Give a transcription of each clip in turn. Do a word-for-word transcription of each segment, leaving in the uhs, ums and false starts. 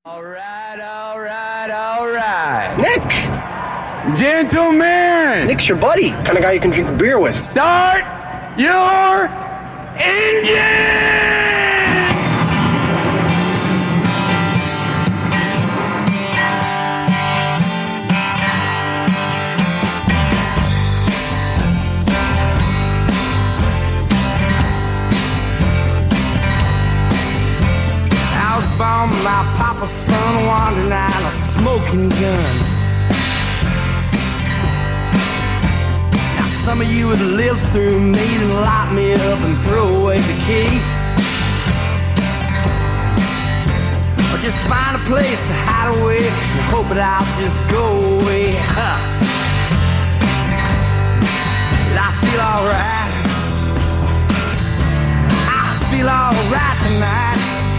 All right, all right, all right. Nick! Gentlemen! Nick's your buddy. Kind of guy you can drink beer with. Start your engine! I was born with my papa's son, wandering out a smoking gun. Some of you would live through me and lock me up and throw away the key. Or just find a place to hide away and hope that I'll just go away. Huh. And I feel alright. I feel alright tonight.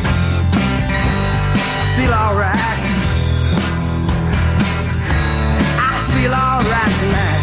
I feel alright. I feel alright tonight.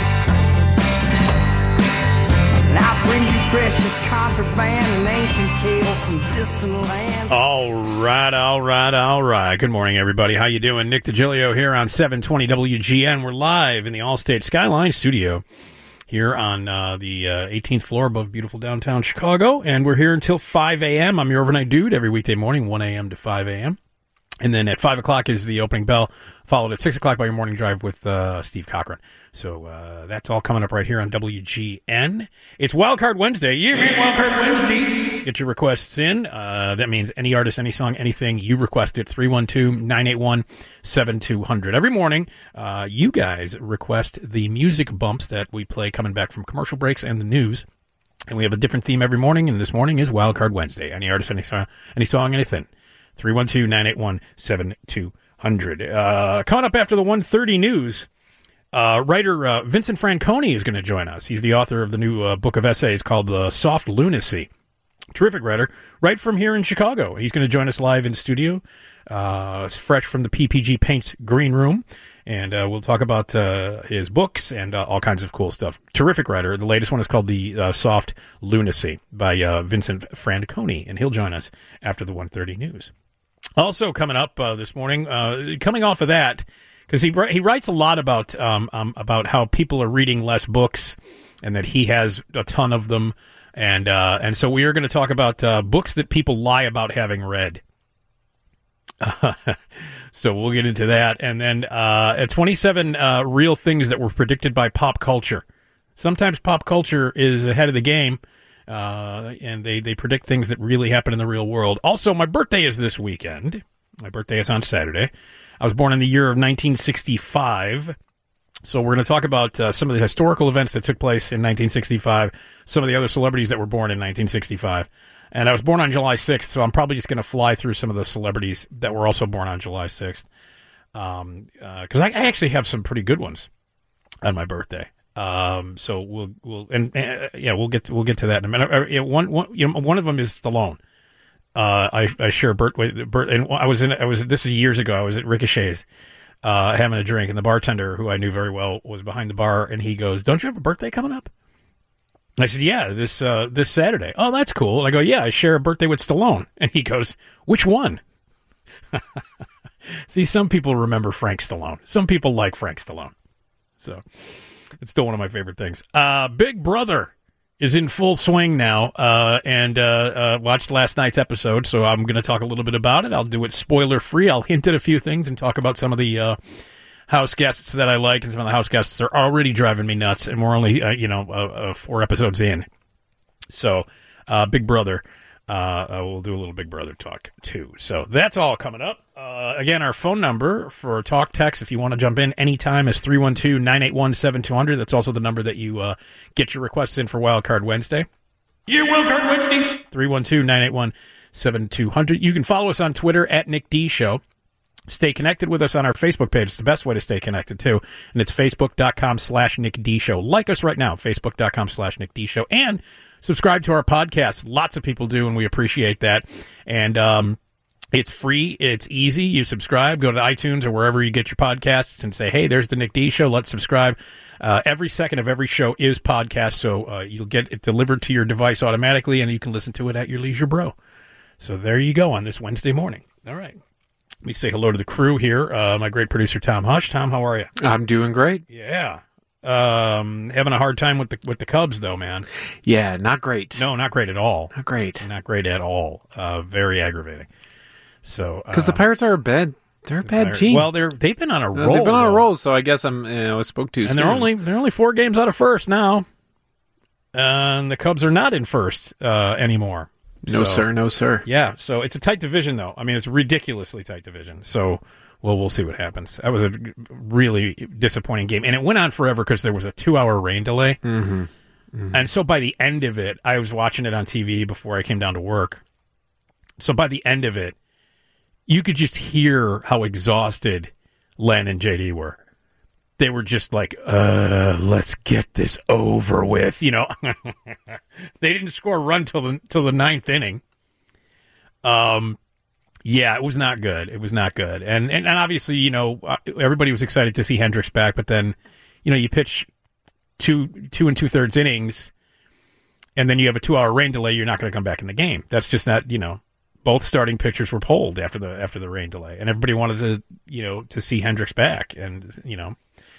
And I bring you precious contraband and ancient tales from distant lands. All right, all right, all right. Good morning, everybody. How you doing? Nick DiGilio here on seven twenty W G N. We're live in the Allstate Skyline studio here on uh, the uh, eighteenth floor above beautiful downtown Chicago. And we're here until five a.m. I'm your overnight dude every weekday morning, one a.m. to five a.m. And then at five o'clock is the opening bell, followed at six o'clock by your morning drive with uh, Steve Cochran. So uh, that's all coming up right here on W G N. It's Wildcard Wednesday. Yeah, Wildcard Wednesday. Get your requests in. Uh, that means any artist, any song, anything you request it. three one two, nine eight one, seven two zero zero. Every morning, uh, you guys request the music bumps that we play coming back from commercial breaks and the news. And we have a different theme every morning, and this morning is Wildcard Wednesday. Any artist, any song, any song, anything. three one two, nine eight one, seven two zero zero. Uh, coming up after the one thirty news, uh, writer uh, Vincent Franconi is going to join us. He's the author of the new uh, book of essays called The Soft Lunacy. Terrific writer, right from here in Chicago. He's going to join us live in studio, uh, fresh from the P P G Paints green room. And uh, we'll talk about uh, his books and uh, all kinds of cool stuff. Terrific writer. The latest one is called The uh, Soft Lunacy by uh, Vincent Franconi, and he'll join us after the one thirty news. Also coming up uh, this morning, uh, coming off of that, because he he writes a lot about um, um about how people are reading less books, and that he has a ton of them, and uh, and so we are going to talk about uh, books that people lie about having read. So we'll get into that, and then uh, at twenty-seven uh, real things that were predicted by pop culture. Sometimes pop culture is ahead of the game. Uh, and they, they predict things that really happen in the real world. Also, my birthday is this weekend. My birthday is on Saturday. I was born in the year of nineteen sixty-five. So we're going to talk about uh, some of the historical events that took place in nineteen sixty-five, some of the other celebrities that were born in nineteen sixty-five. And I was born on July sixth, so I'm probably just going to fly through some of the celebrities that were also born on July sixth. Um, uh, 'cause I, I actually have some pretty good ones on my birthday. Um, so we'll, we'll, and, uh, yeah, we'll get to, we'll get to that in a minute. Uh, yeah, one, one, you know, one of them is Stallone. Uh, I, I share Burt, Burt, and I was in, I was, this is years ago, I was at Ricochet's, uh, having a drink, and the bartender, who I knew very well, was behind the bar, and he goes, "Don't you have a birthday coming up?" I said, "Yeah, this, uh, this Saturday." "Oh, that's cool." And I go, "Yeah, I share a birthday with Stallone." And he goes, "Which one?" See, some people remember Frank Stallone. Some people like Frank Stallone. So it's still one of my favorite things. Uh, Big Brother is in full swing now, uh, and uh, uh, watched last night's episode, so I'm going to talk a little bit about it. I'll do it spoiler-free. I'll hint at a few things and talk about some of the uh, house guests that I like, and some of the house guests are already driving me nuts, and we're only, uh, you know, uh, uh, four episodes in. So, uh, Big Brother, uh, uh, we'll do a little Big Brother talk, too. So that's all coming up. Uh, again, our phone number for talk text, if you want to jump in anytime, is three one two, nine eight one, seven two zero zero. That's also the number that you uh, get your requests in for Wildcard Wednesday. Yeah, Wildcard Wednesday. three one two, nine eight one, seven two zero zero. You can follow us on Twitter at Nick D Show. Stay connected with us on our Facebook page. It's the best way to stay connected, too. And it's facebook.com slash Nick D Show. Like us right now, facebook.com slash Nick D Show. And subscribe to our podcast. Lots of people do, and we appreciate that. And um, it's free. It's easy. You subscribe. Go to iTunes or wherever you get your podcasts and say, hey, there's the Nick D Show. Let's subscribe. Uh, every second of every show is podcast, so uh, you'll get it delivered to your device automatically, and you can listen to it at your leisure, bro. So there you go on this Wednesday morning. All right. Let me say hello to the crew here. Uh, my great producer, Tom Hush. Tom, how are you? I'm doing great. Yeah. Um, having a hard time with the with the Cubs, though, man. Yeah, not great. No, not great at all. Not great. Not great at all. Uh, very aggravating. So Because uh, the Pirates are a bad, they're a bad team. Well, they're they've been on a Uh, roll. They've been on though. a roll, so I guess I'm, you know, I spoke too and soon. they're only they're only four games out of first now. And the Cubs are not in first uh, anymore. No, So- sir. No, sir. Yeah, so it's a tight division, though. I mean, it's a ridiculously tight division. So, well, we'll see what happens. That was a really disappointing game, and it went on forever because there was a two-hour rain delay. Mm-hmm. Mm-hmm. And so by the end of it, I was watching it on T V before I came down to work. So by the end of it, you could just hear how exhausted Len and J D were. They were just like, uh, let's get this over with. You know, they didn't score a run till the till the ninth inning. Um, yeah, it was not good. It was not good. And and, and obviously, you know, everybody was excited to see Hendricks back, but then, you know, you pitch two two and two thirds innings, and then you have a two hour rain delay. You're not going to come back in the game. That's just not, you know. Both starting pitchers were pulled after the after the rain delay, and everybody wanted to, you know, to see Hendricks back, and you know.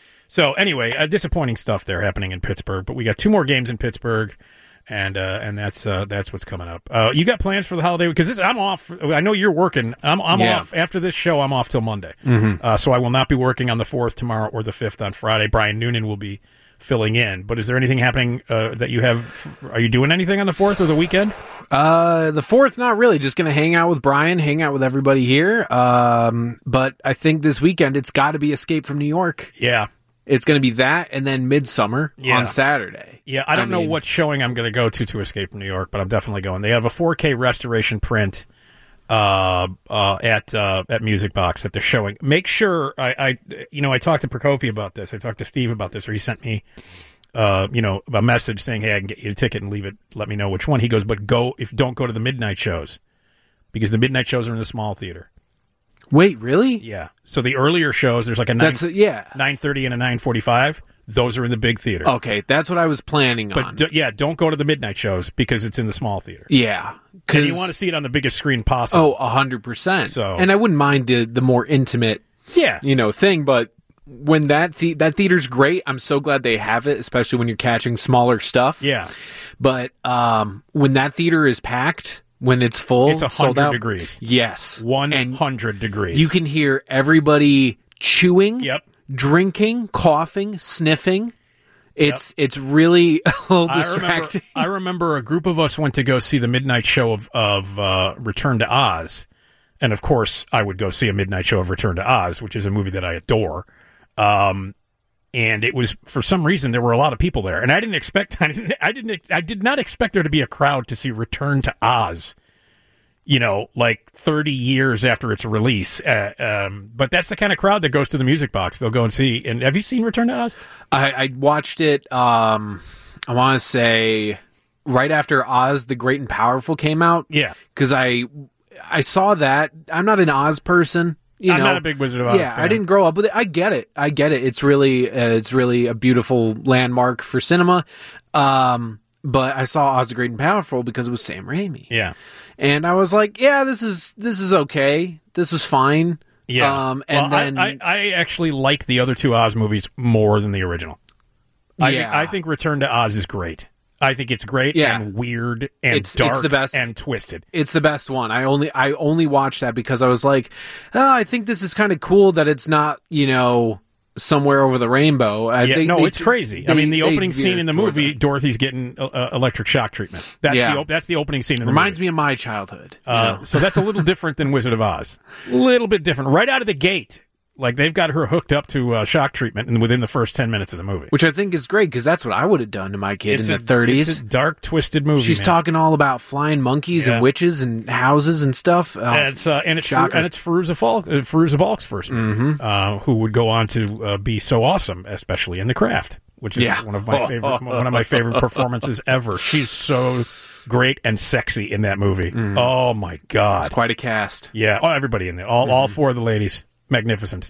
So anyway, uh, disappointing stuff there happening in Pittsburgh, but we got two more games in Pittsburgh, and uh, and that's uh, that's what's coming up. Uh, you got plans for the holiday? Because I'm off. I know you're working. I'm I'm Yeah. off after this show. I'm off till Monday, Mm-hmm. uh, so I will not be working on the fourth tomorrow or the fifth on Friday. Brian Noonan will be filling in. But is there anything happening uh, that you have? Are you doing anything on the fourth or the weekend? Uh, the fourth, not really. Just going to hang out with Brian, hang out with everybody here. Um, but I think this weekend it's got to be Escape from New York. Yeah. It's going to be that and then Midsummer Yeah. on Saturday. Yeah, I don't I know mean- what showing I'm going to go to to Escape from New York, but I'm definitely going. They have a four K restoration print uh, uh, at uh, at Music Box that they're showing. Make sure I, I, you know, I talked to Prokopi about this. I talked to Steve about this, or he sent me, uh, you know, a message saying, "Hey, I can get you a ticket and leave it. Let me know which one." He goes, "But go if don't go to the midnight shows because the midnight shows are in the small theater." Wait, really? Yeah. So the earlier shows, there's like a nine That's yeah. nine thirty and a nine forty five. Those are in the big theater. Okay, that's what I was planning But on. d- yeah, don't go to the midnight shows because it's in the small theater. yeah, And you want to see it on the biggest screen possible. Oh, a hundred percent. So- and I wouldn't mind the the more intimate, yeah. you know, thing. But when that the- that theater's great, I'm so glad they have it, especially when you're catching smaller stuff. Yeah. But um, when that theater is packed, when it's full, It's one sold hundred out, degrees. Yes, one and hundred degrees. you can hear everybody chewing, Yep. drinking, coughing, sniffing. It's it's really a little I remember, distracting. I remember a group of us went to go see the midnight show of, of uh, Return to Oz. And, of course, I would go see a midnight show of Return to Oz, which is a movie that I adore. Um, and it was, for some reason, there were a lot of people there. And I didn't expect, I didn't, I didn't, I did not expect there to be a crowd to see Return to Oz, you know, like thirty years after its release. Uh, um, but that's the kind of crowd that goes to the Music Box. They'll go and see. And have you seen Return to Oz? I, I watched it. Um, I want to say right after Oz the Great and Powerful came out. Yeah. because I I saw that. I'm not an Oz person. You I'm know. not a big Wizard of Oz Yeah, fan. I didn't grow up with it. I get it. I get it. It's really uh, it's really a beautiful landmark for cinema. Um, but I saw Oz the Great and Powerful because it was Sam Raimi. Yeah. And I was like, yeah, this is this is okay. This was fine. Yeah. Um, and well, then I, I, I actually like the other two Oz movies more than the original. I, Yeah. think, I think Return to Oz is great. I think it's great Yeah. and weird and It's- it's dark the best. and twisted. it's the best one. I only I only watched that because I was like, oh, I think this is kind of cool that it's not, you know, somewhere over the rainbow. I Yeah, think no, they- it's crazy. I they- mean, the they opening scene veered in the towards movie, it. Dorothy's getting uh, uh, electric shock treatment. That's Yeah. the op- that's the opening scene in the reminds movie. me of my childhood. you Uh, know? so that's a little different than Wizard of Oz. A little bit different. Right out of the gate. Like, they've got her hooked up to uh, shock treatment and within the first ten minutes of the movie. Which I think is great because that's what I would have done to my kid It's in a, the thirties. It's a dark, twisted movie, She's man. talking all about flying monkeys Yeah. and witches and houses and stuff. Oh, And it's uh, and it's shocker. and it's Fairuza Balk, uh, Fairuza Balk's first movie, uh, who would go on to uh, be so awesome, especially in The Craft, which is Yeah. one of my favorite one of my favorite performances ever. She's so great and sexy in that movie. Oh my god, it's quite a cast. yeah! Oh, everybody in there, all all four of the ladies, magnificent.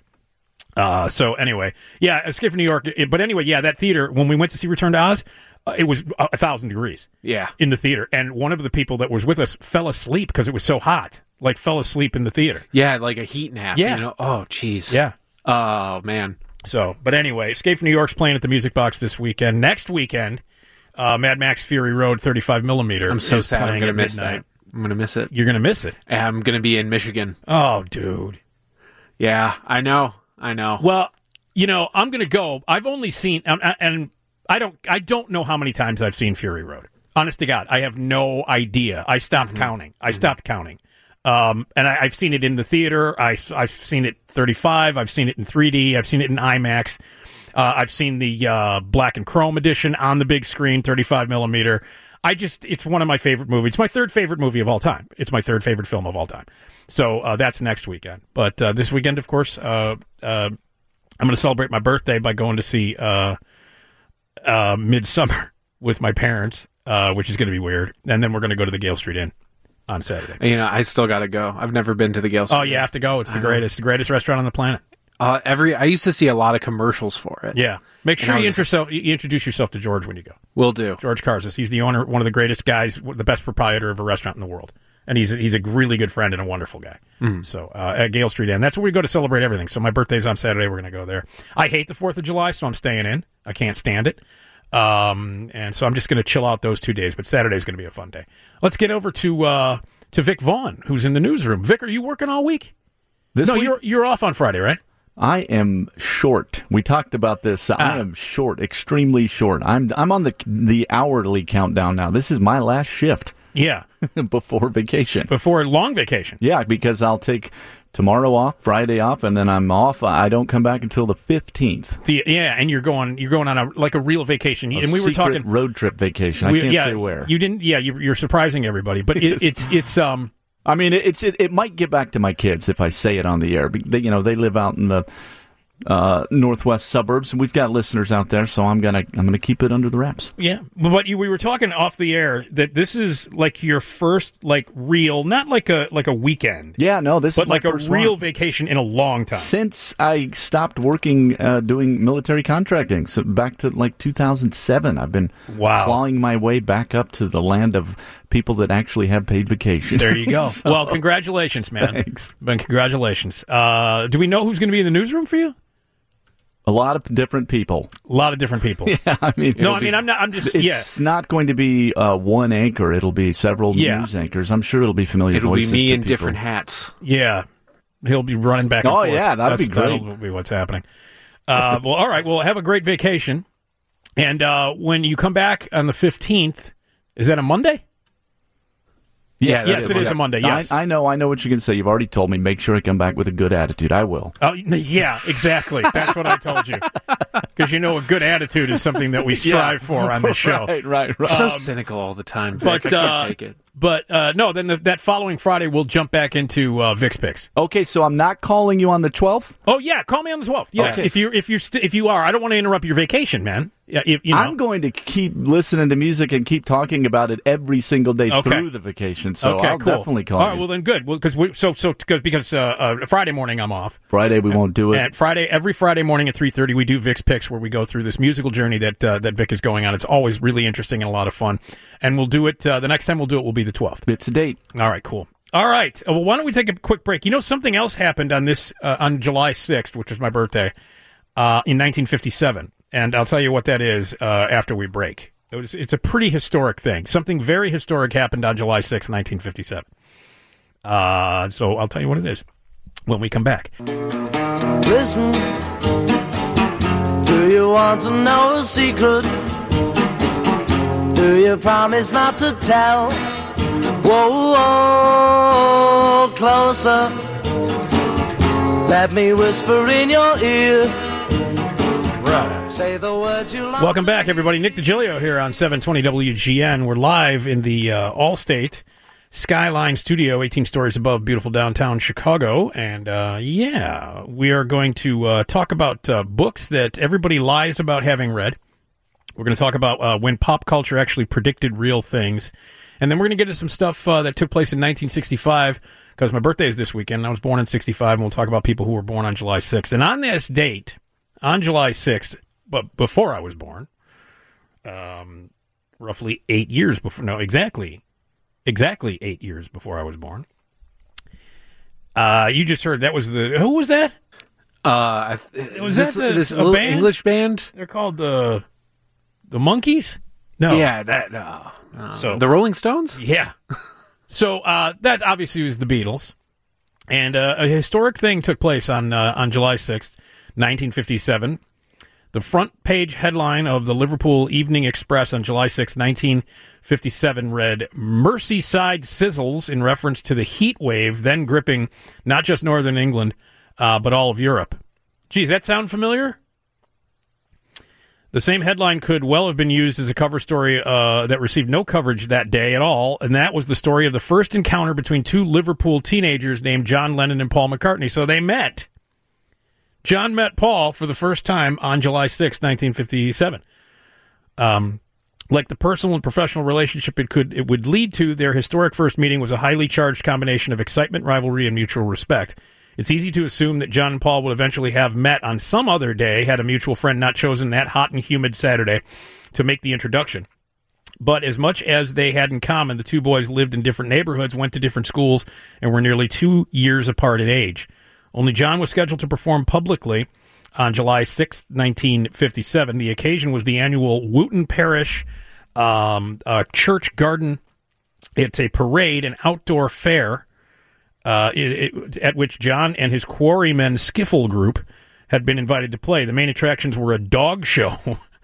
Uh, so anyway, yeah, Escape from New York. It- but anyway, yeah, that theater when we went to see Return to Oz, uh, it was a, a thousand degrees Yeah. in the theater, and one of the people that was with us fell asleep because it was so hot. like fell asleep in the theater. Yeah, like a heat nap. Yeah. You know? Oh, jeez. Yeah. Oh, man. So, but anyway, Escape from New York's playing at the Music Box this weekend. Next weekend, uh, Mad Max Fury Road thirty-five millimeter. I'm so is sad I'm playing going at to miss midnight. that. I'm going to miss it. You're going to miss it. And I'm going to be in Michigan. Oh, dude. Yeah, I know. I know. Well, you know, I'm going to go. I've only seen, um, and I don't, I don't know how many times I've seen Fury Road. Honest to God, I have no idea. I stopped mm-hmm. counting. I mm-hmm. stopped counting. Um, and I, I've seen it in the theater. I, I've seen it thirty-five. I've seen it in three D. I've seen it in IMAX. Uh, I've seen the uh, black and chrome edition on the big screen, thirty-five millimeter. I just, it's one of my favorite movies. It's my third favorite movie of all time. It's my third favorite film of all time. So uh, that's next weekend. But uh, this weekend, of course, uh, uh, I'm going to celebrate my birthday by going to see uh, uh, Midsummer with my parents, uh, which is going to be weird. And then we're going to go to the Gale Street Inn on Saturday. You know, I still got to go. I've never been to the Gale Street Oh, you have to go. It's the I greatest, know. the greatest restaurant on the planet. Uh, every I used to see a lot of commercials for it. Yeah. Make sure you, was, yourself, you introduce yourself to George when you go. Will do. George Karzis. He's the owner, one of the greatest guys, the best proprietor of a restaurant in the world. And he's a, he's a really good friend and a wonderful guy. Mm. So uh, at Gale Street Inn, that's where we go to celebrate everything. So my birthday's on Saturday. We're going to go there. I hate the fourth of July, so I'm staying in. I can't stand it. Um, and so I'm just going to chill out those two days. But Saturday's going to be a fun day. Let's get over to uh, to Vic Vaughn, who's in the newsroom. Vic, are you working all week? This no, week? you're you're off on Friday, right? I am short. We talked about this. I Ah. am short, extremely short. I'm I'm on the the hourly countdown now. This is my last shift Yeah, before vacation. before a long vacation. Yeah, because I'll take tomorrow off, Friday off, and then I'm off. I don't come back until the fifteenth. The, yeah, and you're going you're going on a like a real vacation. A and we were secret talking road trip vacation. I we- can't yeah, say where. You didn't. Yeah, you, you're surprising everybody. But it, it's it's um. I mean, it, it's it, it might get back to my kids if I say it on the air. They, you know, they live out in the uh, northwest suburbs, and we've got listeners out there. So I'm gonna I'm gonna keep it under the wraps. Yeah, but you, we were talking off the air that this is like your first like real, not like a like a weekend. Yeah, no, this but is my like a first real one. vacation in a long time. Since I stopped working uh, doing military contracting, so back to like two thousand seven, I've been Wow. clawing my way back up to the land of people that actually have paid vacation. There you go. So, Well, congratulations, man. Thanks. But congratulations. Uh, do we know who's going to be in the newsroom for you? a lot of different people. A lot of different people. Yeah, I mean, No, it'll I mean, be- I'm not. I'm just. It's Yeah. not going to be uh, one anchor. It'll be several Yeah. news anchors. I'm sure it'll be familiar It'll be voices me to in people. different hats. Yeah. He'll be running back and Oh, forth. yeah, that'd be That's- great. That'll be what's happening. Uh, well, all right. Well, have a great vacation. And uh, when you come back on the fifteenth, is that a Monday? Yes, Yes, it is a Monday, yes. I, I know. I know what you're going to say. You've already told me. Make sure I come back with a good attitude. I will. Oh, yeah, exactly. That's what I told you. Because you know a good attitude is something that we strive for on this show. Right, right, right. So cynical all the time. Vic. But I can't uh, take it. but uh, no, then the, that following Friday we'll jump back into uh, Vic's Picks. Okay, so I'm not calling you on the twelfth? Oh yeah, call me on the twelfth. Yes, Okay. if you if you st- if you are, I don't want to interrupt your vacation, man. Yeah, if, you know. I'm going to keep listening to music and keep talking about it every single day Okay. through the vacation. So okay, I'll cool. definitely call All right, you. well then good. Well, because we so so cause, because uh, uh, Friday morning I'm off. Friday we won't do it. And Friday, every Friday morning at three thirty, we do Vic's Picks, where we go through this musical journey that uh, that Vic is going on. It's always really interesting and a lot of fun. And we'll do it. Uh, the next time we'll do it will be the twelfth. It's a date. All right, cool. All right. Uh, Well, why don't we take a quick break? You know, something else happened on this uh, on July sixth, which was my birthday, uh, in nineteen fifty-seven, and I'll tell you what that is uh, after we break. It was, it's a pretty historic thing. Something very historic happened on July sixth, nineteen fifty-seven. Uh, so I'll tell you what it is when we come back. Listen, do you want to know a secret? Do you promise not to tell? Whoa, whoa, closer. Let me whisper in your ear. Right. Say the words you love. Welcome back, everybody. Nick DiGilio here on seven twenty W G N. We're live in the uh, Allstate Skyline Studio, eighteen stories above beautiful downtown Chicago. And, uh, yeah, we are going to uh, talk about uh, books that everybody lies about having read. We're going to talk about uh, when pop culture actually predicted real things. And then we're going to get into some stuff uh, that took place in nineteen sixty-five, because my birthday is this weekend. And I was born in sixty-five, and we'll talk about people who were born on July sixth. And on this date, on July sixth, but before I was born, um, roughly eight years before, no, exactly, exactly eight years before I was born, Uh, you just heard that was the who was that? Uh, Was this, that the- this a little band? English band? They're called the the Monkees. No, Yeah, that. No, no. So- the Rolling Stones. yeah. So uh, that obviously was the Beatles, and uh, a historic thing took place on uh, on July sixth, nineteen fifty-seven. The front page headline of the Liverpool Evening Express on July sixth, nineteen fifty-seven read, Merseyside sizzles, in reference to the heat wave then gripping not just northern England, uh, but all of Europe. Geez, that sound familiar? The same headline could well have been used as a cover story uh, that received no coverage that day at all, and that was the story of the first encounter between two Liverpool teenagers named John Lennon and Paul McCartney. So they met. John met Paul for the first time on July sixth, nineteen fifty-seven. Um, like the personal and professional relationship it could it would lead to, their historic first meeting was a highly charged combination of excitement, rivalry, and mutual respect. It's easy to assume that John and Paul would eventually have met on some other day had a mutual friend not chosen that hot and humid Saturday to make the introduction. But as much as they had in common, the two boys lived in different neighborhoods, went to different schools, and were nearly two years apart in age. Only John was scheduled to perform publicly on July sixth, nineteen fifty-seven. The occasion was the annual Wootton Parish um, uh, Church Garden. It's a parade, an outdoor fair, uh, it, it, at which John and his Quarrymen skiffle group had been invited to play. The main attractions were a dog show,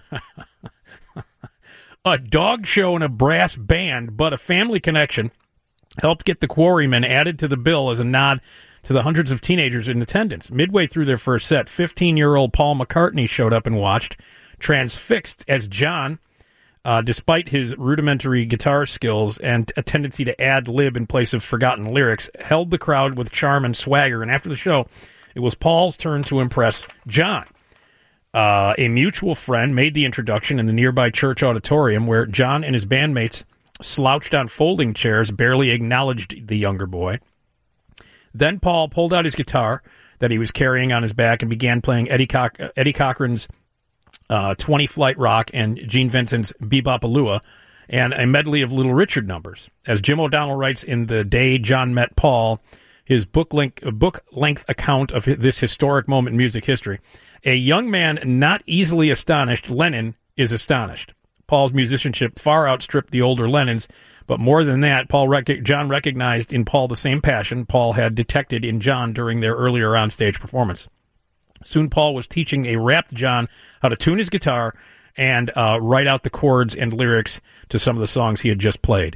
a dog show and a brass band, but a family connection helped get the Quarrymen added to the bill as a nod to the hundreds of teenagers in attendance. Midway through their first set, fifteen-year-old Paul McCartney showed up and watched, transfixed as John, uh, despite his rudimentary guitar skills and a tendency to ad-lib in place of forgotten lyrics, held the crowd with charm and swagger. And after the show, it was Paul's turn to impress John. Uh, a mutual friend made the introduction in the nearby church auditorium, where John and his bandmates slouched on folding chairs, barely acknowledged the younger boy. Then Paul pulled out his guitar that he was carrying on his back and began playing Eddie, Coch- Eddie Cochran's uh, twenty Flight Rock and Gene Vincent's Bebopalua, and a medley of Little Richard numbers. As Jim O'Donnell writes in The Day John Met Paul, his book-length book length account of this historic moment in music history, a young man not easily astonished, Lennon is astonished. Paul's musicianship far outstripped the older Lennon's, but more than that, Paul rec- John recognized in Paul the same passion Paul had detected in John during their earlier onstage performance. Soon Paul was teaching a rapt John how to tune his guitar and uh, write out the chords and lyrics to some of the songs he had just played.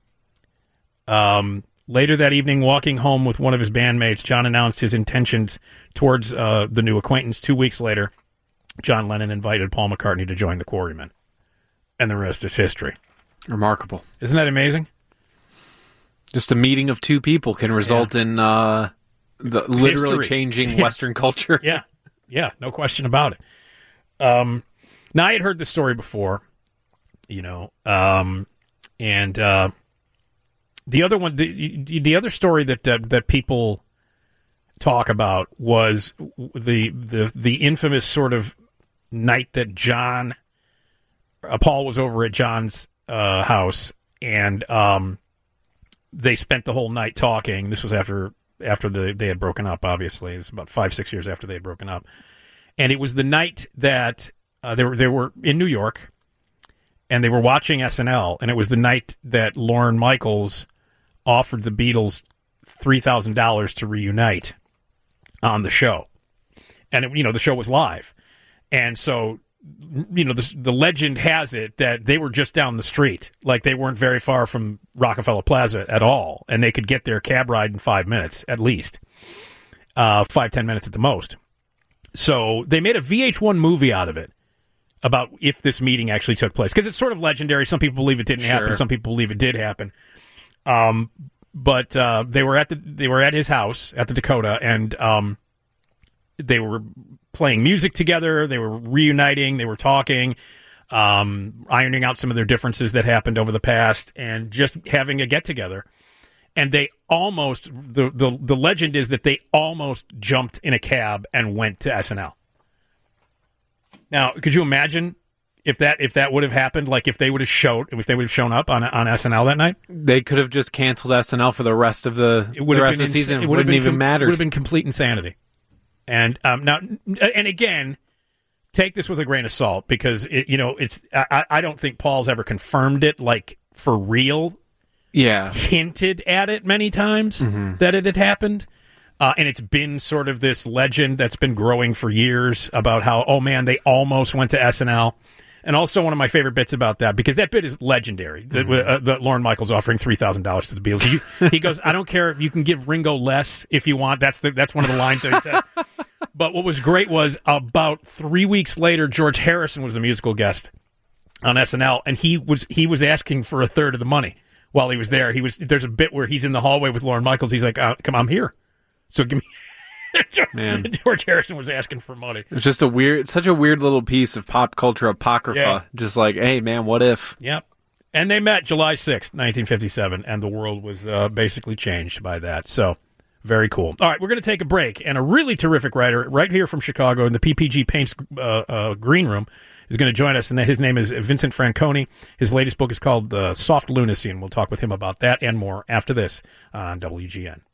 Um, later that evening, walking home with one of his bandmates, John announced his intentions towards uh, the new acquaintance. Two weeks later, John Lennon invited Paul McCartney to join the Quarrymen. And the rest is history. Remarkable. Isn't that amazing? Just a meeting of two people can result yeah. in uh, the literally History. changing yeah. Western culture. Yeah, yeah, no question about it. Um, now, I had heard this story before, you know, um, and uh, the other one, the, the other story that, that that people talk about was the the the infamous sort of night that John, uh, Paul was over at John's uh, house, and um, they spent the whole night talking. This was after after the they had broken up. Obviously, it was about five six years after they had broken up, and it was the night that uh, they were they were in New York, and they were watching S N L, and it was the night that Lorne Michaels offered the Beatles three thousand dollars to reunite on the show, and it, you know the show was live, and so. You know, the, the legend has it that they were just down the street. Like, they weren't very far from Rockefeller Plaza at all, and they could get their cab ride in five minutes, at least. Uh, five, ten minutes at the most. So they made a V H one movie out of it about if this meeting actually took place. Because it's sort of legendary. Some people believe it didn't sure. happen. Some people believe it did happen. Um, but uh, they were at the they were at his house, at the Dakota, and um, they were playing music together, they were reuniting, they were talking, um, ironing out some of their differences that happened over the past, and just having a get-together. And they almost, the, the, the legend is that they almost jumped in a cab and went to S N L. Now, could you imagine If that if that would have happened, like if they would have showed if they would have shown up on on S N L that night, They could have just canceled S N L for the rest of the, it would the have rest been of the season. insa- It would have wouldn't been even com- mattered. Would have been complete insanity. And um, now, and again, take this with a grain of salt because it, you know it's. I, I don't think Paul's ever confirmed it, like for real. Yeah, Hinted at it many times Mm-hmm. that it had happened. Uh, and it's been sort of this legend that's been growing for years about how, oh man, they almost went to S N L. And also one of my favorite bits about that, because that bit is legendary, that, Mm-hmm. uh, that Lorne Michaels offering three thousand dollars to the Beatles. He, he goes, I don't care if you can give Ringo less if you want. That's the, that's one of the lines that he said. But what was great was about three weeks later, George Harrison was the musical guest on S N L, and he was he was asking for a third of the money while he was there. He was There's a bit where he's in the hallway with Lorne Michaels. He's like, uh, come on, I'm here. So give me. Man. George Harrison was asking for money. it's just a weird, such a weird little piece of pop culture apocrypha. Yeah. Just like, hey man, what if? Yep. And they met July sixth, nineteen fifty-seven, and the world was uh, basically changed by that. So, very cool. All right, we're going to take a break, and a really terrific writer right here from Chicago in the P P G Paints uh, uh, Green Room is going to join us, and his name is Vincent Franconi. His latest book is called uh, Soft Lunacy, and we'll talk with him about that and more after this on W G N.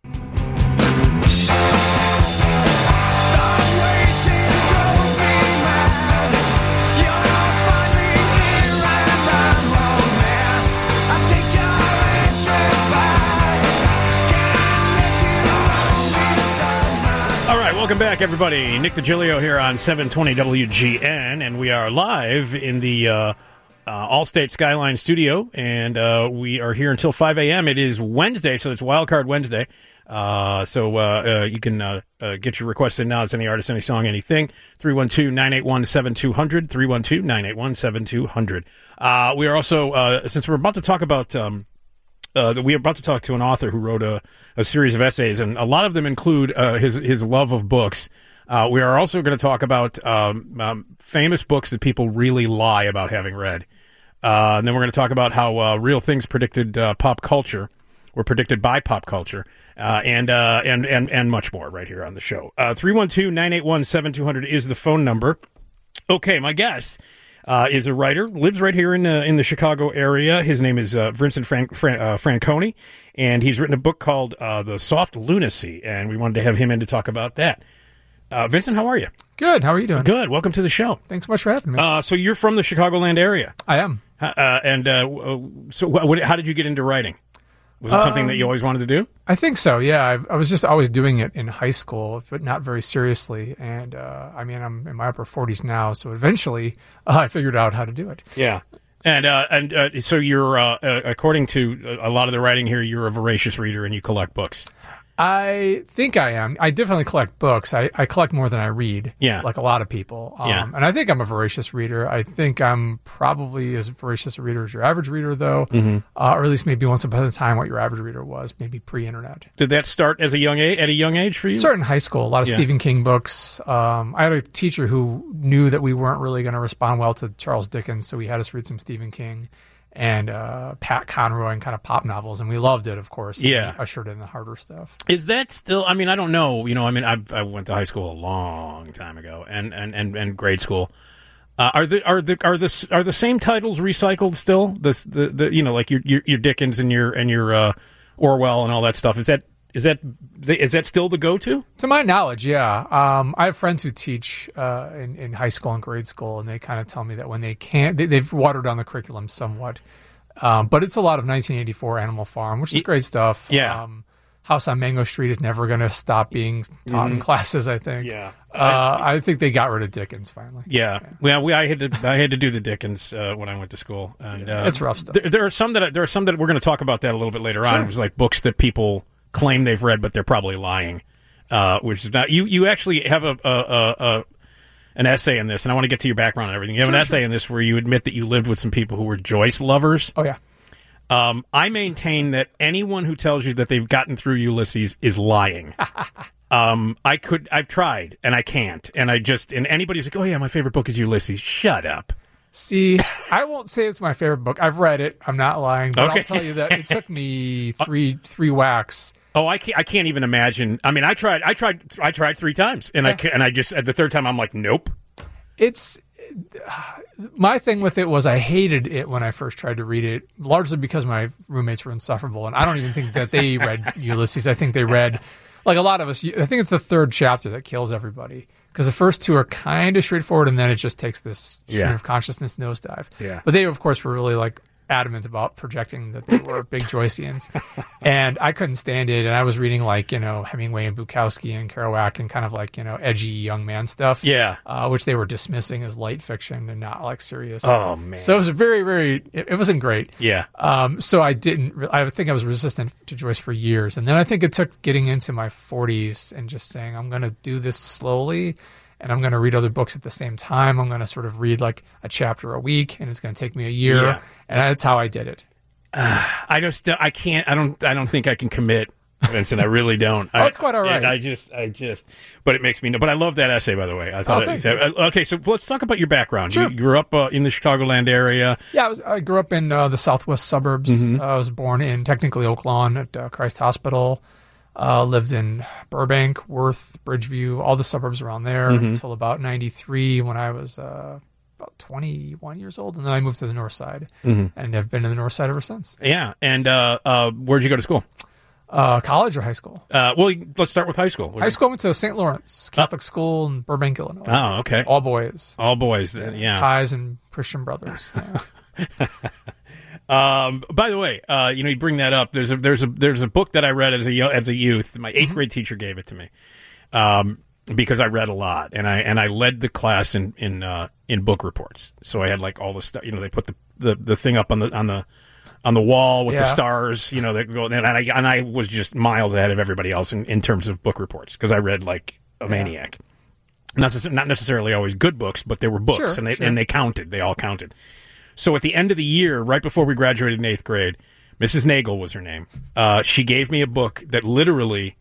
All right, welcome back, everybody. Nick DiGilio here on seven twenty W G N, and we are live in the uh, uh, Allstate Skyline studio, and uh, we are here until five a.m. It is Wednesday, so it's Wildcard Wednesday. Uh, so uh, uh, you can uh, uh, get your requests in now. It's any artist, any song, anything. three one two, nine eight one, seven two zero zero, three one two, nine eight one, seven two zero zero. Uh, we are also, uh, since we're about to talk about... Um, Uh, we are about to talk to an author who wrote a, a series of essays, and a lot of them include uh, his his love of books. Uh, we are also going to talk about um, um, famous books that people really lie about having read. Uh, and then we're going to talk about how uh, real things predicted uh, pop culture, were predicted by pop culture, uh, and, uh, and and and much more right here on the show. Uh, three one two, nine eight one, seven two zero zero is the phone number. Okay, my guest Uh, is a writer, lives right here in the in the Chicago area. His name is uh, Vincent Fran- Fran- uh, Franconi, and he's written a book called uh, The Soft Lunacy, and we wanted to have him in to talk about that. Uh, Vincent, how are you? Good. How are you doing? Good. Welcome to the show. Thanks so much for having me. Uh, so you're from the Chicagoland area. I am. Uh, and uh, so what, what, how did you get into writing? Was it something Um, that you always wanted to do? I think so. Yeah, I've, I was just always doing it in high school, but not very seriously. And uh, I mean, I'm in my upper forties now, so eventually uh, I figured out how to do it. Yeah. And uh, and uh, so you're, uh, uh, according to a lot of the writing here, you're a voracious reader and you collect books. I think I am. I definitely collect books. I, I collect more than I read. Yeah. Like a lot of people. Um, Yeah. And I think I'm a voracious reader. I think I'm probably as voracious a reader as your average reader, though. Mm-hmm. Uh, or at least maybe once upon a time what your average reader was, maybe pre-internet. Did that start as a young age, at a young age for you? Started in high school, a lot of Yeah. Stephen King books. Um, I had a teacher who knew that we weren't really going to respond well to Charles Dickens, so he had us read some Stephen King and uh, Pat Conroy and kind of pop novels, and we loved it, of course. And Yeah. he ushered in the harder stuff. Is that still? I mean, I don't know. You know, I mean, I I went to high school a long time ago, and and and, and grade school. Uh, are the are the are the are the same titles recycled still? This the, the you know like your, your your Dickens and your and your uh, Orwell and all that stuff. Is that is that is that still the go to? To my knowledge, yeah. Um, I have friends who teach uh, in, in high school and grade school, and they kind of tell me that when they can't, they, they've watered down the curriculum somewhat. Um, but it's a lot of nineteen eighty-four Animal Farm, which is great stuff. Yeah. Um, House on Mango Street is never going to stop being taught in classes, I think. Yeah. Uh, I think they got rid of Dickens finally. Yeah, well, we I had to I had to do the Dickens uh, when I went to school, and uh, It's rough stuff. There, there are some that there are some that we're going to talk about that a little bit later on. It was like books that people claim they've read, but they're probably lying. Uh, which is not you. You actually have a, a, a, a an essay in this, and I want to get to your background and everything. You have Sure, an essay sure. in this where you admit that you lived with some people who were Joyce lovers. Oh, yeah. Um, I maintain that anyone who tells you that they've gotten through Ulysses is lying. um, I could, I've tried, and I can't. And I just, and anybody's like, oh yeah, my favorite book is Ulysses. Shut up. See, I won't say it's my favorite book. I've read it. I'm not lying. But Okay. I'll tell you that it took me three three whacks. Oh, I can't, I can't even imagine. I mean, I tried, I tried, I tried three times, and I, ca- and I just at the third time, I'm like, nope. It's my thing with it was I hated it when I first tried to read it, largely because my roommates were insufferable, and I don't even think that they read Ulysses. I think they read, like a lot of us, I think it's the third chapter that kills everybody, because the first two are kind of straightforward, and then it just takes this stream Yeah. of consciousness nosedive. Yeah. But they, of course, were really like adamant about projecting that they were big Joyceans, and I couldn't stand it. And I was reading like you know Hemingway and Bukowski and Kerouac and kind of like you know edgy young man stuff, Yeah. uh, which they were dismissing as light fiction and not like serious. Oh, man. So it was a very very it, it wasn't great. Yeah. Um, so I didn't. re- I think I was resistant to Joyce for years, and then I think it took getting into my forties and just saying I'm going to do this slowly. And I'm going to read other books at the same time. I'm going to sort of read like a chapter a week, and it's going to take me a year. Yeah. And that's how I did it. I just I can't I don't I don't think I can commit, Vincent. I really don't. Oh, I, it's quite all right. I just I just but it makes me know. But I love that essay, by the way. I thought Oh, it, thank uh, okay. So let's talk about your background. Sure. You grew up uh, in the Chicagoland area. Yeah, I, was, I grew up in uh, the southwest suburbs. Mm-hmm. Uh, I was born in technically Oak Lawn at uh, Christ Hospital. Uh, lived in Burbank, Worth, Bridgeview, all the suburbs around there Mm-hmm. until about ninety-three when I was uh, about twenty-one years old. And then I moved to the north side Mm-hmm. and have been in the north side ever since. Yeah. And uh, uh, where'd you go to school? Uh, college or high school? Uh, well, let's start with high school. High school, I went to Saint Lawrence Catholic School in Burbank, Illinois. Oh, okay. All boys. All boys. uh, Yeah. Ties and Christian brothers. Yeah. Um, by the way, uh, you know, you bring that up. There's a there's a there's a book that I read as a yo- as a youth. My eighth grade teacher gave it to me, um, because I read a lot, and I and I led the class in in uh, in book reports. So I had like all the stuff. You know, they put the, the, the thing up on the on the on the wall with the Yeah. stars. You know, that go and I and I was just miles ahead of everybody else in, in terms of book reports because I read like a maniac. Not necess- not necessarily always good books, but they were books, Sure, and they sure. and they counted. They all counted. So at the end of the year, right before we graduated in eighth grade, Missus Nagel was her name. Uh, she gave me a book that literally,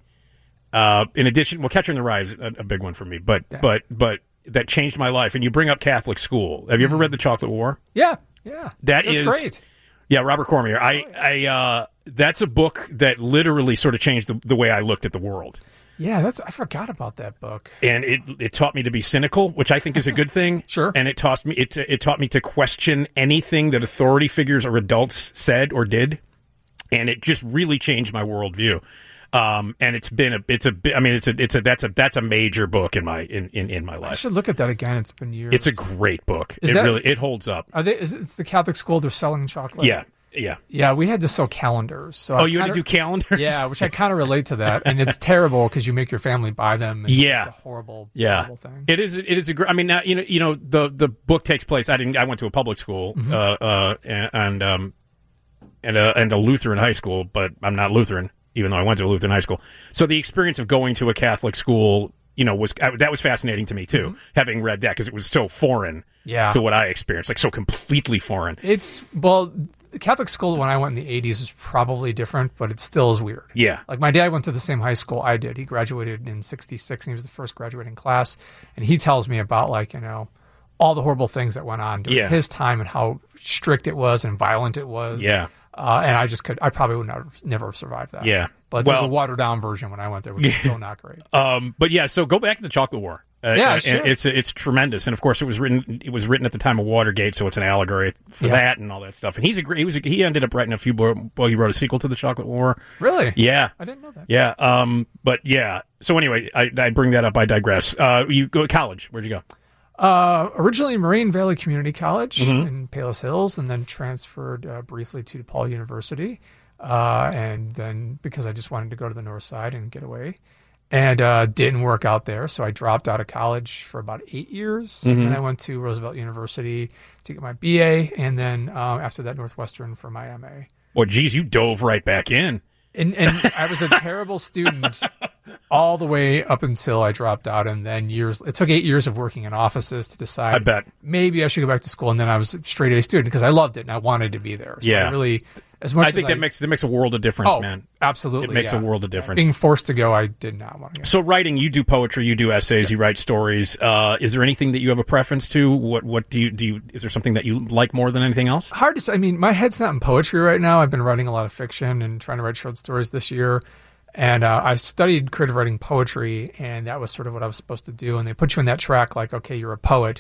uh, in addition, well, Catcher in the Rye is a, a big one for me, but but but that changed my life. And you bring up Catholic school. Have you ever read The Chocolate War? Yeah. Yeah. That That's is great. Yeah, Robert Cormier. I I uh, that's a book that literally sort of changed the, the way I looked at the world. Yeah, that's I forgot about that book. And it it taught me to be cynical, which I think is a good thing. Sure. And it taught me it it taught me to question anything that authority figures or adults said or did, and it just really changed my worldview. Um, and it's been a it's a bi- I mean it's a it's a that's a that's a major book in my in, in, in my I life. should look at that again. It's been years. It's a great book. Is it that- really it holds up. Are they? Is it, it's the Catholic school. They're selling chocolate. Yeah, yeah. Yeah, we had to sell calendars. So Oh, I you had to kinda- do calendars? Yeah, which I kind of relate to that, and it's terrible because you make your family buy them. And Yeah. it's a horrible, Yeah, horrible thing. it is. It is a. gr- I mean, now you know. You know, the the book takes place. I didn't. I went to a public school, Mm-hmm. uh, uh, and and, um, and a and a Lutheran high school, but I'm not Lutheran, even though I went to a Lutheran high school. So the experience of going to a Catholic school, you know, was uh, that was fascinating to me too. Having read that because it was so foreign, Mm-hmm. Yeah. to what I experienced, like so completely foreign. It's well, the Catholic school when I went in the eighties was probably different, but it still is weird. Yeah. Like my dad went to the same high school I did. He graduated in sixty-six, and he was the first graduating class. And he tells me about like you know all the horrible things that went on during Yeah. his time and how strict it was and violent it was. Yeah. Uh, and I just could, I probably would not have, never have survived that. Yeah. But there's Well- a watered down version when I went there, which is still not great. Um, but yeah, so go back to the Chocolate War. Uh, Yeah, and sure. it's it's tremendous, and of course it was written it was written at the time of Watergate, so it's an allegory for Yeah. that and all that stuff. And he's a great he was a, he ended up writing a few bo- well he wrote a sequel to the Chocolate War. Really? Yeah, I didn't know that. yeah. Um, but yeah. So anyway, I, I bring that up. I digress. Uh, you go to college. Where'd you go? Uh, originally Moraine Valley Community College Mm-hmm. in Palos Hills, and then transferred uh, briefly to DePaul University. Uh, and then because I just wanted to go to the north side and get away, and uh, didn't work out there, so I dropped out of college for about eight years. Mm-hmm. And then I went to Roosevelt University to get my B A, and then uh, after that Northwestern for my M A. Well, geez, you dove right back in. And, and I was a terrible student all the way up until I dropped out, and then years. It took eight years of working in offices to decide. I bet. Maybe I should go back to school, and then I was a straight A student because I loved it and I wanted to be there. So Yeah. I really, as much I as think that makes that makes a world of difference, oh, man. absolutely, It makes yeah. a world of difference. Being forced to go, I did not want to go. So writing, you do poetry, you do essays, you write stories. Uh, is there anything that you have a preference to? What what do you do? You, is there something that you like more than anything else? Hard to say. I mean, my head's not in poetry right now. I've been writing a lot of fiction and trying to write short stories this year. And uh, I studied creative writing poetry, and that was sort of what I was supposed to do. And they put you in that track like, okay, you're a poet.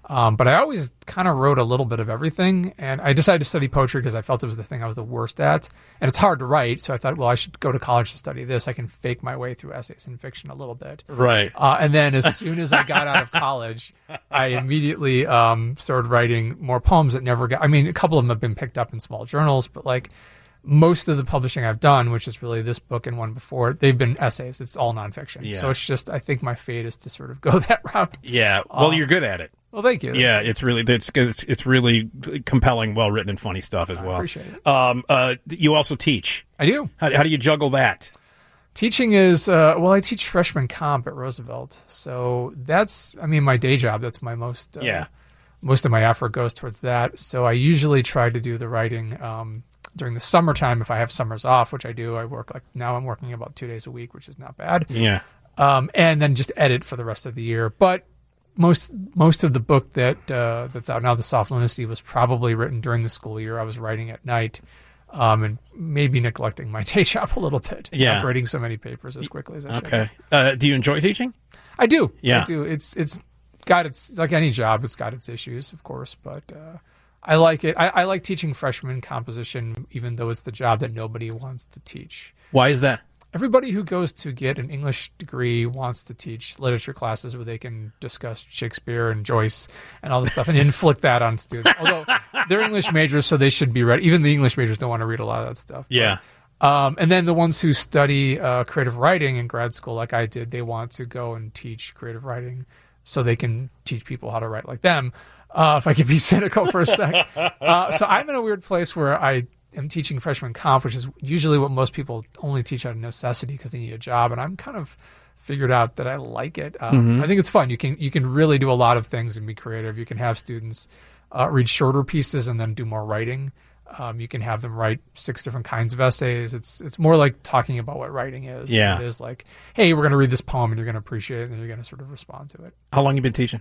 Um, but I always kind of wrote a little bit of everything, and I decided to study poetry because I felt it was the thing I was the worst at. And it's hard to write, so I thought, well, I should go to college to study this. I can fake my way through essays and fiction a little bit. Right. Uh, and then as soon as I got out of college, I immediately um, started writing more poems that never got... I mean, a couple of them have been picked up in small journals, but like most of the publishing I've done, which is really this book and one before, they've been essays. It's all nonfiction. Yeah. So it's just, I think my fate is to sort of go that route. Yeah. Well, Um, you're good at it. Well, thank you. Yeah, it's really it's it's, it's really compelling, well written, and funny stuff as I well. appreciate it. Um, uh, you also teach. I do. How, how do you juggle that? Teaching is, uh, well, I teach freshman comp at Roosevelt. So that's, I mean, my day job. That's my most, uh, Yeah. most of my effort goes towards that. So I usually try to do the writing um, during the summertime if I have summers off, which I do. I work like, now I'm working about two days a week, which is not bad. Yeah. Um, and then just edit for the rest of the year. But most most of the book that uh, that's out now, The Soft Lunacy, was probably written during the school year. I was writing at night. Um, and maybe neglecting my day job a little bit. Yeah. Not writing so many papers as quickly as I should. Okay. Uh, do you enjoy teaching? I do. Yeah. I do. It's it's got its, like any job, it's got its issues, of course, but uh, I like it. I, I like teaching freshman composition, even though it's the job that nobody wants to teach. Why is that? Everybody who goes to get an English degree wants to teach literature classes where they can discuss Shakespeare and Joyce and all this stuff and inflict that on students. Although they're English majors, so they should be read. Even the English majors don't want to read a lot of that stuff. Yeah. But, um, and then the ones who study uh, creative writing in grad school, like I did, they want to go and teach creative writing so they can teach people how to write like them. Uh, if I could be cynical for a sec. Uh, so I'm in a weird place where I am teaching freshman comp, which is usually what most people only teach out of necessity because they need a job. And I'm kind of figured out that I like it. Um, Mm-hmm. I think it's fun. You can you can really do a lot of things and be creative. You can have students uh, read shorter pieces and then do more writing. Um, you can have them write six different kinds of essays. It's it's more like talking about what writing is. Yeah. Than it is like, hey, we're going to read this poem and you're going to appreciate it and then you're going to sort of respond to it. How long you been teaching?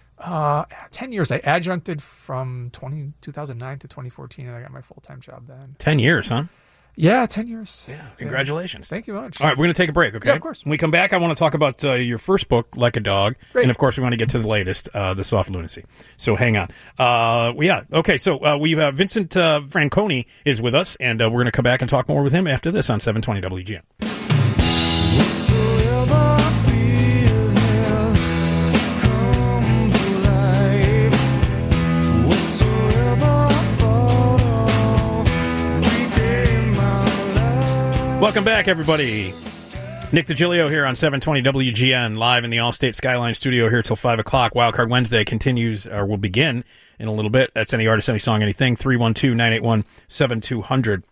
Uh, ten years. I adjuncted from twenty, two thousand nine to twenty fourteen, and I got my full-time job then. Ten years, huh? Yeah, ten years. Yeah. Congratulations. Thank you much. All right, we're going to take a break, okay? Yeah, of course. When we come back, I want to talk about uh, your first book, Like a Dog. Great. And, of course, we want to get to the latest, uh, The Soft Lunacy. So hang on. Uh, well, yeah, okay, so uh, we have Vincent uh, Franconi is with us, and uh, we're going to come back and talk more with him after this on seven twenty W G N. Welcome back, everybody. Nick DiGilio here on seven twenty W G N, live in the Allstate Skyline studio here till five o'clock. Wildcard Wednesday continues, or will begin in a little bit. That's any artist, any song, anything. three one two, nine eight one, seven two zero zero.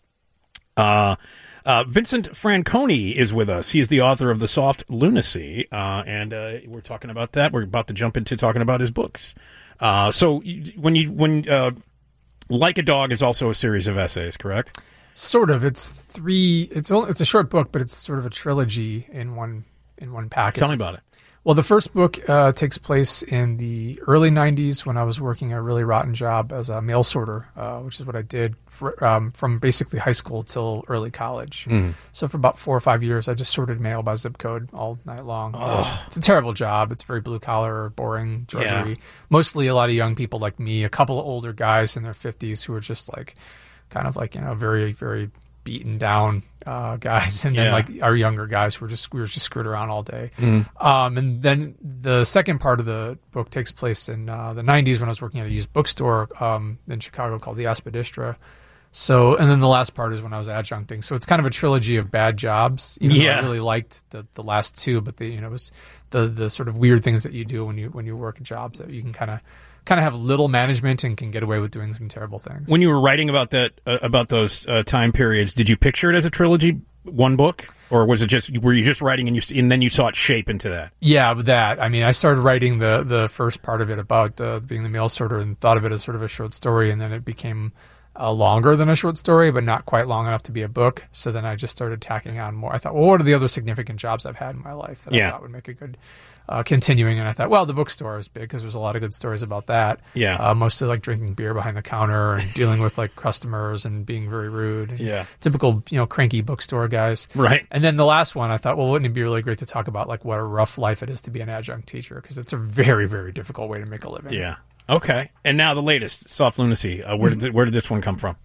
Uh, uh, Vincent Franconi is with us. He is the author of The Soft Lunacy, uh, and uh, we're talking about that. We're about to jump into talking about his books. Uh, so you, when you when uh, Like a Dog is also a series of essays, correct? Sort of. It's three. It's only, it's a short book, but it's sort of a trilogy in one in one package. Tell me about it. Well, the first book uh, takes place in the early nineties when I was working a really rotten job as a mail sorter, uh, which is what I did for, um, from basically high school till early college. Mm. So for about four or five years, I just sorted mail by zip code all night long. Uh, it's a terrible job. It's very blue collar, boring, drudgery. Yeah. Mostly a lot of young people like me, a couple of older guys in their fifties who are just like, kind of like, you know, very, very beaten down uh, guys, and then Yeah. like our younger guys who were just we were just screwed around all day. Mm. Um, and then the second part of the book takes place in uh, the nineties when I was working at a used bookstore um, in Chicago called the Aspidistra. So, and then the last part is when I was adjuncting. So it's kind of a trilogy of bad jobs. Even though Yeah. I really liked the, the last two, but the you know it was the the sort of weird things that you do when you when you work at jobs that you can kind of kind of have little management and can get away with doing some terrible things. When you were writing about that, uh, about those uh, time periods, did you picture it as a trilogy, one book, or was it just were you just writing and you and then you saw it shape into that? Yeah, with that. I mean, I started writing the the first part of it about uh, being the mail sorter and thought of it as sort of a short story, and then it became uh, longer than a short story, but not quite long enough to be a book. So then I just started tacking on more. I thought, well, what are the other significant jobs I've had in my life that Yeah. I thought would make a good uh, continuing? And I thought, well, the bookstore is big because there's a lot of good stories about that. Yeah. Uh, mostly like drinking beer behind the counter and dealing with like customers and being very rude. And Yeah. typical, you know, cranky bookstore guys. Right. And then the last one, I thought, well, wouldn't it be really great to talk about like what a rough life it is to be an adjunct teacher? Because it's a very, very difficult way to make a living. Yeah. Okay. And now the latest, Soft Lunacy. Uh, where did th- where did this one come from?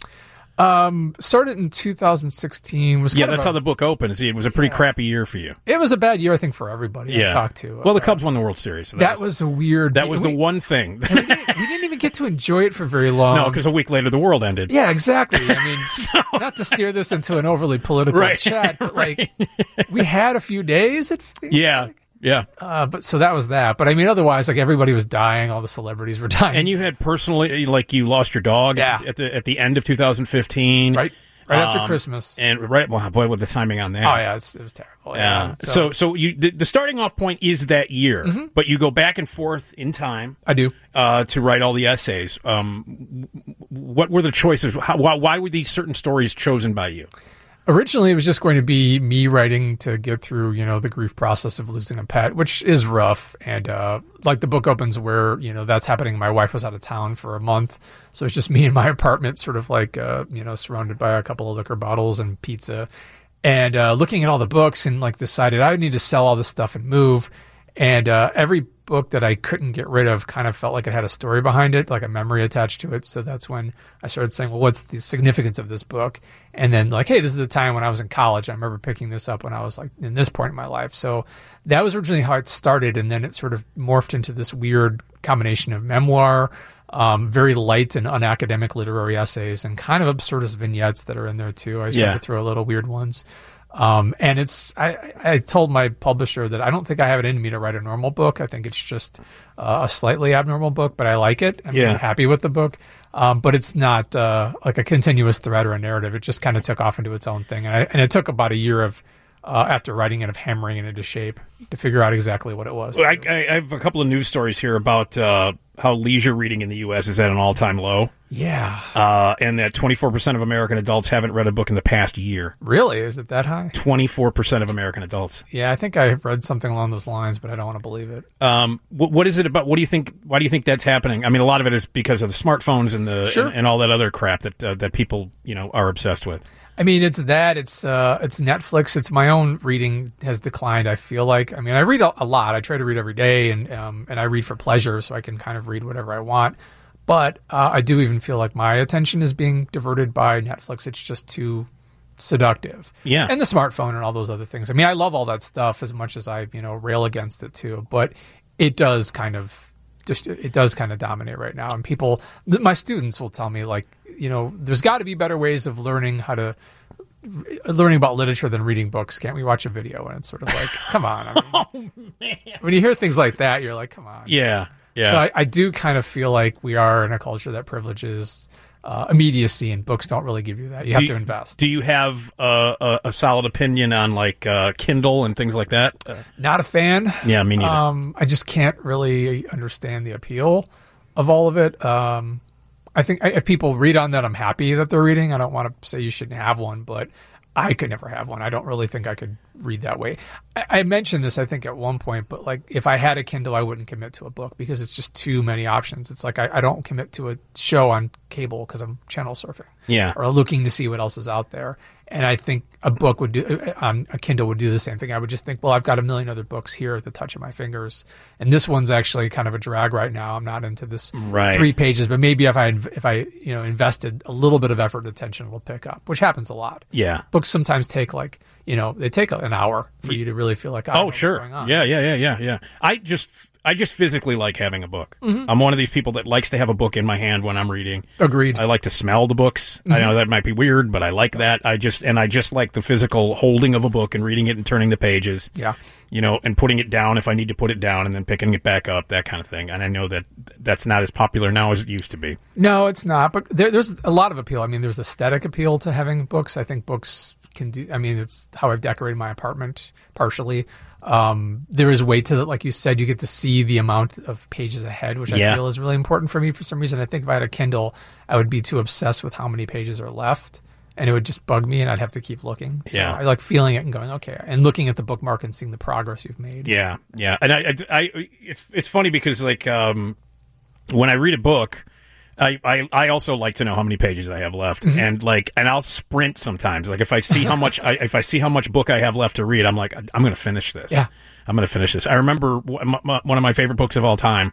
Um, started in two thousand sixteen. Was Yeah, kind that's of a, how the book opens. It was a pretty Yeah. crappy year for you. It was a bad year, I think, for everybody Yeah. I talked to. Well, the Uh, Cubs won the World Series. So that was a weird. that was we, the one thing. we didn't even get to enjoy it for very long. No, because a week later the world ended. Yeah, exactly. I mean, not to steer this into an overly political Right. chat, but like we had a few days. It feels Yeah. like. Yeah. Uh, but so that was that. But I mean, otherwise, like everybody was dying. All the celebrities were dying. And you had personally, like, you lost your dog Yeah. at the at the end of two thousand fifteen. right, right after Um, Christmas. And right, well, boy, with the timing on that. oh yeah, it's, it was terrible. Yeah. Yeah. So, so you the, the starting off point is that year, Mm-hmm. but you go back and forth in time I do. uh, to write all the essays. Um, what were the choices? How, why, why were these certain stories chosen by you? Originally, it was just going to be me writing to get through, you know, the grief process of losing a pet, which is rough. And uh, like the book opens where, you know, that's happening. My wife was out of town for a month. So it's just me in my apartment, sort of like, uh, you know, surrounded by a couple of liquor bottles and pizza. And uh, looking at all the books and like decided I would need to sell all this stuff and move. And uh, every book that I couldn't get rid of kind of felt like it had a story behind it, like a memory attached to it. So that's when I started saying, well, what's the significance of this book? And then like, hey, this is the time when I was in college. I remember picking this up when I was like in this point in my life. So that was originally how it started. And then it sort of morphed into this weird combination of memoir, um, very light and unacademic literary essays, and kind of absurdist vignettes that are in there too. I started Yeah. to throw a little weird ones. Um, and it's, I, I told my publisher that I don't think I have it in me to write a normal book. I think it's just uh, a slightly abnormal book, but I like it. I'm Yeah. really happy with the book. Um, but it's not uh, like a continuous thread or a narrative. It just kind of took off into its own thing. And, I, and it took about a year of, uh, after writing it, of hammering it into shape to figure out exactly what it was. I, I, I have a couple of news stories here about uh, how leisure reading in the U S is at an all-time low, yeah. uh, and that twenty-four percent of American adults haven't read a book in the past year. Really? Is it that high? twenty-four percent of American adults. Yeah, I think I read something along those lines, but I don't want to believe it. Um, what, what is it about? What do you think? Why do you think that's happening? I mean, a lot of it is because of the smartphones and the Sure. and, and all that other crap that uh, that people you know are obsessed with. I mean, it's that, it's uh, it's Netflix, it's my own reading has declined, I feel like. I mean, I read a, a lot. I try to read every day, and um, and I read for pleasure, so I can kind of read whatever I want. But uh, I do even feel like my attention is being diverted by Netflix. It's just too seductive. Yeah. And the smartphone and all those other things. I mean, I love all that stuff as much as I, you know, rail against it too. But it does kind of just it does kind of dominate right now. And people, th- my students will tell me, like, you know, there's got to be better ways of learning how to learning about literature than reading books. Can't we watch a video? And it's sort of like, come on. I mean, oh, man. When you hear things like that, you're like, come on. Yeah, yeah. So I, I do kind of feel like we are in a culture that privileges uh, immediacy, and books don't really give you that. You Do have you- to invest. Do you have uh, a, a solid opinion on like uh, Kindle and things like that? Uh, Not a fan. yeah, me neither. Um, I just can't really understand the appeal of all of it. Um, I think I- if people read on that, I'm happy that they're reading. I don't want to say you shouldn't have one, but I could never have one. I don't really think I could read that way. I, I mentioned this, I think, at one point, but like if I had a Kindle, I wouldn't commit to a book because it's just too many options. It's like I, I don't commit to a show on cable because I'm channel surfing. Yeah. Or looking to see what else is out there. And I think a book would do on a Kindle would do the same thing. I would just think, well, I've got a million other books here at the touch of my fingers, and this one's actually kind of a drag right now. I'm not into this Right. three pages, but maybe if I if I you know invested a little bit of effort and attention, will pick up, which happens a lot. Yeah. Books sometimes take like you know they take an hour for you to really feel like I know Oh, what's sure. going on. Yeah, yeah, yeah, yeah, yeah. I just, I just physically like having a book. Mm-hmm. I'm one of these people that likes to have a book in my hand when I'm reading. Agreed. I like to smell the books. I know that might be weird, but I like that. I just, and I just like the physical holding of a book and reading it and turning the pages. Yeah. You know, and putting it down if I need to put it down and then picking it back up, that kind of thing. And I know that that's not as popular now as it used to be. No, it's not. But there, there's a lot of appeal. I mean, there's aesthetic appeal to having books. I think books can do. I mean, it's how I've decorated my apartment partially. Um, there is weight to it, like you said. You get to see the amount of pages ahead, which Yeah. I feel is really important for me. For some reason, I think if I had a Kindle, I would be too obsessed with how many pages are left, and it would just bug me, and I'd have to keep looking. So Yeah. I like feeling it and going, okay, and looking at the bookmark and seeing the progress you've made. Yeah, yeah, and I, I, I it's it's funny because like um, when I read a book, I, I, I also like to know how many pages I have left, Mm-hmm. and like, and I'll sprint sometimes. Like if I see how much, I, if I see how much book I have left to read, I'm like, I'm going to finish this. Yeah. I'm going to finish this. I remember w- m- m- one of my favorite books of all time,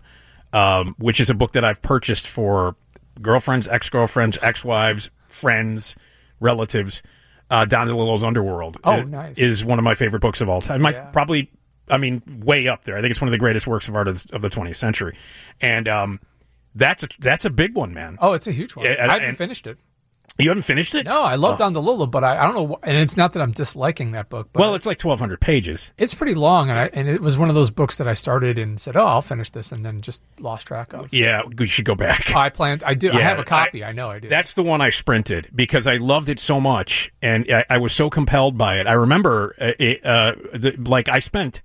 um, which is a book that I've purchased for girlfriends, ex-girlfriends, ex-wives, friends, relatives, uh, Don DeLillo's Underworld. Oh, it, nice. Is one of my favorite books of all time. My, Yeah. Probably, I mean, way up there. I think it's one of the greatest works of art of, of the twentieth century. And um, that's, a, that's a big one, man. Oh, it's a huge one. Yeah, and- I haven't and- finished it. You haven't finished it? No, I love Oh. Don DeLillo, but I, I don't know. wh- And it's not that I'm disliking that book. But Well, it's like twelve hundred pages. it's pretty long, and I, and it was one of those books that I started and said, "Oh, I'll finish this," and then just lost track of. Yeah, you should go back. I planned. I do. I Yeah, have a copy. I- I, know I do. That's the one I sprinted because I loved it so much, and I, I was so compelled by it. I remember, uh, it, uh, the, like, I spent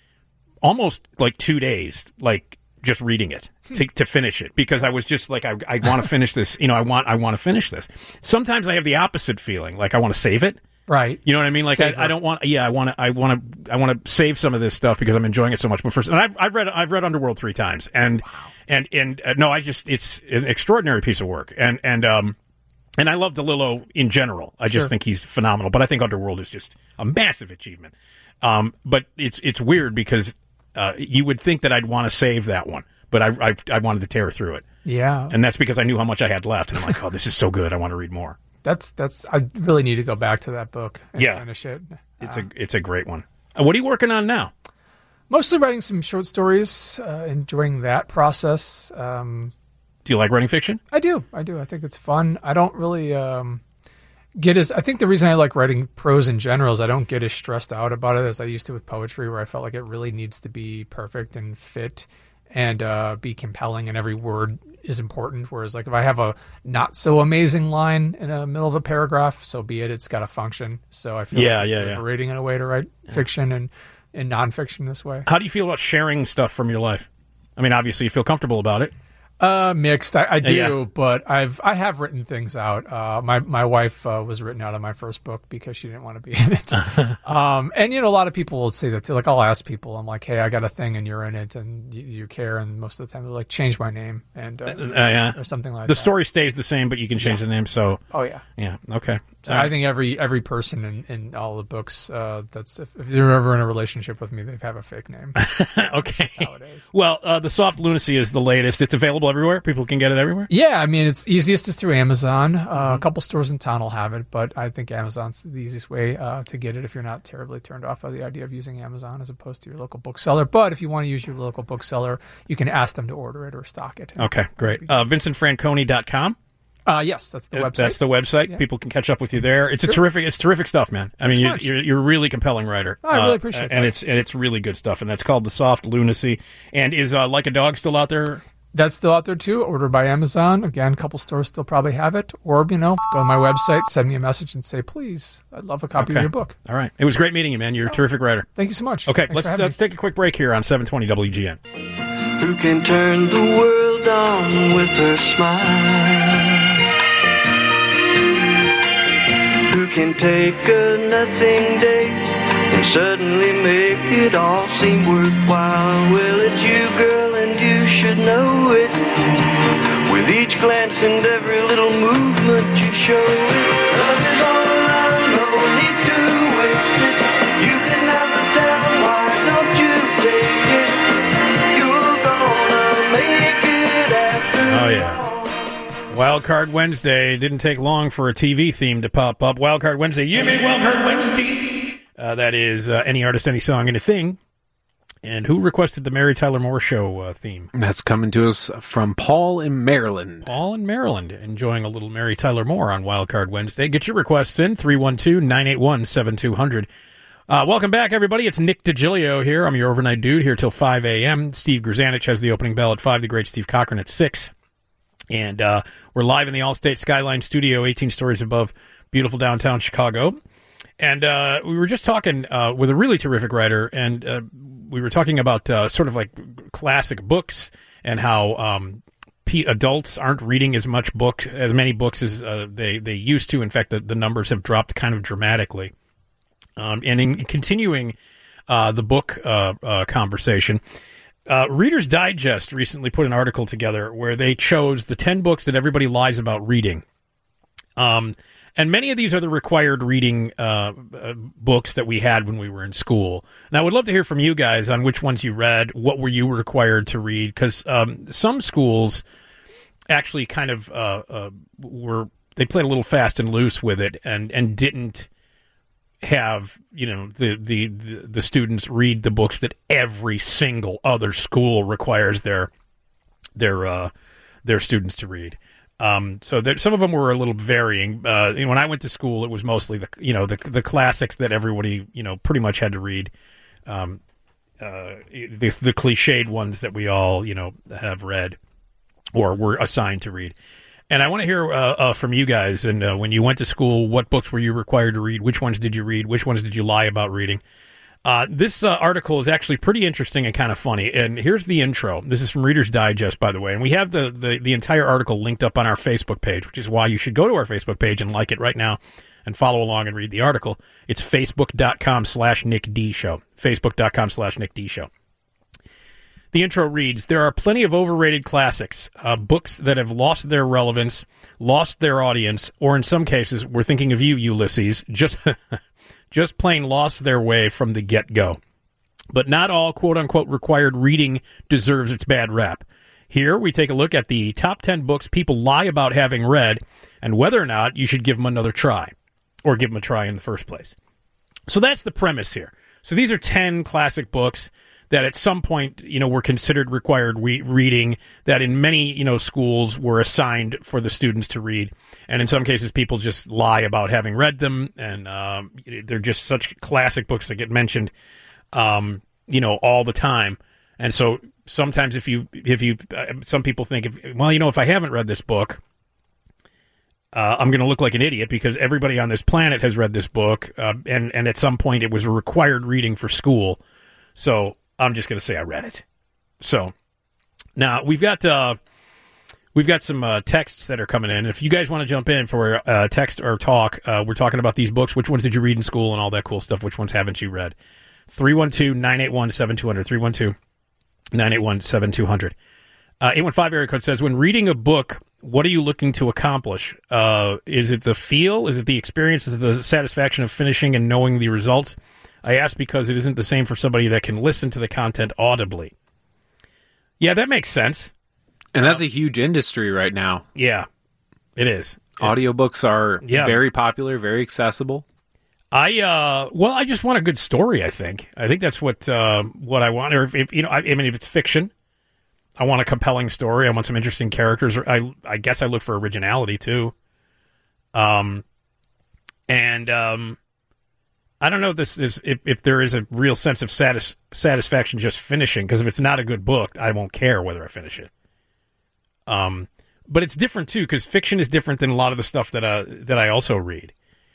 almost like two days, like, just reading it to, to finish it because I was just like, I, I want to finish this. You know, I want, I want to finish this. Sometimes I have the opposite feeling, like I want to save it. right. You know what I mean? Like I, Savor. I don't want. Yeah, I want to. I want to. I want to save some of this stuff because I'm enjoying it so much. But first, and I've I've read I've read Underworld three times, and and and uh, no, I just it's an extraordinary piece of work, and and um and I love DeLillo in general. I just Sure. think he's phenomenal. But I think Underworld is just a massive achievement. Um, but it's it's weird because uh, you would think that I'd want to save that one, but I I, I wanted to tear through it, Yeah. and that's because I knew how much I had left, and I'm like, oh, this is so good. I want to read more. That's that's. I really need to go back to that book and Yeah. finish it. It's a it's a great one. Uh, what are you working on now? Mostly writing some short stories. Uh, enjoying that process. Um, Do you like writing fiction? I do. I do. I think it's fun. I don't really um, get as. I think the reason I like writing prose in general is I don't get as stressed out about it as I used to with poetry, where I felt like it really needs to be perfect and fit and uh, be compelling, and every word is important. Whereas, like, if I have a not so amazing line in the middle of a paragraph, so be it. It's got to function. So I feel Yeah, like it's yeah, yeah. liberating in a way to write fiction and, and nonfiction this way. How do you feel about sharing stuff from your life? I mean, obviously you feel comfortable about it. Uh, mixed. I, I do, Yeah. but I've I have written things out. Uh, my my wife uh, was written out of my first book because she didn't want to be in it. um, and you know, a lot of people will say that too. Like, I'll ask people, I'm like, "Hey, I got a thing, and you're in it, and you, you care." And most of the time, they're like, "Change my name," and uh, Uh, yeah. or something like The that. story stays the same, but you can change the name. So, Oh yeah. yeah, okay. So I think every every person in, in all the books uh, that's if, if they're ever in a relationship with me, they have a fake name. okay. how it is. Well, uh, the Soft Lunacy is the latest. It's available everywhere. People can get it everywhere. Yeah, I mean, it's easiest is through Amazon. Uh, Mm-hmm. A couple stores in town will have it, but I think Amazon's the easiest way uh, to get it if you're not terribly turned off by the idea of using Amazon as opposed to your local bookseller. But if you want to use your local bookseller, you can ask them to order it or stock it. Okay, great. Uh, Vincent Franconi dot com. Uh, yes, that's the website. That's the website. Yeah. People can catch up with you there. It's a terrific. It's terrific stuff, man. I mean, you, much. you're you're a really compelling writer. Oh, I really Uh, appreciate and that. it's and it's really good stuff. And that's called the Soft Lunacy. And is uh, Like a Dog still out there? That's still out there too. Order by Amazon. Again, a couple stores still probably have it. Or, you know, go to my website, send me a message and say, please, I'd love a copy Okay. of your book. All right. It was great meeting you, man. You're a terrific writer. Thank you so much. Okay, Thanks let's for having let's me. take a quick break here on seven twenty W G N. Who can turn the world on with her smile? Who can take a nothing day and suddenly make it all seem worthwhile? Well, it's you, girl, and you should know it. With each glance and every little movement you show it. Love is all around, no need to waste it. You can never tell, why don't you take it? You're gonna make it after Oh, yeah. Wild Card Wednesday. Didn't take long for a T V theme to pop up. Wild Card Wednesday. You made Wild Card Wednesday. Uh, that is uh, any artist, any song, anything. And who requested the Mary Tyler Moore Show uh, theme? That's coming to us from Paul in Maryland. Paul in Maryland, enjoying a little Mary Tyler Moore on Wild Card Wednesday. Get your requests in, three one two, nine eight one, seven two zero zero. Uh, welcome back, everybody. It's Nick DiGilio here. I'm your overnight dude here till five a.m. Steve Grzanich has the opening bell at five, the great Steve Cochran at six. And uh, we're live in the Allstate Skyline studio, eighteen stories above beautiful downtown Chicago. And uh, we were just talking uh, with a really terrific writer, and uh, we were talking about uh, sort of like classic books and how um, p- adults aren't reading as much books, as many books as uh, they, they used to. In fact, the, the numbers have dropped kind of dramatically. Um, and in continuing uh, the book uh, uh, conversation, uh, Reader's Digest recently put an article together where they chose the ten books that everybody lies about reading. Um, And many of these are the required reading uh, uh, books that we had when we were in school. And I would love to hear from you guys on which ones you read, what were you required to read, because um, some schools actually kind of uh, uh, were, they played a little fast and loose with it and, and didn't have, you know, the, the, the, the students read the books that every single other school requires their their uh, their students to read. Um, so there, some of them were a little varying. Uh, you know, when I went to school, it was mostly the you know the the classics that everybody you know pretty much had to read, um, uh, the the cliched ones that we all you know have read or were assigned to read. And I want to hear uh, uh, from you guys. And uh, when you went to school, what books were you required to read? Which ones did you read? Which ones did you lie about reading? Uh, this uh, article is actually pretty interesting and kind of funny. And here's the intro. This is from Reader's Digest, by the way. And we have the, the, the entire article linked up on our Facebook page, which is why you should go to our Facebook page and like it right now and follow along and read the article. It's facebook.com slash Nick D Show. Facebook.com slash Nick D Show. The intro reads, there are plenty of overrated classics, uh, books that have lost their relevance, lost their audience, or in some cases, we're thinking of you, Ulysses, just... just plain lost their way from the get-go. But not all quote-unquote required reading deserves its bad rap. Here, we take a look at the top ten books people lie about having read and whether or not you should give them another try, or give them a try in the first place. So that's the premise here. So these are ten classic books that at some point, you know, were considered required re- reading, that in many, you know, schools were assigned for the students to read. And in some cases, people just lie about having read them, and um, they're just such classic books that get mentioned, um, you know, all the time. And so sometimes if you, if you, uh, some people think, if, well, you know, if I haven't read this book, uh, I'm going to look like an idiot because everybody on this planet has read this book, uh, and, and at some point it was a required reading for school. So I'm just going to say I read it. So now we've got... Uh, We've got some uh, texts that are coming in. If you guys want to jump in for uh, text or talk, uh, we're talking about these books. Which ones did you read in school and all that cool stuff? Which ones haven't you read? three one two, nine eight one, seven two zero zero. three one two, nine eight one, seven two zero zero. Uh, eight one five area code says, when reading a book, what are you looking to accomplish? Uh, is it the feel? Is it the experience? Is it the satisfaction of finishing and knowing the results? I ask because it isn't the same for somebody that can listen to the content audibly. Yeah, that makes sense. And that's a huge industry right now. Yeah, it is. Audiobooks are yeah. very popular, very accessible. I uh, well, I just want a good story. I think. I think that's what uh, what I want. Or if, if you know, I, I mean, if it's fiction, I want a compelling story. I want some interesting characters. Or I I guess I look for originality too. Um, and um, I don't know if this is if, if there is a real sense of satis- satisfaction just finishing. Because if it's not a good book, I won't care whether I finish it. Um, but it's different too, because fiction is different than a lot of the stuff that uh, that I also read.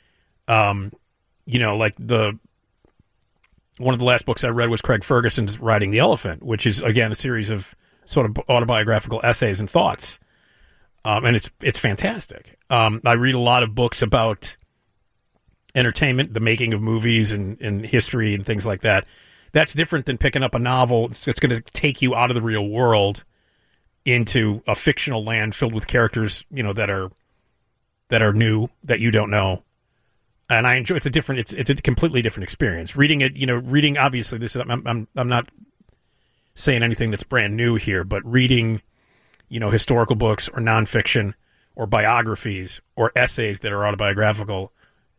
Um, you know, like the one of the last books I read was Craig Ferguson's Riding the Elephant, which is again a series of sort of autobiographical essays and thoughts, um, and it's it's fantastic. Um, I read a lot of books about entertainment, the making of movies, and, and history and things like that. That's different than picking up a novel. It's, it's going to take you out of the real world into a fictional land filled with characters, you know, that are that are new, that you don't know. And I enjoy. It's a different. It's it's a completely different experience. Reading it, you know, reading. Obviously, this is. I'm I'm I'm not saying anything that's brand new here, but reading, you know, historical books or nonfiction or biographies or essays that are autobiographical,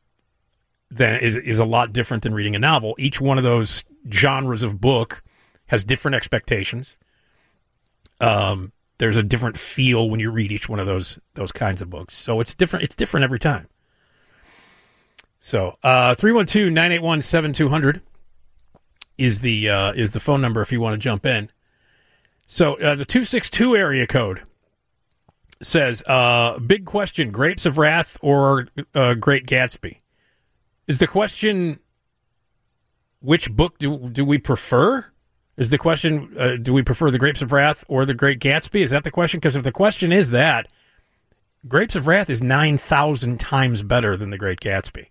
then is is a lot different than reading a novel. Each one of those genres of book has different expectations. Um, there's a different feel when you read each one of those those kinds of books. So it's different. It's different every time. So uh, three one two, nine eight one, seven two zero zero is the uh, is the phone number if you want to jump in. So uh, the two six two area code says, uh, big question, Grapes of Wrath or uh, Great Gatsby? Is the question, which book do do we prefer? Is the question, uh, do we prefer The Grapes of Wrath or The Great Gatsby? Is that the question? Because if the question is that, Grapes of Wrath is nine thousand times better than The Great Gatsby.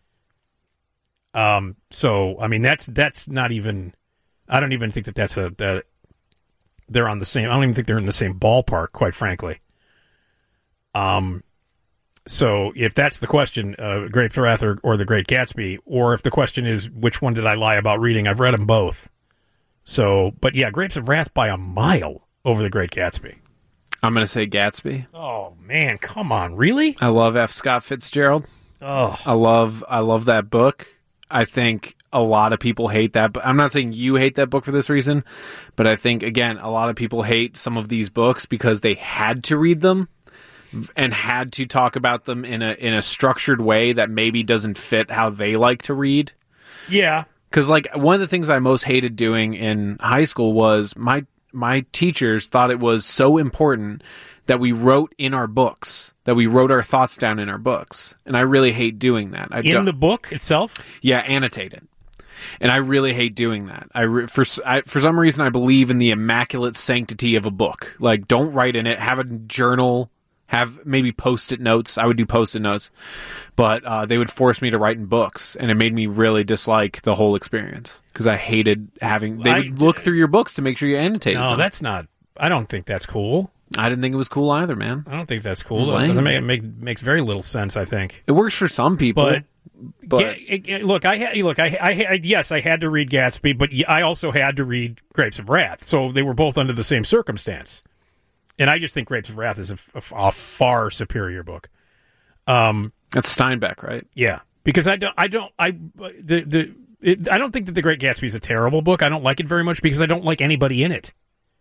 Um. So, I mean, that's that's not even, I don't even think that that's a, that they're on the same, I don't even think they're in the same ballpark, quite frankly. Um. So if that's the question, uh, Grapes of Wrath or, or The Great Gatsby, or if the question is which one did I lie about reading, I've read them both. So, but yeah, Grapes of Wrath by a mile over The Great Gatsby. I'm going to say Gatsby. Oh man, come on, really? I love F. Scott Fitzgerald. Oh, I love I love that book. I think a lot of people hate that, but I'm not saying you hate that book for this reason, but I think again, a lot of people hate some of these books because they had to read them and had to talk about them in a in a structured way that maybe doesn't fit how they like to read. yeah. Because, like, one of the things I most hated doing in high school was my my teachers thought it was so important that we wrote in our books, that we wrote our thoughts down in our books. And I really hate doing that. I In don't- the book itself? Yeah, annotated. And I really hate doing that. I re- for I, for some reason I believe in the immaculate sanctity of a book. Like, don't write in it. Have a journal. Have maybe post-it notes. I would do post-it notes, but uh, they would force me to write in books, and it made me really dislike the whole experience because I hated having. They I- would look through your books to make sure you annotated No, them. that's not. I don't think that's cool. I didn't think it was cool either, man. I don't think that's cool. It's It lame. doesn't make, it make makes very little sense. I think. It works for some people, But, but yeah, it- it- look, I ha- look, I, I, I, yes, I had to read Gatsby, but I also had to read Grapes of Wrath, so they were both under the same circumstance. And I just think Grapes of Wrath is a, a, a far superior book. Um, that's Steinbeck, right? yeah, because I don't, I don't, I the the it, I don't think that The Great Gatsby is a terrible book. I don't like it very much because I don't like anybody in it.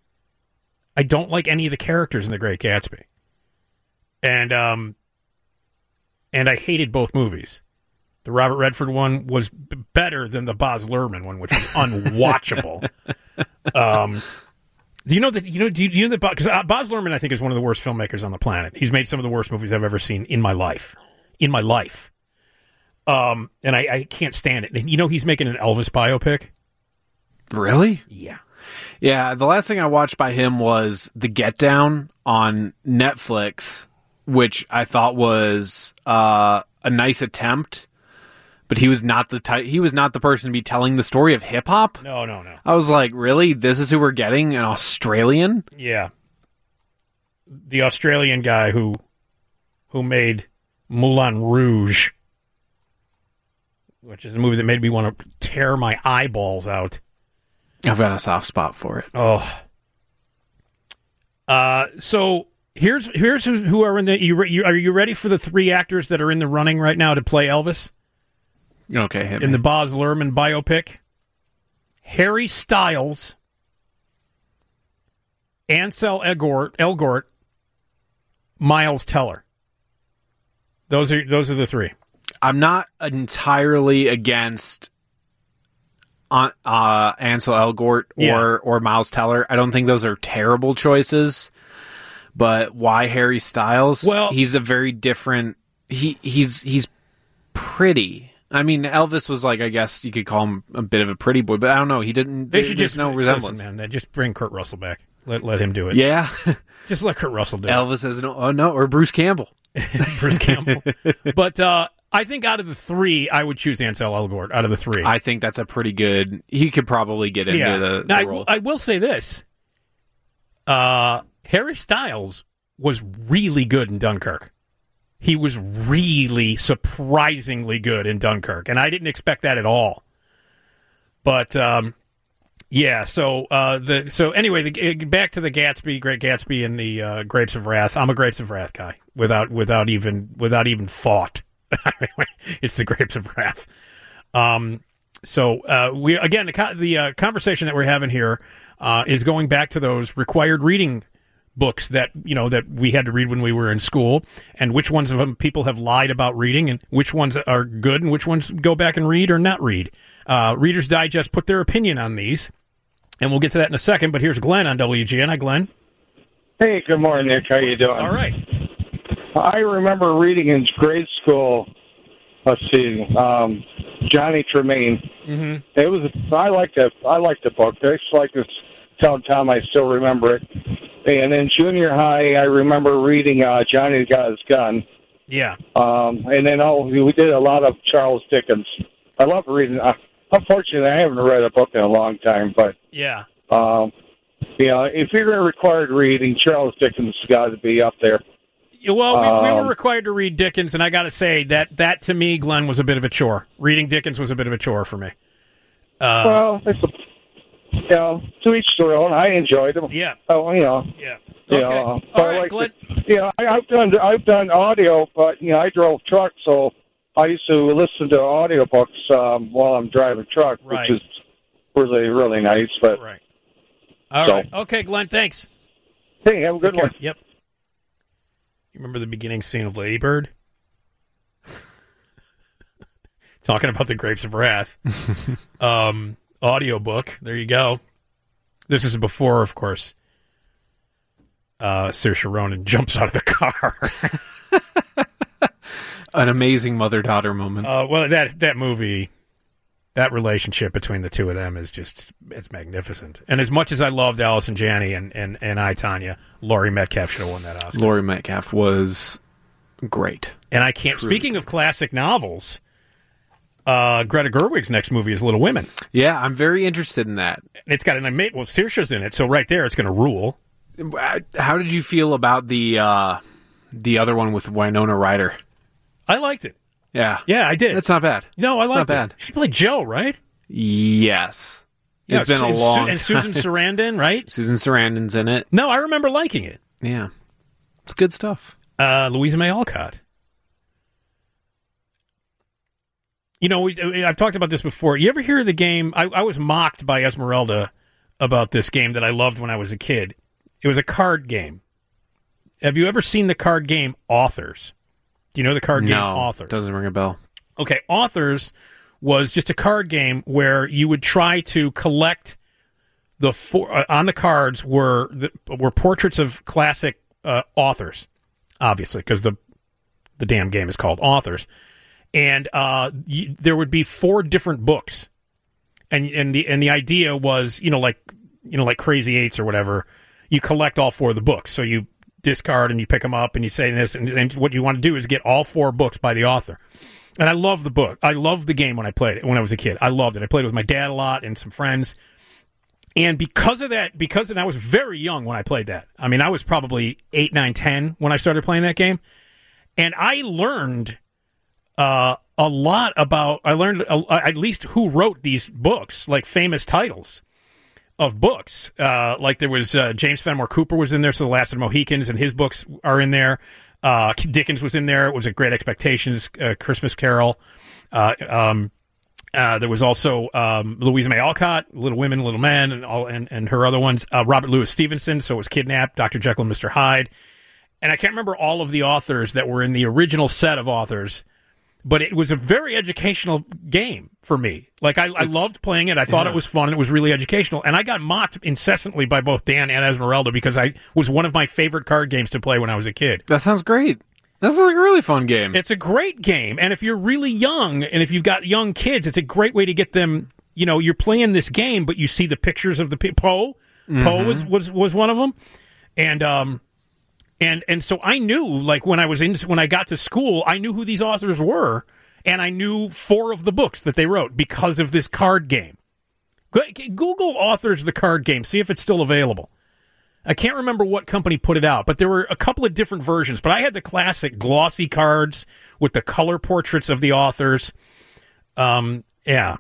I don't like any of the characters in The Great Gatsby, and um, and I hated both movies. The Robert Redford one was b- better than the Baz Luhrmann one, which was unwatchable. um. Do you know that? You know? Do you, do you know that? Because uh, Baz Luhrmann, I think, is one of the worst filmmakers on the planet. He's made some of the worst movies I've ever seen in my life. In my life, um, and I, I can't stand it. And you know, he's making an Elvis biopic. Really? Yeah. Yeah, the last thing I watched by him was The Get Down on Netflix, which I thought was uh, a nice attempt, but he was not the type. He was not the person to be telling the story of hip hop. No, no, no. I was like, really? This is who we're getting? An Australian? Yeah. The Australian guy who who made Moulin Rouge, which is a movie that made me want to tear my eyeballs out. I've got a soft spot for it. Oh. Uh, so here's here's who, who are in the. You, re- you, are you ready for the three actors that are in the running right now to play Elvis Okay, hit in me. the Baz Luhrmann biopic? Harry Styles, Ansel Elgort, Elgort, Miles Teller. Those are those are the three. I'm not entirely against uh, uh, Ansel Elgort or, Yeah. or Miles Teller. I don't think those are terrible choices. But why Harry Styles? Well- he's a very different. He he's he's pretty. I mean, Elvis was like, I guess you could call him a bit of a pretty boy, but I don't know. He didn't. They there- should there's just no resemblance. Listen, man. They just bring Kurt Russell back. Let let him do it. Yeah, Just let Kurt Russell do it. Elvis has no. Oh no, or Bruce Campbell. Bruce Campbell. But uh, I think out of the three, I would choose Ansel Elgort. Out of the three, I think that's a pretty good. He could probably get into yeah. the, the Now, I, role. I will say this: uh, Harry Styles was really good in Dunkirk. He was really surprisingly good in Dunkirk, and I didn't expect that at all. But um, yeah, so uh, the so anyway, the, back to the Gatsby, Great Gatsby, and the uh, Grapes of Wrath. I'm a Grapes of Wrath guy without without even without even thought. It's the Grapes of Wrath. Um, so uh, we again the co- the uh, conversation that we're having here uh, is going back to those required reading books that you know that we had to read when we were in school, and which ones of them people have lied about reading, and which ones are good, and which ones go back and read or not read. Uh, Reader's Digest put their opinion on these, and we'll get to that in a second. But here's Glenn on W G N. Hi, Glenn. Hey, good morning, Nick. How you doing? All right. I remember reading in grade school. Let's see, um, Johnny Tremaine. Mm-hmm. It was. I liked it. I liked the book. I just like to tell Tom I still remember it. And in junior high, I remember reading uh, Johnny Got His Gun. Yeah. Um, and then oh, we did a lot of Charles Dickens. I love reading. Uh, unfortunately, I haven't read a book in a long time, but Yeah. um, you know, if you're required reading, Charles Dickens has got to be up there. Yeah, well, we, we were Um, required to read Dickens, and I got to say that that to me, Glenn, was a bit of a chore. Reading Dickens was a bit of a chore for me. Uh, well, it's a, you know, to each their own. I enjoyed them. Yeah. Oh, you know. Yeah. You Okay. know, All but I right, like Glenn. to- you know, I, I've done I've done audio, but you know, I drove truck, so I used to listen to audiobooks um, while I'm driving truck, Right. which is really really nice. But Right. All So- right. Okay, Glenn, thanks. hey, have a good Take care. one. Yep. You remember the beginning scene of Lady Bird? Talking about the Grapes of Wrath. um, audiobook. There you go. This is before, of course, uh, Saoirse Ronan jumps out of the car. An amazing mother-daughter moment. uh, well, that that movie, that relationship between the two of them is just, it's magnificent. And as much as I loved Allison Janney and, and, and I, Tanya, Laurie Metcalf should have won that Oscar. Laurie Metcalf was great. And I can't, Truly. speaking of classic novels, uh, Greta Gerwig's next movie is Little Women. Yeah, I'm very interested in that. And it's got an amazing, well, Saoirse's in it, so right there it's going to rule. How did you feel about the uh, the other one with Winona Ryder? I liked it. Yeah, Yeah, I did. That's not bad. no, I it's liked not it. bad. She played Joe, right? Yes, Yeah, it's been a and Su- long And time. Susan Sarandon, right? Susan Sarandon's in it. No, I remember liking it. Yeah, it's good stuff. Uh, Louisa May Alcott. You know, we, I've talked about this before. You ever hear the game? I, I was mocked by Esmeralda about this game that I loved when I was a kid. It was a card game. Have you ever seen the card game Authors? Do you know the card game No, Authors? doesn't ring a bell. Okay, Authors was just a card game where you would try to collect the four, uh, on the cards were the, were portraits of classic uh, authors, obviously, because the the damn game is called Authors, and uh, y- there would be four different books, and and the and the idea was, you know, like you know like Crazy Eights or whatever, you collect all four of the books, so you discard and you pick them up and you say this, and, and what you want to do is get all four books by the author. And I love the book. I loved the game when I played it when I was a kid. I loved it. I played it with my dad a lot and some friends. And because of that, because and I was very young when I played that. I mean, I was probably eight, nine, ten when I started playing that game. And I learned uh, a lot about, I learned uh, at least who wrote these books, like famous titles of books. Uh, like there was uh, James Fenimore Cooper was in there, so The Last of the Mohicans, and his books are in there. Uh, Dickens was in there. It was a Great Expectations, uh, Christmas Carol. Uh, um, uh, there was also um, Louisa May Alcott, Little Women, Little Men, and all, and, and her other ones. Uh, Robert Louis Stevenson, so it was Kidnapped, Doctor Jekyll and Mister Hyde. And I can't remember all of the authors that were in the original set of authors, but it was a very educational game for me. Like, I, I loved playing it. I thought yeah. it was fun, and it was really educational. And I got mocked incessantly by both Dan and Esmeralda because I was one of my favorite card games to play when I was a kid. That sounds great. That sounds like a really fun game. It's a great game, and if you're really young, and if you've got young kids, it's a great way to get them, you know, you're playing this game, but you see the pictures of the pe- Poe. Mm-hmm. Poe was, was, was one of them. And, um, and, and so I knew, like, when I was in, when I got to school, I knew who these authors were, and I knew four of the books that they wrote because of this card game. Go- Google Authors the card game, see if it's still available. I can't remember what company put it out, but there were a couple of different versions. But I had the classic glossy cards with the color portraits of the authors. Um, yeah.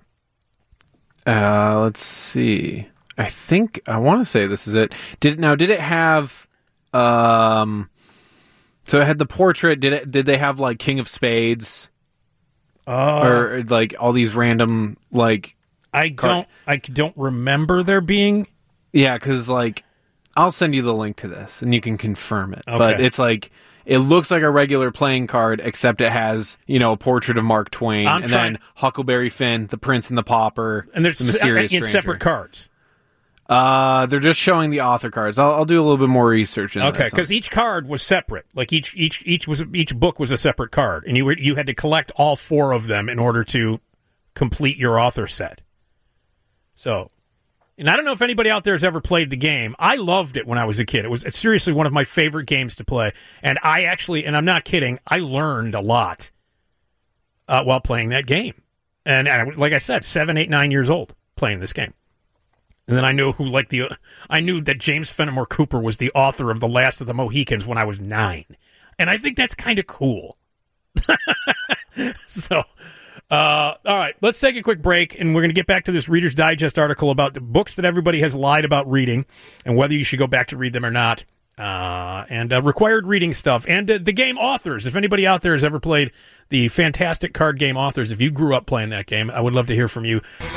Uh, let's see. I think I want to say this is it. Did now? Did it have? Um, so it had the portrait. Did it? Did they have like King of Spades? Uh, or like all these random like? I don't. I don't remember there being. Yeah, because like. I'll send you the link to this, and you can confirm it. Okay. But it's like, it looks like a regular playing card, except it has, you know, a portrait of Mark Twain, I'm and trying- then Huckleberry Finn, the Prince and the Pauper, And there's the mysterious in stranger. separate cards. Uh, they're just showing the author cards. I'll, I'll do a little bit more research. Into Okay, this. because each card was separate. Like each each each was each book was a separate card, and you were, you had to collect all four of them in order to complete your author set. So. And I don't know if anybody out there has ever played the game. I loved it when I was a kid. It was it's seriously one of my favorite games to play. And I actually, and I'm not kidding, I learned a lot uh, while playing that game. And, and I, like I said, seven, eight, nine years old playing this game. And then I knew who, like the, I knew that James Fenimore Cooper was the author of The Last of the Mohicans when I was nine. And I think that's kind of cool. so, uh, all right, let's take a quick break, and we're going to get back to this Reader's Digest article about the books that everybody has lied about reading and whether you should go back to read them or not, uh, and uh, required reading stuff, and uh, the game Authors. If anybody out there has ever played the fantastic card game Authors, if you grew up playing that game, I would love to hear from you. Oh,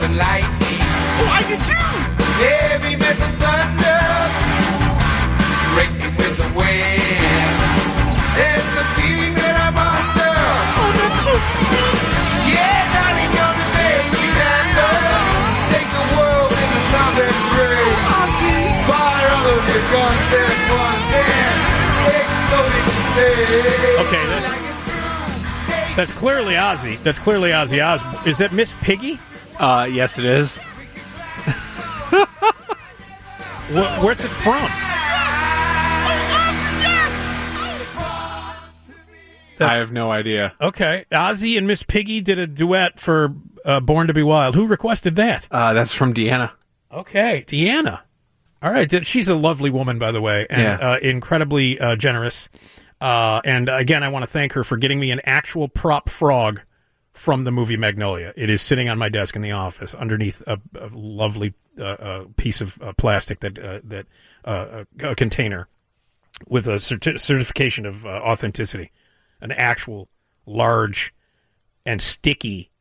I did too! Heavy metal thunder, racing with the wind. It's the feeling that I'm under. Oh, that's so sweet. Yeah, darling, you're the baby handle. Take the world in the thumb and race. Ozzy. Fire all of your guns at once and explode into space. Okay, that's, that's clearly Ozzy. That's clearly Ozzy Osbourne. Is that Miss Piggy? Uh, yes, it is. Wh- where's it from? I have no idea. Okay. Ozzy and Miss Piggy did a duet for uh, Born to be Wild. Who requested that? Uh, that's from Deanna. Okay. Deanna. All right. She's a lovely woman, by the way, and Yeah. uh, incredibly uh, generous. Uh, and again, I want to thank her for getting me an actual prop frog from the movie Magnolia. It is sitting on my desk in the office underneath a, a lovely uh, uh, piece of uh, plastic that, uh, that uh, a container with a certi- certification of uh, authenticity. An actual large and sticky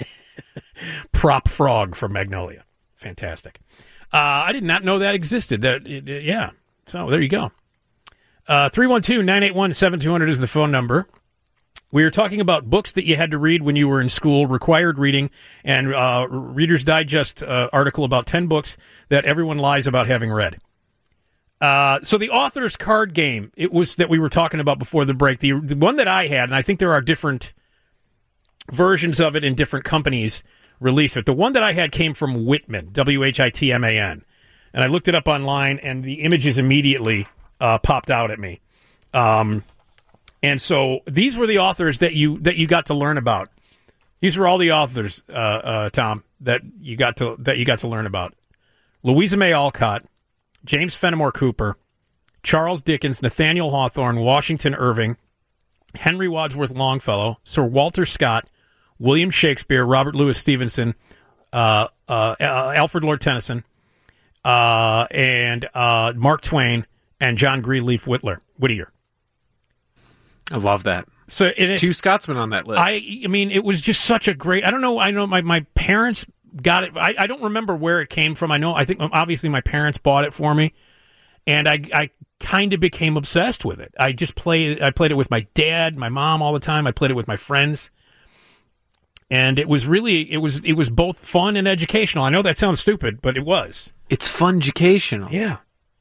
prop frog from Magnolia. Fantastic. Uh, I did not know that existed. That it, it, yeah. So there you go. Uh, three one two, nine eight one, seven two zero zero is the phone number. We were talking about books that you had to read when you were in school, required reading, and uh, Reader's Digest uh, article about ten books that everyone lies about having read. Uh, so the Author's card game, it was that we were talking about before the break. The, the one that I had, and I think there are different versions of it in different companies release it. The one that I had came from Whitman, W H I T M A N. And I looked it up online, and the images immediately uh, popped out at me. Um, and so these were the authors that you that you got to learn about. These were all the authors, uh, uh, Tom, that you got to that you got to learn about. Louisa May Alcott, James Fenimore Cooper, Charles Dickens, Nathaniel Hawthorne, Washington Irving, Henry Wadsworth Longfellow, Sir Walter Scott, William Shakespeare, Robert Louis Stevenson, uh, uh, uh, Alfred Lord Tennyson, uh, and uh, Mark Twain, and John Greenleaf Whittler, Whittier. I love that. So it, Two Scotsmen on that list. I, I mean, it was just such a great. I don't know. I know my, my parents got it. I, I don't remember where it came from. I know. I think obviously my parents bought it for me, and I I kind of became obsessed with it. I just played. I played it with my dad, my mom all the time. I played it with my friends, and it was really it was it was both fun and educational. I know that sounds stupid, but it was. It's fun-educational. Yeah.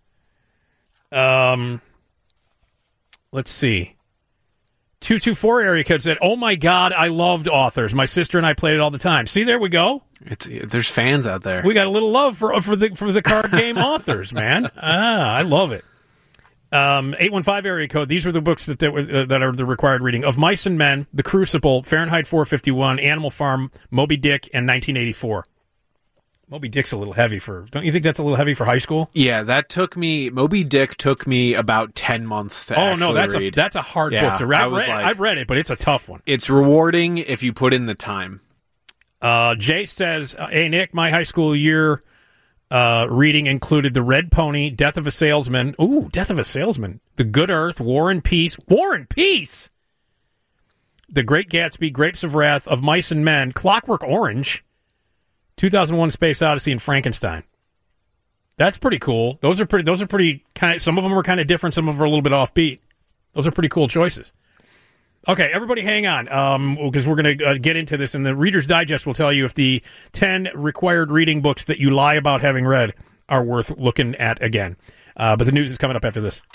Um. Let's see. two two four area code said, "Oh my God, I loved Authors. My sister and I played it all the time." See, there we go. It's there's fans out there. We got a little love for for the for the card game Authors, man. Ah, I love it. Um, eight one five area code. These are the books that that, uh, that are the required reading: Of Mice and Men, The Crucible, Fahrenheit four fifty-one, Animal Farm, Moby Dick, and nineteen eighty-four. Moby Dick's a little heavy for. Don't you think that's a little heavy for high school? Yeah, that took me. Moby Dick took me about ten months to. Oh actually no, that's read. a that's a hard yeah, book to read. I I've was read, like, I've read it, but it's a tough one. It's rewarding if you put in the time. Uh, Jay says, "Hey Nick, my high school year uh, reading included The Red Pony, Death of a Salesman. Ooh, Death of a Salesman. The Good Earth, War and Peace. War and Peace. The Great Gatsby, Grapes of Wrath, Of Mice and Men, Clockwork Orange, two thousand one: Space Odyssey, and Frankenstein." That's pretty cool. Those are pretty. Those are pretty kind of. Some of them are kind of different. Some of them are a little bit offbeat. Those are pretty cool choices. Okay, everybody, hang on, um, because we're going to uh, get into this, and the Reader's Digest will tell you if the ten required reading books that you lie about having read are worth looking at again. Uh, but the news is coming up after this.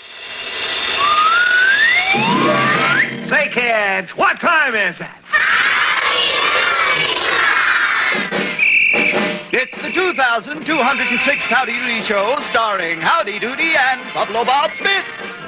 Say, kids, what time is it? It's the two thousand two hundred sixth Howdy Doody Show, starring Howdy Doody and Buffalo Bob Smith.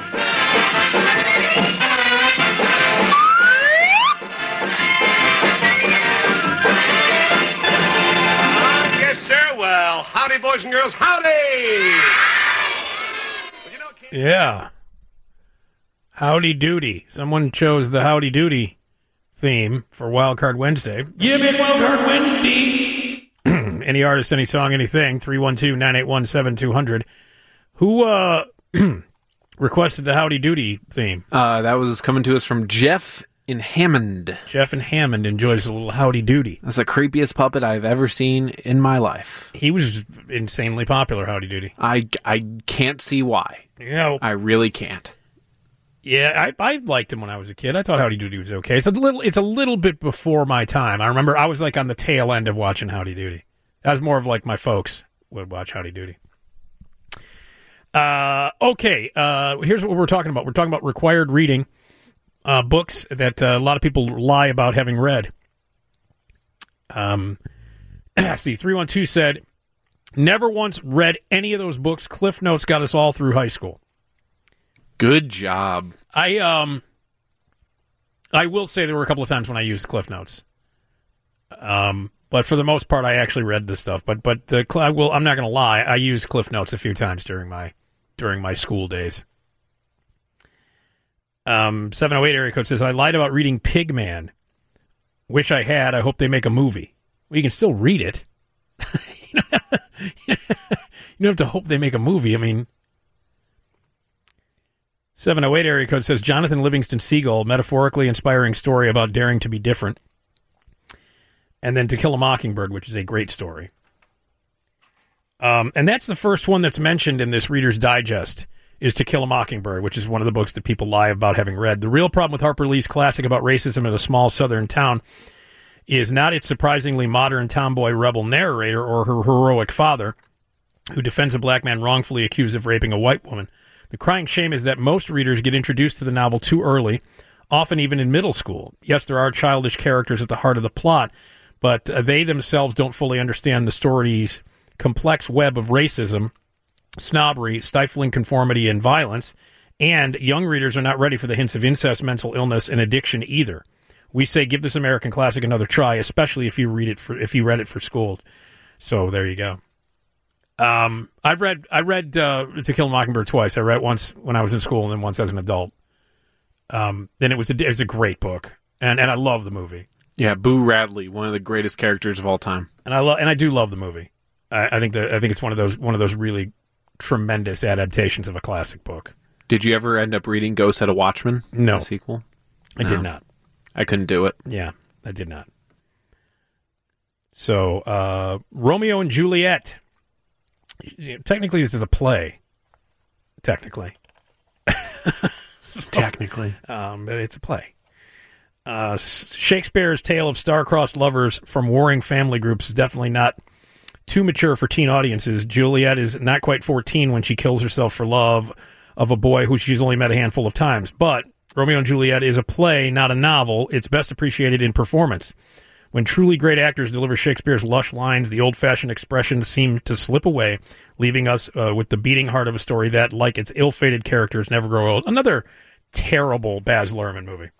Uh, yes, sir. Well, howdy, boys and girls. Howdy! Yeah. Howdy Doody. Someone chose the Howdy Doody theme for Wildcard Wednesday. Give it Wildcard Wednesday. Any artist, any song, anything. three one two, nine eight one, seven two zero zero. Who uh, requested the Howdy Doody theme? Uh, that was coming to us from Jeff in Hammond. Jeff in Hammond enjoys a little Howdy Doody. That's the creepiest puppet I've ever seen in my life. He was insanely popular, Howdy Doody. I, I can't see why. You know, I really can't. Yeah, I, I liked him when I was a kid. I thought Howdy Doody was okay. It's a little it's a little bit before my time. I remember I was like on the tail end of watching Howdy Doody. That was more of like my folks would watch Howdy Doody. Uh, okay, uh, here's what we're talking about. We're talking about required reading, uh, books that uh, a lot of people lie about having read. Um, see, three one two said, never once read any of those books. Cliff Notes got us all through high school. Good job. I um, I will say there were a couple of times when I used Cliff Notes. Um, but for the most part, I actually read this stuff. But but the I will I'm not going to lie. I used Cliff Notes a few times during my during my school days. Um, seven oh eight area code says I lied about reading Pigman. Wish I had. I hope they make a movie. Well, you can still read it. You don't have to hope they make a movie. I mean. seven oh eight area code says Jonathan Livingston Seagull, metaphorically inspiring story about daring to be different. And then To Kill a Mockingbird, which is a great story. Um, and that's the first one that's mentioned in this Reader's Digest, is To Kill a Mockingbird, which is one of the books that people lie about having read. The real problem with Harper Lee's classic about racism in a small southern town is not its surprisingly modern tomboy rebel narrator or her heroic father, who defends a black man wrongfully accused of raping a white woman. The crying shame is that most readers get introduced to the novel too early, often even in middle school. Yes, there are childish characters at the heart of the plot, but uh, they themselves don't fully understand the story's complex web of racism, snobbery, stifling conformity, and violence, and young readers are not ready for the hints of incest, mental illness, and addiction either. We say give this American classic another try, especially if you read it for if you read it for school. So there you go. Um, I've read I read uh, To Kill a Mockingbird twice. I read it once when I was in school and then once as an adult. Um, then it was a it was a great book, and and I love the movie. Yeah, Boo Radley, one of the greatest characters of all time. And I love and I do love the movie. I, I think that I think it's one of those one of those really tremendous adaptations of a classic book. Did you ever end up reading Ghost Head of Watchmen? No, the sequel. I no. did not. I couldn't do it. Yeah, I did not. So uh, Romeo and Juliet. Technically, this is a play. Technically. so, Technically. Um, but it's a play. Uh, Shakespeare's tale of star-crossed lovers from warring family groups is definitely not too mature for teen audiences. Juliet is not quite fourteen when she kills herself for love of a boy who she's only met a handful of times. But Romeo and Juliet is a play, not a novel. It's best appreciated in performance. When truly great actors deliver Shakespeare's lush lines, the old-fashioned expressions seem to slip away, leaving us uh, with the beating heart of a story that, like its ill-fated characters, never grow old. Another terrible Baz Luhrmann movie.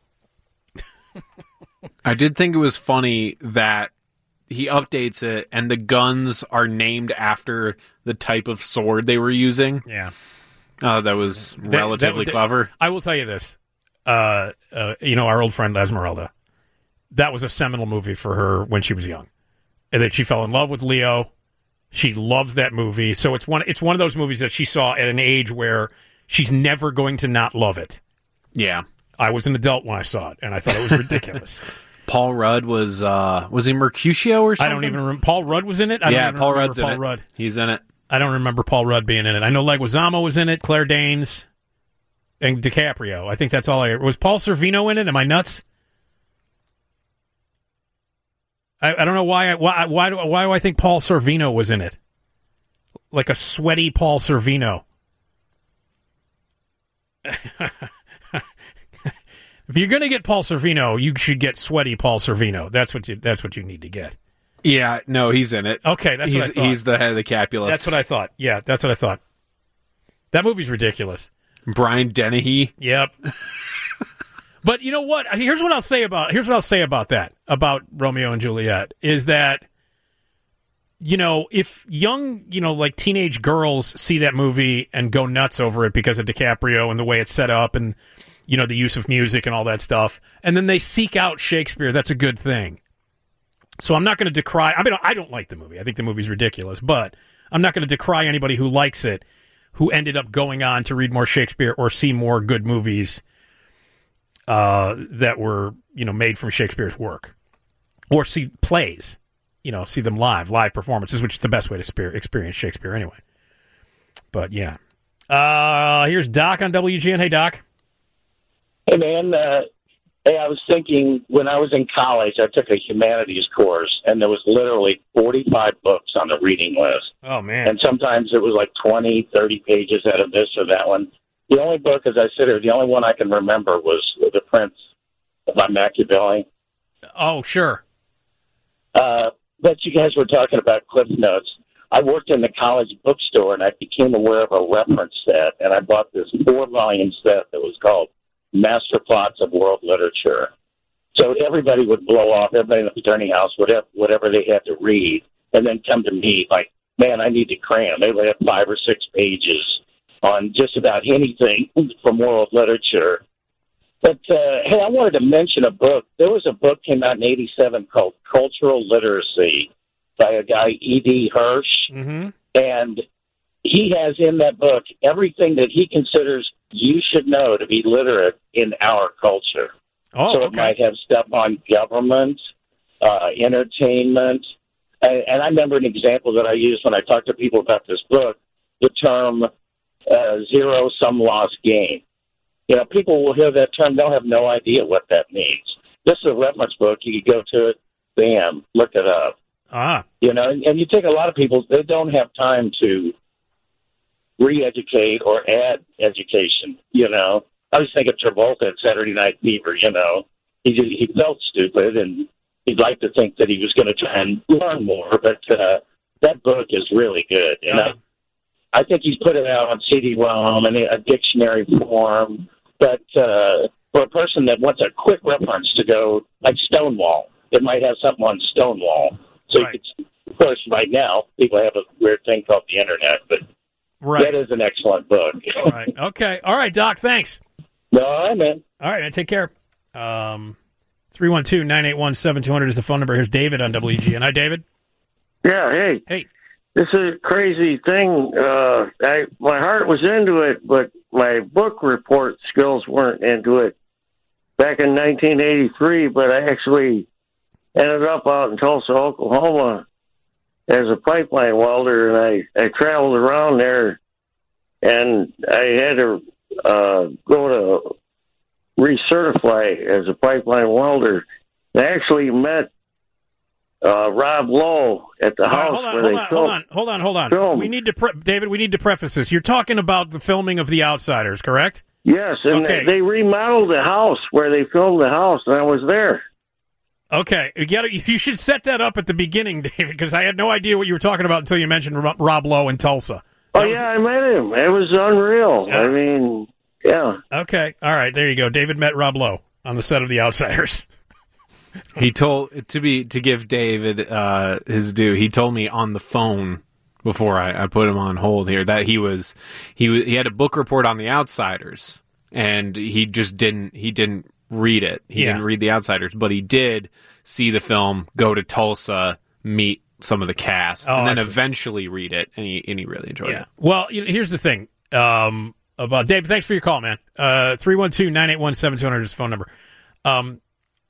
I did think it was funny that he updates it, and the guns are named after the type of sword they were using. Yeah. Uh, that was That- relatively that- that- clever. I will tell you this. Uh, uh, you know, our old friend Esmeralda. That was a seminal movie for her when she was young. And that she fell in love with Leo. She loves that movie. So it's one it's one of those movies that she saw at an age where she's never going to not love it. Yeah. I was an adult when I saw it, and I thought it was ridiculous. Paul Rudd was, uh, was he Mercutio or something? I don't even remember. Paul Rudd was in it? I don't yeah, even Paul remember Rudd's Paul in it. Rudd. He's in it. I don't remember Paul Rudd being in it. I know Leguizamo was in it, Claire Danes, and DiCaprio. I think that's all I... Was Paul Sorvino in it? Am I nuts? I, I don't know why I, why why do, why do I think Paul Sorvino was in it? Like a sweaty Paul Sorvino. If you're going to get Paul Sorvino, you should get sweaty Paul Sorvino. That's what you that's what you need to get. Yeah, no, he's in it. Okay, that's he's, what I thought. He's the head of the Capulets. That's what I thought. Yeah, that's what I thought. That movie's ridiculous. Brian Dennehy. Yep. But you know what? Here's what I'll say about here's what I'll say about that about Romeo and Juliet is that you know, if young, you know, like teenage girls see that movie and go nuts over it because of DiCaprio and the way it's set up and, you know, the use of music and all that stuff, and then they seek out Shakespeare, that's a good thing. So I'm not going to decry. I mean, I don't like the movie. I think the movie's ridiculous, but I'm not going to decry anybody who likes it, who ended up going on to read more Shakespeare or see more good movies uh, that were, you know, made from Shakespeare's work, or see plays, you know, see them live, live performances, which is the best way to spe- experience Shakespeare anyway. But yeah, uh, here's Doc on W G N. Hey, Doc. Hey, man. Uh, hey, I was thinking when I was in college, I took a humanities course, and there was literally forty-five books on the reading list. Oh, man. And sometimes it was like twenty, thirty pages out of this or that one. The only book, as I sit here, the only one I can remember was The Prince by Machiavelli. Oh, sure. Uh, but you guys were talking about Cliff Notes. I worked in the college bookstore, and I became aware of a reference set, and I bought this four-volume set that was called Master Plots of World Literature. So everybody would blow off, everybody in the fraternity house, whatever, whatever they had to read, and then come to me like, man, I need to cram. They would have five or six pages on just about anything from world literature. But, uh, hey, I wanted to mention a book. There was a book came out in eighty-seven called Cultural Literacy by a guy, E D Hirsch. Mm-hmm. And he has in that book everything that he considers you should know to be literate in our culture. Oh, so it okay. might have stuff on government, uh, entertainment. And, and I remember an example that I used when I talked to people about this book, the term uh, zero-sum loss game. You know, people will hear that term. They'll have no idea what that means. This is a reference book. You can go to it, bam, look it up. Ah. You know, and, and you take a lot of people, they don't have time to re-educate or add education, you know. I was thinking Travolta at Saturday Night Fever, you know. He he felt stupid, and he'd like to think that he was going to try and learn more, but uh, that book is really good. And uh-huh. I, I think he's put it out on C D ROM and a dictionary form, but uh, for a person that wants a quick reference to go, like Stonewall, it might have something on Stonewall. So right. you could, of course, right now, people have a weird thing called the Internet, but right. that is an excellent book. Right. Okay. All right, Doc, thanks. No, all right, man. All right, man, take care. Um, three one two, nine eight one, seven two zero zero is the phone number. Here's David on W G N. Hi, David. Yeah, hey. Hey. This is a crazy thing. Uh, I my heart was into it, but my book report skills weren't into it back in nineteen eighty-three, but I actually ended up out in Tulsa, Oklahoma as a pipeline welder, and I, I traveled around there, and I had to uh, go to recertify as a pipeline welder. I actually met uh, Rob Lowe at the All right, house hold on, where hold they on, filmed. hold on, hold on, hold on. Film. We need to, pre- David. We need to preface this. You're talking about the filming of The Outsiders, correct? Yes, and Okay. they, they remodeled the house where they filmed the house, and I was there. Okay, you, gotta, you should set that up at the beginning, David, because I had no idea what you were talking about until you mentioned Rob, Rob Lowe in Tulsa. Oh, That was- yeah, I met him. It was unreal. Yeah. I mean, yeah. Okay, all right, there you go. David met Rob Lowe on the set of The Outsiders. He told to be to give David uh, his due. He told me on the phone before I, I put him on hold here that he was he was, he had a book report on The Outsiders, and he just didn't he didn't read it. He Yeah. didn't read The Outsiders, but he did see the film, go to Tulsa, meet some of the cast, Oh, and then I see. eventually read it, and he and he really enjoyed Yeah. it. Well, you know, here's the thing um, about Dave. Thanks for your call, man. Uh, three one two, nine eight one, seven two zero zero is the phone number. Um,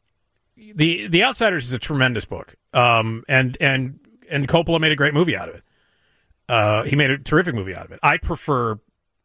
the The Outsiders is a tremendous book, um, and and and Coppola made a great movie out of it. Uh, he made a terrific movie out of it. I prefer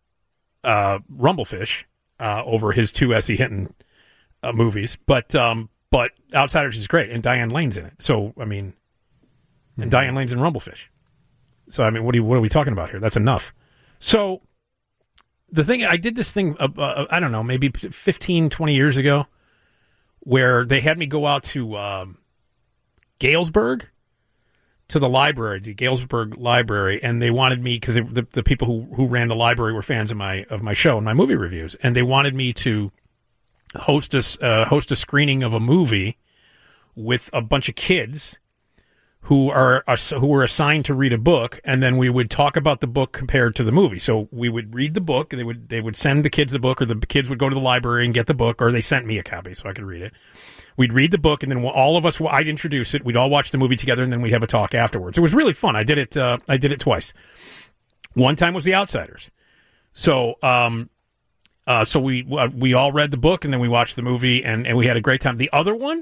uh, Rumblefish uh, over his two S E Hinton uh, movies, but um, but Outsiders is great, and Diane Lane's in it. So I mean, and Diane Lane's in Rumblefish. So I mean, what are you, what are we talking about here? That's enough. So the thing, I did this thing, uh, uh, I don't know, maybe fifteen, twenty years ago, where they had me go out to um, Galesburg, to the library, the Galesburg Library, and they wanted me, because the, the people who, who ran the library were fans of my of my show and my movie reviews, and they wanted me to host a, uh, host a screening of a movie with a bunch of kids who are who were assigned to read a book, and then we would talk about the book compared to the movie. So we would read the book. They would they would send the kids the book, or the kids would go to the library and get the book, or they sent me a copy so I could read it. We'd read the book, and then all of us, I'd introduce it. We'd all watch the movie together, and then we'd have a talk afterwards. It was really fun. I did it. Uh, I did it twice. One time was The Outsiders. So, um, uh, so we uh, we all read the book, and then we watched the movie, and, and we had a great time. The other one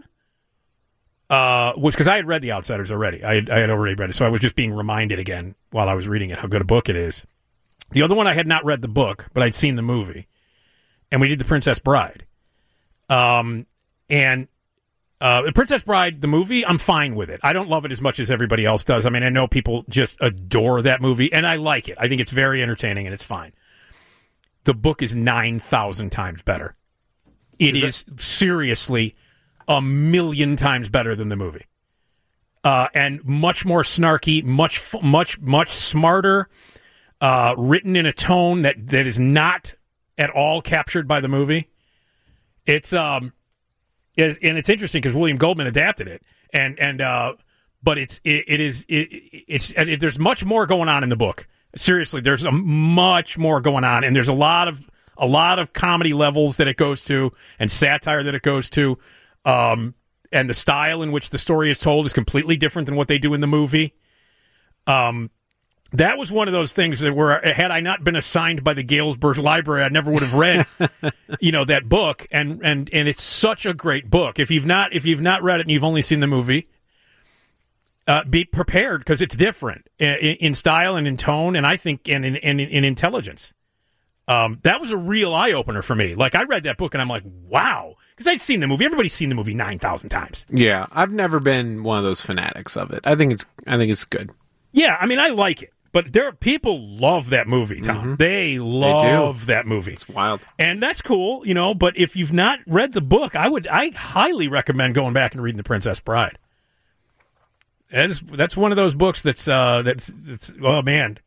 uh, was because I had read The Outsiders already. I had, I had already read it, so I was just being reminded again while I was reading it how good a book it is. The other one, I had not read the book, but I'd seen the movie, and we did The Princess Bride. Um, and Uh, Princess Bride, the movie, I'm fine with it. I don't love it as much as everybody else does. I mean, I know people just adore that movie, and I like it. I think it's very entertaining, and it's fine. The book is nine thousand times better. It is, is seriously a million times better than the movie. Uh, and much more snarky, much, much, much smarter, uh, written in a tone that, that is not at all captured by the movie. It's... um. It, and it's interesting because William Goldman adapted it, and and uh, but it's it, it is it, it's it, there's much more going on in the book. Seriously, there's a much more going on, and there's a lot of a lot of comedy levels that it goes to, and satire that it goes to, um, and the style in which the story is told is completely different than what they do in the movie. Um, that was one of those things that were, had I not been assigned by the Galesburg Library, I never would have read, you know, that book. And, and, and it's such a great book. If you've not, if you've not read it and you've only seen the movie, uh, be prepared because it's different in, in style and in tone, and I think in, in, in, in intelligence. Um, that was a real eye opener for me. Like, I read that book and I'm like, wow, because I'd seen the movie. Everybody's seen the movie nine thousand times. Yeah, I've never been one of those fanatics of it. I think it's, I think it's good. Yeah, I mean, I like it. But there are people love that movie, Tom. Mm-hmm. They love they that movie. It's wild. And that's cool, you know, but if you've not read the book, I would I highly recommend going back and reading The Princess Bride. That is, that's one of those books that's uh that's that's oh man.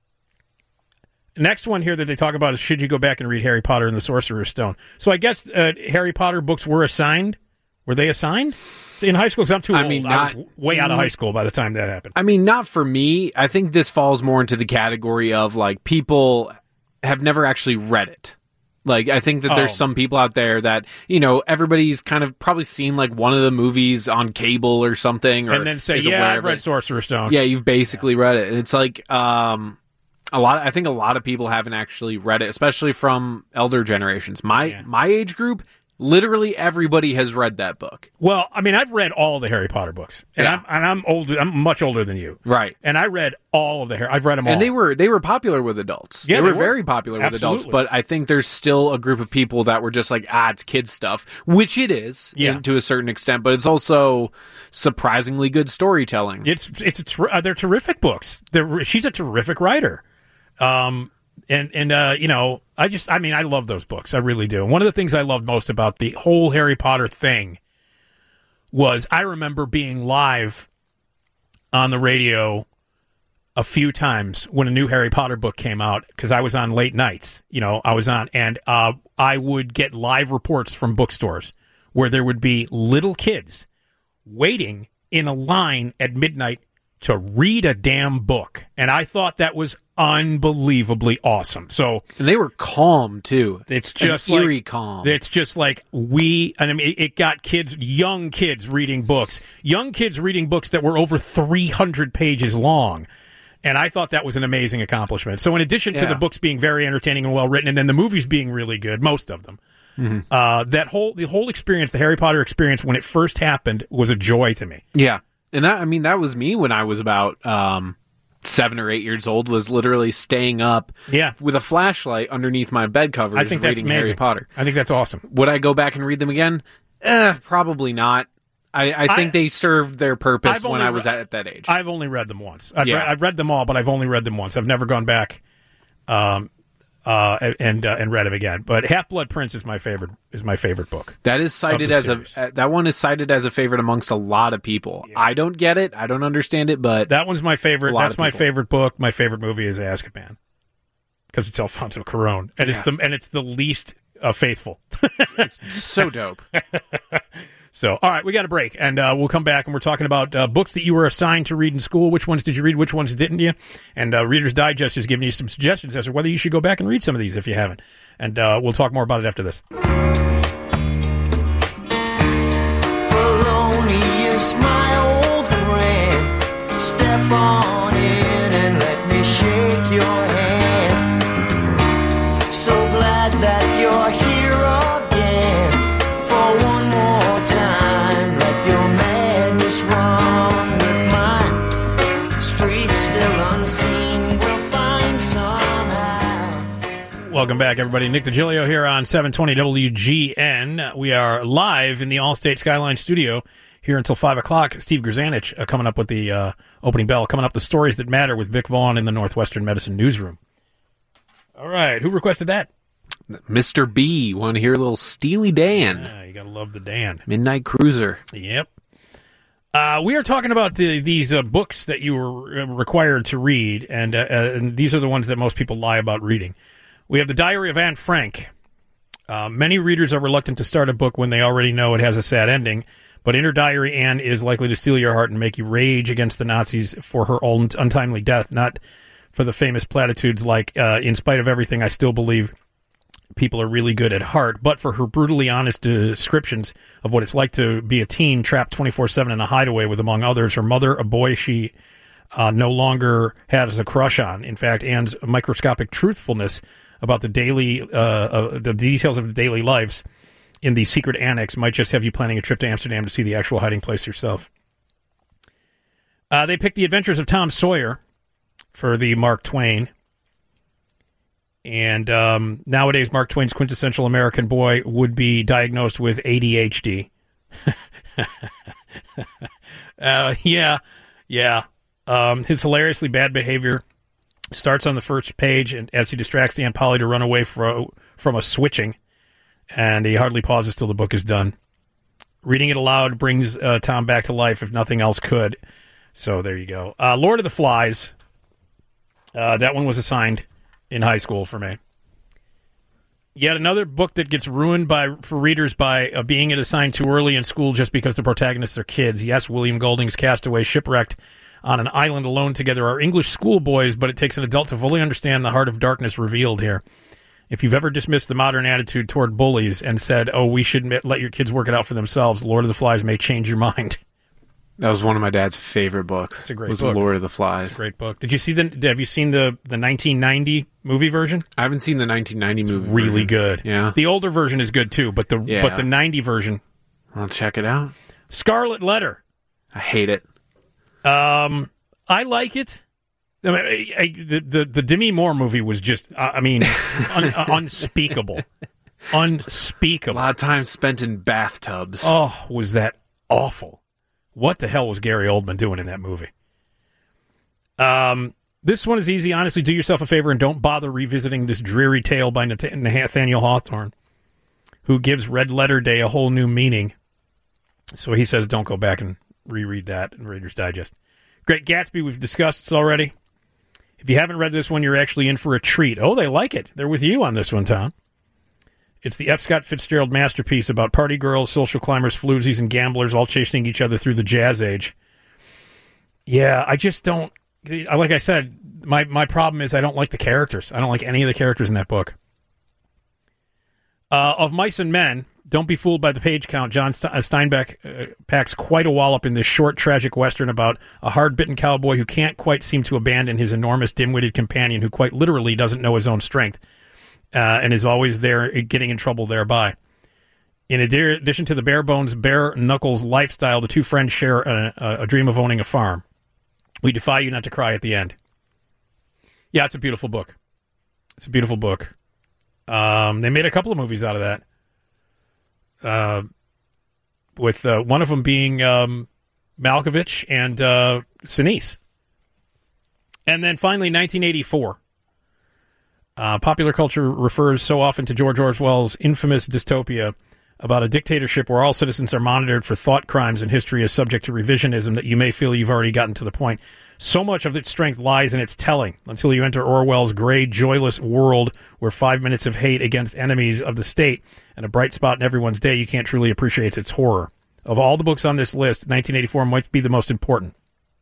Next one here that they talk about is should you go back and read Harry Potter and the Sorcerer's Stone. So I guess uh, Harry Potter books were assigned. Were they assigned? In high school, because I'm too I old. mean, I not, was way out of high school by the time that happened. I mean, not for me. I think this falls more into the category of, like, people have never actually read it. Like, I think that there's Oh. some people out there that, you know, everybody's kind of probably seen, like, one of the movies on cable or something. Or And then say, is yeah, aware I've of read it. Sorcerer's Stone. Yeah, you've basically read it. And it's like, um... A lot. I think a lot of people haven't actually read it, especially from elder generations. My Yeah. my age group, literally everybody has read that book. Well, I mean, I've read all the Harry Potter books, and Yeah. I'm and I'm older. I'm much older than you, Right. and I read all of the Harry. I've read them all, And they were they were popular with adults. Yeah, they, they were, were. very popular with Absolutely. adults. But I think there's still a group of people that were just like, ah, it's kids stuff, which it is, Yeah. in- to a certain extent. But it's also surprisingly good storytelling. It's it's a ter- uh, they're terrific books. They're, she's a terrific writer, um, and and uh, you know, I just I mean, I love those books. I really do. And one of the things I loved most about the whole Harry Potter thing was I remember being live on the radio a few times when a new Harry Potter book came out because I was on late nights. You know, I was on, and uh, I would get live reports from bookstores where there would be little kids waiting in a line at midnight to read a damn book. And I thought that was unbelievably awesome. So, and they were calm too. It's An just eerie like, calm. It's just like we, and I mean, it, it got kids, young kids reading books, young kids reading books that were over three hundred pages long. And I thought that was an amazing accomplishment. So in addition to Yeah. the books being very entertaining and well written, and then the movies being really good, most of them, Mhm. uh, that whole, the whole experience, the Harry Potter experience when it first happened was a joy to me. Yeah. And that, I mean, that was me when I was about um, seven or eight years old, was literally staying up Yeah. with a flashlight underneath my bed covers I think that's reading Harry amazing. Potter. I think that's awesome. Would I go back and read them again? Eh, probably not. I, I think I- they served their purpose I've when only I was re- at, at that age. I've only read them once. I've, Yeah. read, I've read them all, but I've only read them once. I've never gone back um, uh, and uh, and read them again. But Half Blood Prince is my favorite. Is my favorite book. That is cited the as series. a uh, that one is cited as a favorite amongst a lot of people. I don't get it. I don't understand it, but That one's my favorite. A lot That's of my people. favorite book. My favorite movie is Azkaban because it's Alfonso Cuarón, and it's Yeah. the and it's the least uh, faithful. it's so dope. So, all right, we got a break, and uh, we'll come back, and we're talking about uh, books that you were assigned to read in school. Which ones did you read? Which ones didn't you? And uh, Reader's Digest is giving you some suggestions as to whether you should go back and read some of these if you haven't. And uh, we'll talk more about it after this. Felonious, my old friend, step on in and let me shake your hand. So glad that you're here again for one more time. Let your madness run with mine. Streets still unseen, we'll find somehow. Welcome back, everybody. Nick DiGilio here on seven twenty W G N. We are live in the Allstate Skyline studio here until five o'clock. Steve Grzanich uh, coming up with the uh, opening bell. Coming up, the stories that matter with Vic Vaughn in the Northwestern Medicine Newsroom. All right. Who requested that? Mister B. Want to hear a little Steely Dan? Yeah, you got to love the Dan. Midnight Cruiser. Yep. Uh, we are talking about the, these uh, books that you were required to read, and, uh, uh, and these are the ones that most people lie about reading. We have The Diary of Anne Frank. Uh, many readers are reluctant to start a book when they already know it has a sad ending, but in her diary, Anne is likely to steal your heart and make you rage against the Nazis for her own untimely death, not for the famous platitudes like, uh, in spite of everything, I still believe people are really good at heart, but for her brutally honest descriptions of what it's like to be a teen trapped twenty-four seven in a hideaway with, among others, her mother, a boy she uh, no longer has a crush on. In fact, Anne's microscopic truthfulness about the daily, uh, uh, the details of the daily lives in the secret annex might just have you planning a trip to Amsterdam to see the actual hiding place yourself. Uh, they picked The Adventures of Tom Sawyer for the Mark Twain. And um, nowadays, Mark Twain's quintessential American boy would be diagnosed with A D H D. uh, yeah, yeah. Um, his hilariously bad behavior starts on the first page, and as he distracts Aunt Polly to run away from from a switching, and he hardly pauses till the book is done. Reading it aloud brings uh, Tom back to life, if nothing else could. So there you go. Uh, Lord of the Flies. Uh, that one was assigned in high school for me. Yet another book that gets ruined by for readers by uh, being assigned too early in school just because the protagonists are kids. Yes, William Golding's Castaway, shipwrecked on an island alone together, are English schoolboys, but it takes an adult to fully understand the heart of darkness revealed here. If you've ever dismissed the modern attitude toward bullies and said, oh, we should let your kids work it out for themselves, Lord of the Flies may change your mind. That was one of my dad's favorite books. It's a great was book. Lord of the Flies. It's a great book. Did you see the? Have you seen the the nineteen ninety movie version? I haven't seen the nineteen ninety it's movie. Really version. good. Yeah. The older version is good too, but the yeah. but the ninety version. I'll check it out. Scarlet Letter. I hate it. Um, I like it. I mean, I, I, the the the Demi Moore movie was just, uh, I mean, un, uh, unspeakable, unspeakable. A lot of time spent in bathtubs. Oh, was that awful? What the hell was Gary Oldman doing in that movie? Um, this one is easy. Honestly, do yourself a favor and don't bother revisiting this dreary tale by Nath- Nathaniel Hawthorne, who gives Red Letter Day a whole new meaning. So he says don't go back and reread that in Reader's Digest. Great Gatsby, we've discussed this already. If you haven't read this one, you're actually in for a treat. Oh, they like it. They're with you on this one, Tom. It's the F. Scott Fitzgerald masterpiece about party girls, social climbers, floozies, and gamblers all chasing each other through the jazz age. Yeah, I just don't... Like I said, my, my problem is I don't like the characters. I don't like any of the characters in that book. Uh, of Mice and Men, don't be fooled by the page count. John Steinbeck uh, packs quite a wallop in this short, tragic Western about a hard-bitten cowboy who can't quite seem to abandon his enormous, dim-witted companion who quite literally doesn't know his own strength. Uh, and is always there getting in trouble thereby. In addition to the bare-bones, bare-knuckles lifestyle, the two friends share a, a, a dream of owning a farm. We defy you not to cry at the end. Yeah, it's a beautiful book. It's a beautiful book. Um, they made a couple of movies out of that. Uh, with uh, one of them being um, Malkovich and uh, Sinise. And then finally, nineteen eighty-four. Uh, popular culture refers so often to George Orwell's infamous dystopia about a dictatorship where all citizens are monitored for thought crimes and history is subject to revisionism that you may feel you've already gotten to the point. So much of its strength lies in its telling until you enter Orwell's gray, joyless world where five minutes of hate against enemies of the state and a bright spot in everyone's day, you can't truly appreciate its horror. Of all the books on this list, nineteen eighty-four might be the most important.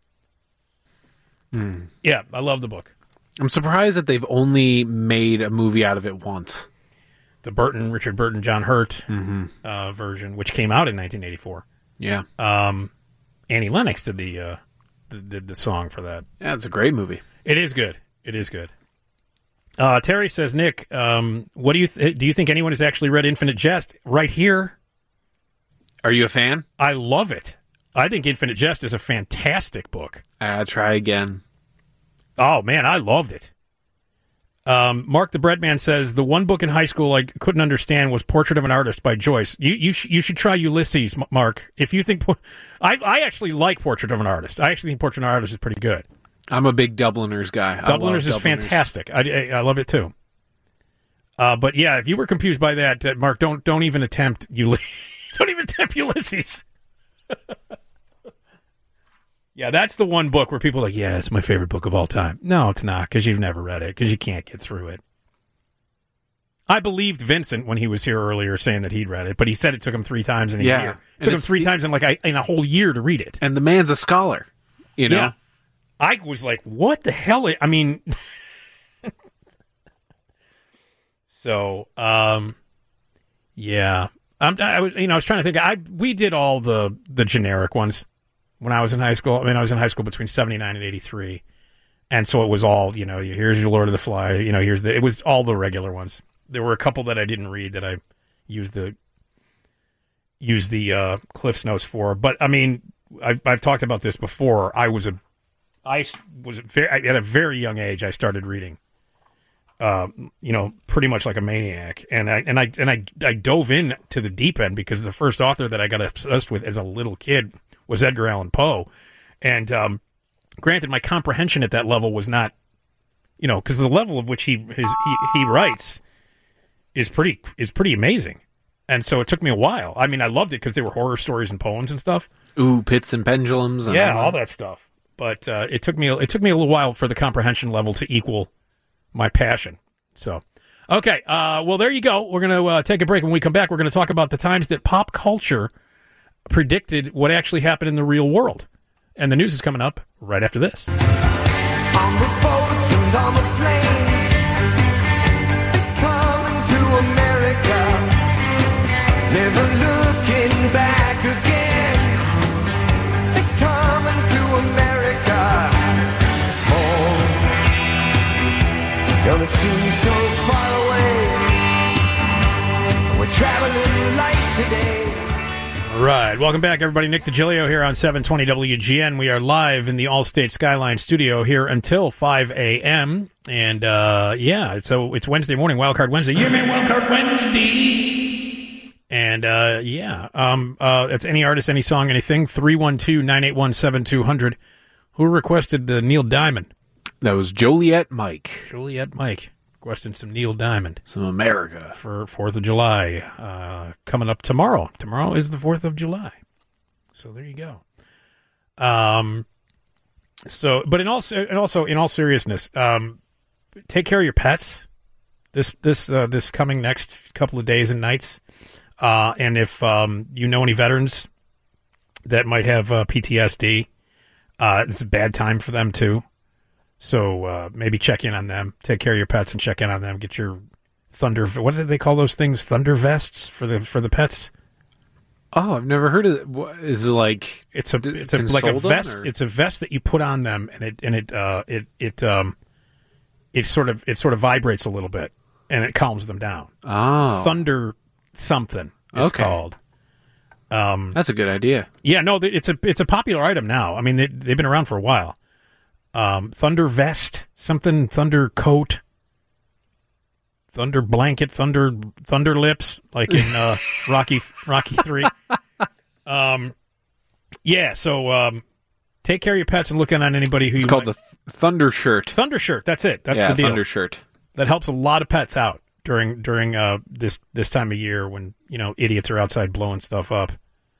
Hmm. Yeah, I love the book. I'm surprised that they've only made a movie out of it once. The Burton, Richard Burton, John Hurt mm-hmm. uh, version, which came out in nineteen eighty-four. Yeah. Um, Annie Lennox did the, uh, the, did the song for that. Yeah, it's a great movie. It is good. It is good. Uh, Terry says, Nick, um, what do you th- do? You think anyone has actually read Infinite Jest? Right here. Are you a fan? I love it. I think Infinite Jest is a fantastic book. Uh, try again. Oh, man, I loved it. Um, Mark the Breadman says, the one book in high school I couldn't understand was Portrait of an Artist by Joyce. You you, sh- you should try Ulysses, M- Mark. If you think... Po- I, I actually like Portrait of an Artist. I actually think Portrait of an Artist is pretty good. I'm a big Dubliners guy. Dubliners is Dubliners. fantastic. I, I, I love it, too. Uh, but, yeah, if you were confused by that, uh, Mark, don't don't even attempt Ulysses. Don't even attempt Ulysses. Yeah, that's the one book where people are like, yeah, it's my favorite book of all time. No, it's not, because you've never read it, because you can't get through it. I believed Vincent when he was here earlier saying that he'd read it, but he said it took him three times in a Yeah. year. It And took him it's- three times in like a, in a whole year to read it. And the man's a scholar, you know? Yeah. I was like, what the hell? I mean... so, um, yeah. I'm, I was, you know, I was trying to think. I we did all the, the generic ones when I was in high school. I mean, I was in high school between seventy-nine and eighty-three, and so it was all, you know, here's your Lord of the Fly. You know, here's the. It was all the regular ones. There were a couple that I didn't read that I used the used the uh, Cliff's Notes for. But I mean, I've, I've talked about this before. I was a, I was very, at a very young age. I started reading. Uh, you know, pretty much like a maniac, and I and I and I I dove in to the deep end because the first author that I got obsessed with as a little kid was Edgar Allan Poe, and um, granted, my comprehension at that level was not, you know, because the level of which he his, he he writes is pretty is pretty amazing, and so it took me a while. I mean, I loved it because they were horror stories and poems and stuff. Ooh, pits and pendulums, and yeah, all all that stuff. But uh, it took me it took me a little while for the comprehension level to equal my passion. So, okay. Uh, well, there you go. We're going to uh, take a break. When we come back, we're going to talk about the times that pop culture predicted what actually happened in the real world. And the news is coming up right after this. On the boats and on the planes, coming to America, never looking back again. They're coming to America. Don't it seem so far away? We're traveling light today. All right. Welcome back, everybody. Nick DiGilio here on seven twenty W G N. We are live in the Allstate Skyline studio here until five a.m. And, uh, yeah, so it's Wednesday morning, Wildcard Wednesday. Yeah, man, Wildcard Wednesday. And, uh, yeah, um, uh, it's any artist, any song, anything. three one two, nine eight one, seven two zero zero. Who requested the Neil Diamond? That was Joliet Mike. Joliet Mike requesting some Neil Diamond. Some America. For fourth of July. Uh, coming up tomorrow. Tomorrow is the fourth of July. So there you go. Um, so, but in all, and also in all seriousness, um, take care of your pets this, this, uh, this coming next couple of days and nights. Uh, and if, um, you know any veterans that might have, uh, P T S D, uh, it's a bad time for them too. So uh, maybe check in on them. Take care of your pets and check in on them. Get your thunder. What do they call those things? Thunder vests for the for the pets. Oh, I've never heard of it. What, is it like it's a it's a, like a vest. It's a vest that you put on them, and it and it uh, it it um it sort of it sort of vibrates a little bit, and it calms them down. Oh, thunder something. It's okay. called. Um, that's a good idea. Yeah, no, it's a it's a popular item now. I mean, they they've been around for a while. Um, thunder vest, something, thunder coat, thunder blanket, thunder thunder lips, like in uh, Rocky Rocky three. Um, yeah. So um, take care of your pets and look in on anybody who it's you called might... the Thunder Shirt. Thunder Shirt. That's it. That's yeah, the deal. Thunder Shirt. That helps a lot of pets out during during uh, this this time of year when you know idiots are outside blowing stuff up.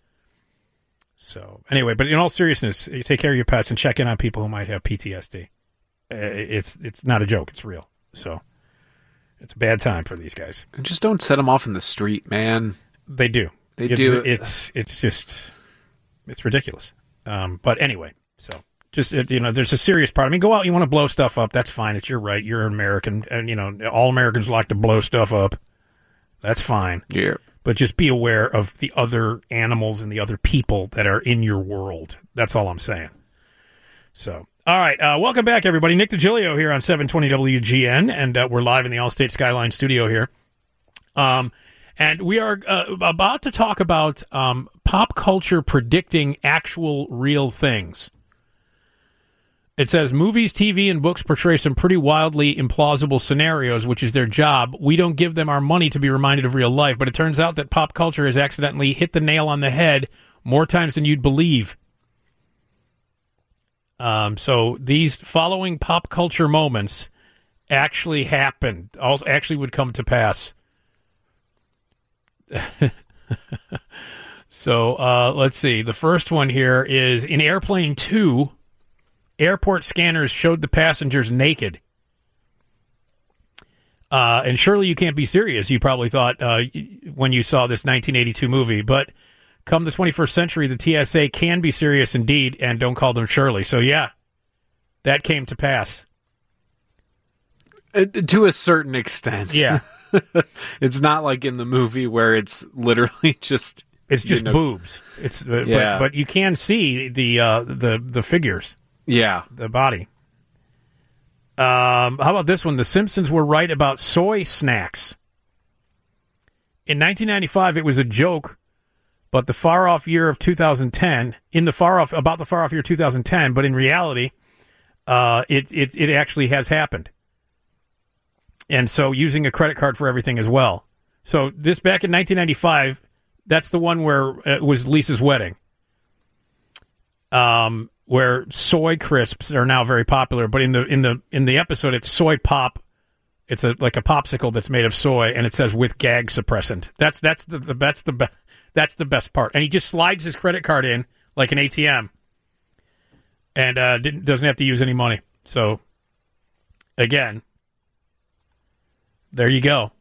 So anyway, but in all seriousness, you take care of your pets and check in on people who might have P T S D. It's it's not a joke. It's real. So it's a bad time for these guys. And just don't set them off in the street, man. They do. They it's, do. It's it's just it's ridiculous. Um, but anyway, so just you know, there's a serious part. I mean, go out. You want to blow stuff up? That's fine. It's your right. You're an American, and you know, all Americans like to blow stuff up. That's fine. Yeah. But just be aware of the other animals and the other people that are in your world. That's all I'm saying. So, all right. Uh, welcome back, everybody. Nick DiGilio here on seven twenty W G N, and uh, we're live in the Allstate Skyline studio here. Um, and we are uh, about to talk about um, pop culture predicting actual real things. It says, movies, T V, and books portray some pretty wildly implausible scenarios, which is their job. We don't give them our money to be reminded of real life, but it turns out that pop culture has accidentally hit the nail on the head more times than you'd believe. Um, so these following pop culture moments actually happened, also actually would come to pass. So uh, let's see. The first one here is in Airplane two. Airport scanners showed the passengers naked. Uh, and surely you can't be serious, you probably thought uh, when you saw this nineteen eighty-two movie. But come the twenty-first century, the T S A can be serious indeed, and don't call them Shirley. So, yeah, that came to pass. Uh, to a certain extent. Yeah. It's not like in the movie where it's literally just... It's just you know, boobs. It's uh, yeah. but, but you can see the uh, the the figures. Yeah. The body. Um, how about this one? The Simpsons were right about soy snacks. In nineteen ninety-five, it was a joke, but the far-off year of two thousand ten, in the far-off, about the far-off year two thousand ten, but in reality, uh, it, it, it actually has happened. And so using a credit card for everything as well. So this back in nineteen ninety-five, that's the one where it was Lisa's wedding. Um... where soy crisps are now very popular, but in the in the in the episode it's soy pop. It's a like a popsicle that's made of soy, and it says with gag suppressant. That's that's the, the that's the be- that's the best part. And he just slides his credit card in like an A T M, and uh, didn't, doesn't have to use any money. So again, there you go.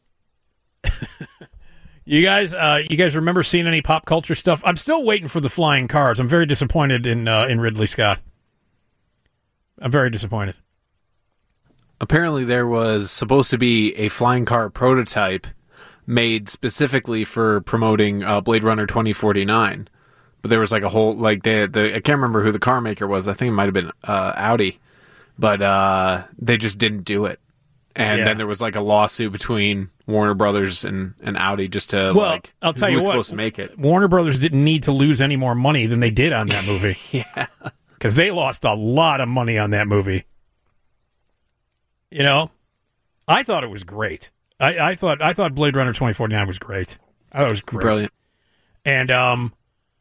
You guys, uh, you guys remember seeing any pop culture stuff? I'm still waiting for the flying cars. I'm very disappointed in uh, in Ridley Scott. I'm very disappointed. Apparently, there was supposed to be a flying car prototype made specifically for promoting uh, Blade Runner twenty forty-nine, but there was like a whole like they, the I can't remember who the car maker was. I think it might have been uh, Audi, but uh, they just didn't do it. And yeah. then there was like a lawsuit between Warner Brothers and, and Audi just to well, like I'll tell who you was what, supposed to make it. Warner Brothers didn't need to lose any more money than they did on that movie. Yeah, because they lost a lot of money on that movie. You know, I thought it was great. I, I thought I thought Blade Runner twenty forty-nine was great. I thought it was great, brilliant. And um,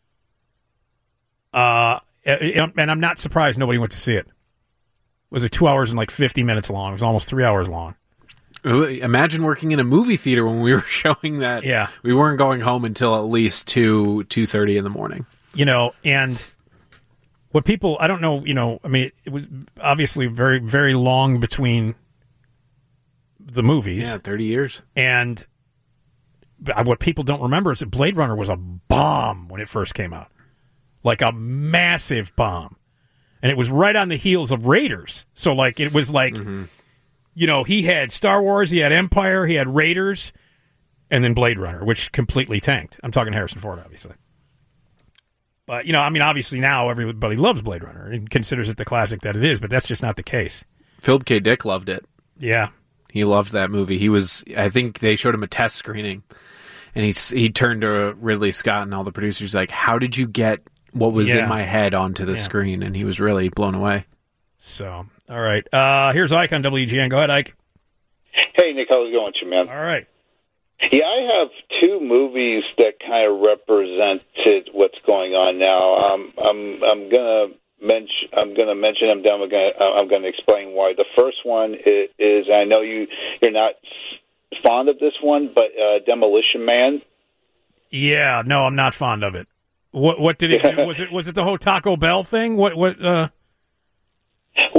uh, and I'm not surprised nobody went to see it. It was like two hours and like fifty minutes long. It was almost three hours long. Imagine working in a movie theater when we were showing that. Yeah. We weren't going home until at least two, two thirty in the morning. You know, and what people, I don't know, you know, I mean, it was obviously very, very long between the movies. Yeah, thirty years. And what people don't remember is that Blade Runner was a bomb when it first came out. Like a massive bomb. And it was right on the heels of Raiders. So, like, it was like, mm-hmm. you know, he had Star Wars, he had Empire, he had Raiders, and then Blade Runner, which completely tanked. I'm talking Harrison Ford, obviously. But, you know, I mean, obviously now everybody loves Blade Runner and considers it the classic that it is, but that's just not the case. Philip K. Dick loved it. Yeah. He loved that movie. He was, I think they showed him a test screening, and he, he turned to Ridley Scott and all the producers like, how did you get what was yeah. in my head onto the yeah. screen? And he was really blown away. So, all right. Uh, here's Ike on W G N. Go ahead, Ike. Hey, Nick. How's it going, you man? All right. Yeah, I have two movies that kind of represented what's going on now. Um, I'm I'm gonna mention I'm gonna mention them. Then I'm gonna I'm gonna explain why. The first one is, is I know you you're not fond of this one, but uh, Demolition Man. Yeah, no, I'm not fond of it. What what did it do? Was it was it the whole Taco Bell thing? What what? Uh... Well, I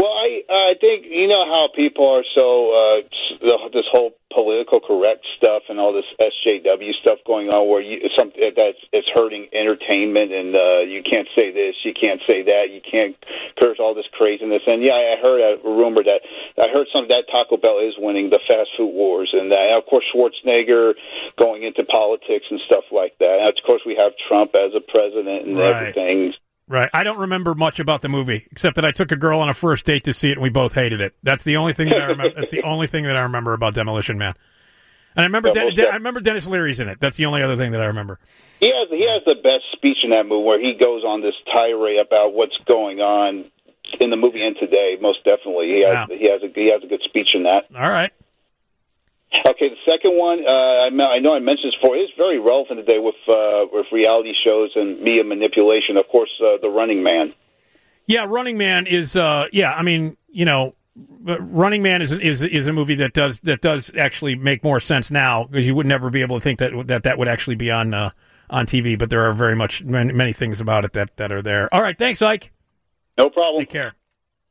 I think you know how people are so uh, the, this whole political correct stuff and all this S J W stuff going on, where you something that's it's hurting entertainment, and uh, you can't say this, you can't say that, you can't curse, all this craziness. And yeah, I heard a rumor that I heard some that Taco Bell is winning the fast food wars, and, uh, and of course Schwarzenegger going into politics and stuff like that. And of course, we have Trump as a president and Right. everything. Right. I don't remember much about the movie, except that I took a girl on a first date to see it, and we both hated it. That's the only thing that I remember. That's the only thing that I remember about Demolition Man. And I remember, Den- Den- I remember Dennis Leary's in it. That's the only other thing that I remember. He has he has the best speech in that movie, where he goes on this tirade about what's going on in the movie and today. Most definitely, he has Wow. he has a he has a good speech in that. All right. Okay, the second one, uh, I, me- I know I mentioned this before, is very relevant today with uh, with reality shows and media manipulation. Of course, uh, The Running Man. Yeah, Running Man is. Uh, yeah, I mean, you know, Running Man is is is a movie that does that does actually make more sense now, because you would never be able to think that that that would actually be on uh, on T V. But there are very much many, many things about it that that are there. All right, thanks, Ike. No problem. Take care.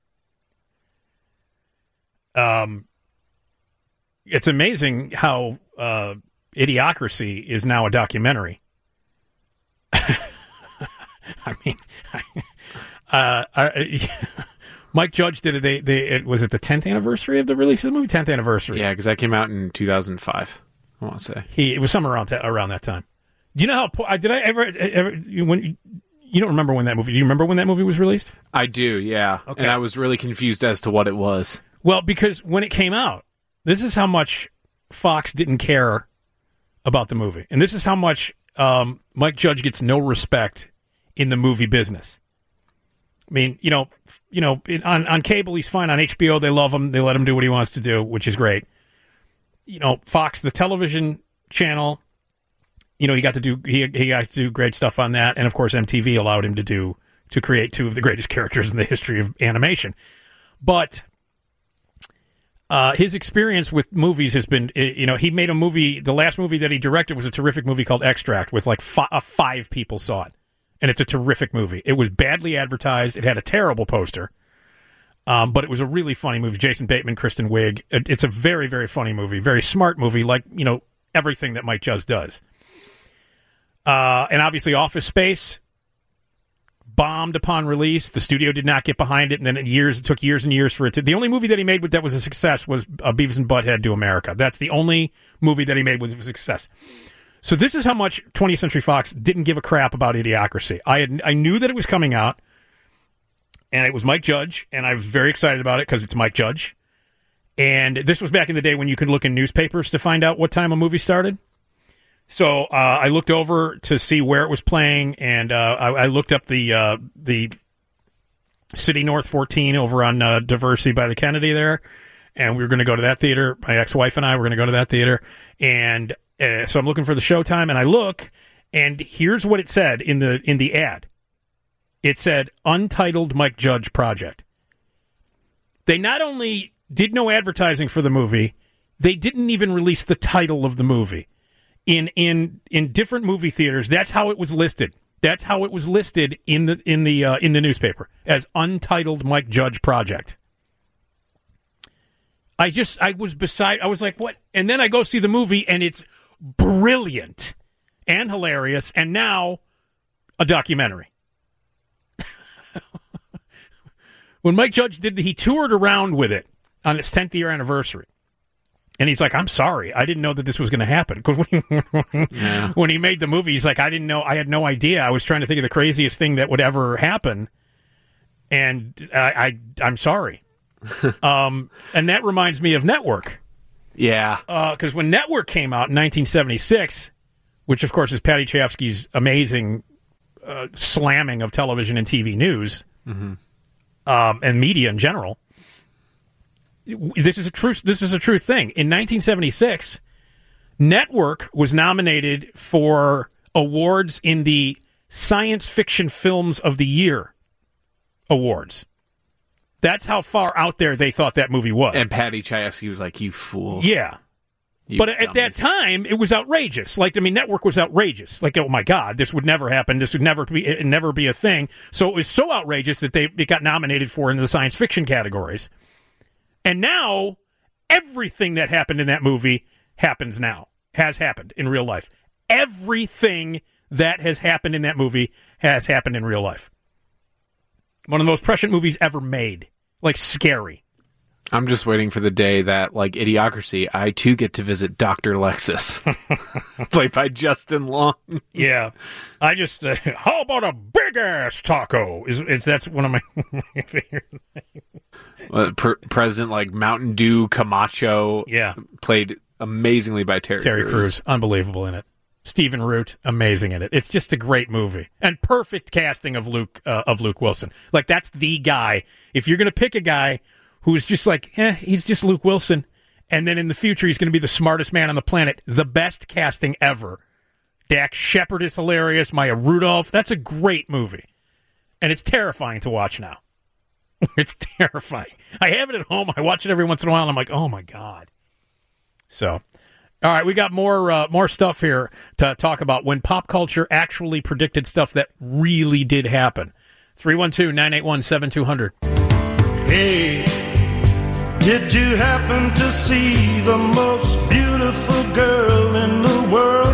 Um. It's amazing how uh, Idiocracy is now a documentary. I mean, uh, I, Mike Judge did it. They, they, it was it the tenth anniversary of the release of the movie? tenth anniversary. Yeah, because that came out in two thousand five. I want to say he it was somewhere around ta- around that time. Do you know how? po- Did I ever? ever you- when you don't remember when that movie? Do you remember when that movie was released? I do. Yeah, Okay. and I was really confused as to what it was. Well, because when it came out, this is how much Fox didn't care about the movie. And this is how much um, Mike Judge gets no respect in the movie business. I mean, you know, you know, in, on, on cable, he's fine. On H B O, they love him. They let him do what he wants to do, which is great. You know, Fox, the television channel, you know, he got to do he he got to do great stuff on that. And, of course, M T V allowed him to do to create two of the greatest characters in the history of animation. But Uh, his experience with movies has been, you know, he made a movie, the last movie that he directed was a terrific movie called Extract, with like fi- uh, five people saw it. And it's a terrific movie. It was badly advertised. It had a terrible poster. Um, but it was a really funny movie. Jason Bateman, Kristen Wiig. It, it's a very, very funny movie. Very smart movie, like, you know, everything that Mike Judge does. Uh, and obviously Office Space bombed upon release. The studio did not get behind it, and then it years it took years and years for it to. The only movie that he made with that was a success was uh, Beavis and Butthead Do America. That's the only movie that he made was a success. So this is how much twentieth Century Fox didn't give a crap about Idiocracy. I had I knew that it was coming out, and it was Mike Judge, and I was very excited about it because it's Mike Judge. And this was back in the day when you could look in newspapers to find out what time a movie started. So uh, I looked over to see where it was playing, and uh, I, I looked up the uh, the City North fourteen over on uh, Diversey by the Kennedy there, and we were going to go to that theater. My ex-wife and I were going to go to that theater, and uh, so I'm looking for the showtime, and I look, and here's what it said in the in the ad. It said Untitled Mike Judge Project. They not only did no advertising for the movie, they didn't even release the title of the movie. In in in different movie theaters, that's how it was listed. That's how it was listed in the in the uh, in the newspaper as Untitled Mike Judge Project. I just I was beside I was like, what? And then I go see the movie, and it's brilliant and hilarious, and now a documentary. When Mike Judge did, he toured around with it on its tenth year anniversary. And he's like, I'm sorry. I didn't know that this was going to happen. Because when, Yeah. when he made the movie, he's like, I didn't know. I had no idea. I was trying to think of the craziest thing that would ever happen. And I, I, I'm sorry. um, and that reminds me of Network. Yeah. Because when Network came out in nineteen seventy-six, which, of course, is Patty Chayefsky's amazing uh, slamming of television and T V news Mm-hmm. um, and media in general, This is a true. This is a true thing. In nineteen seventy-six, Network was nominated for awards in the Science Fiction Films of the Year awards. That's how far out there they thought that movie was. And Patty Chayefsky was like, "You fool!" Yeah, You but at dummies. that time, it was outrageous. Like, I mean, Network was outrageous. Like, oh my God, this would never happen. This would never be, it'd never be a thing. So it was so outrageous that they it got nominated for in the science fiction categories. And now, everything that happened in that movie happens now, has happened in real life. Everything that has happened in that movie has happened in real life. One of the most prescient movies ever made. Like, scary. I'm just waiting for the day that, like Idiocracy, I too get to visit Doctor Lexus, played by Justin Long. Yeah, I just uh, how about a big ass taco? Is, is that's one of my favorite things. Uh, per- President like Mountain Dew Camacho, yeah, played amazingly by Terry Terry Crews. Crews, unbelievable in it. Stephen Root, amazing in it. It's just a great movie and perfect casting of Luke uh, of Luke Wilson. Like that's the guy. If you're gonna pick a guy who's just like, eh, he's just Luke Wilson, and then in the future he's going to be the smartest man on the planet. The best casting ever. Dax Shepard is hilarious. Maya Rudolph. That's a great movie. And it's terrifying to watch now. It's terrifying. I have it at home. I watch it every once in a while, and I'm like, oh, my God. So, all right, we got more uh, more stuff here to talk about when pop culture actually predicted stuff that really did happen. three one two, nine eight one, seven two zero zero. Hey, did you happen to see the most beautiful girl in the world?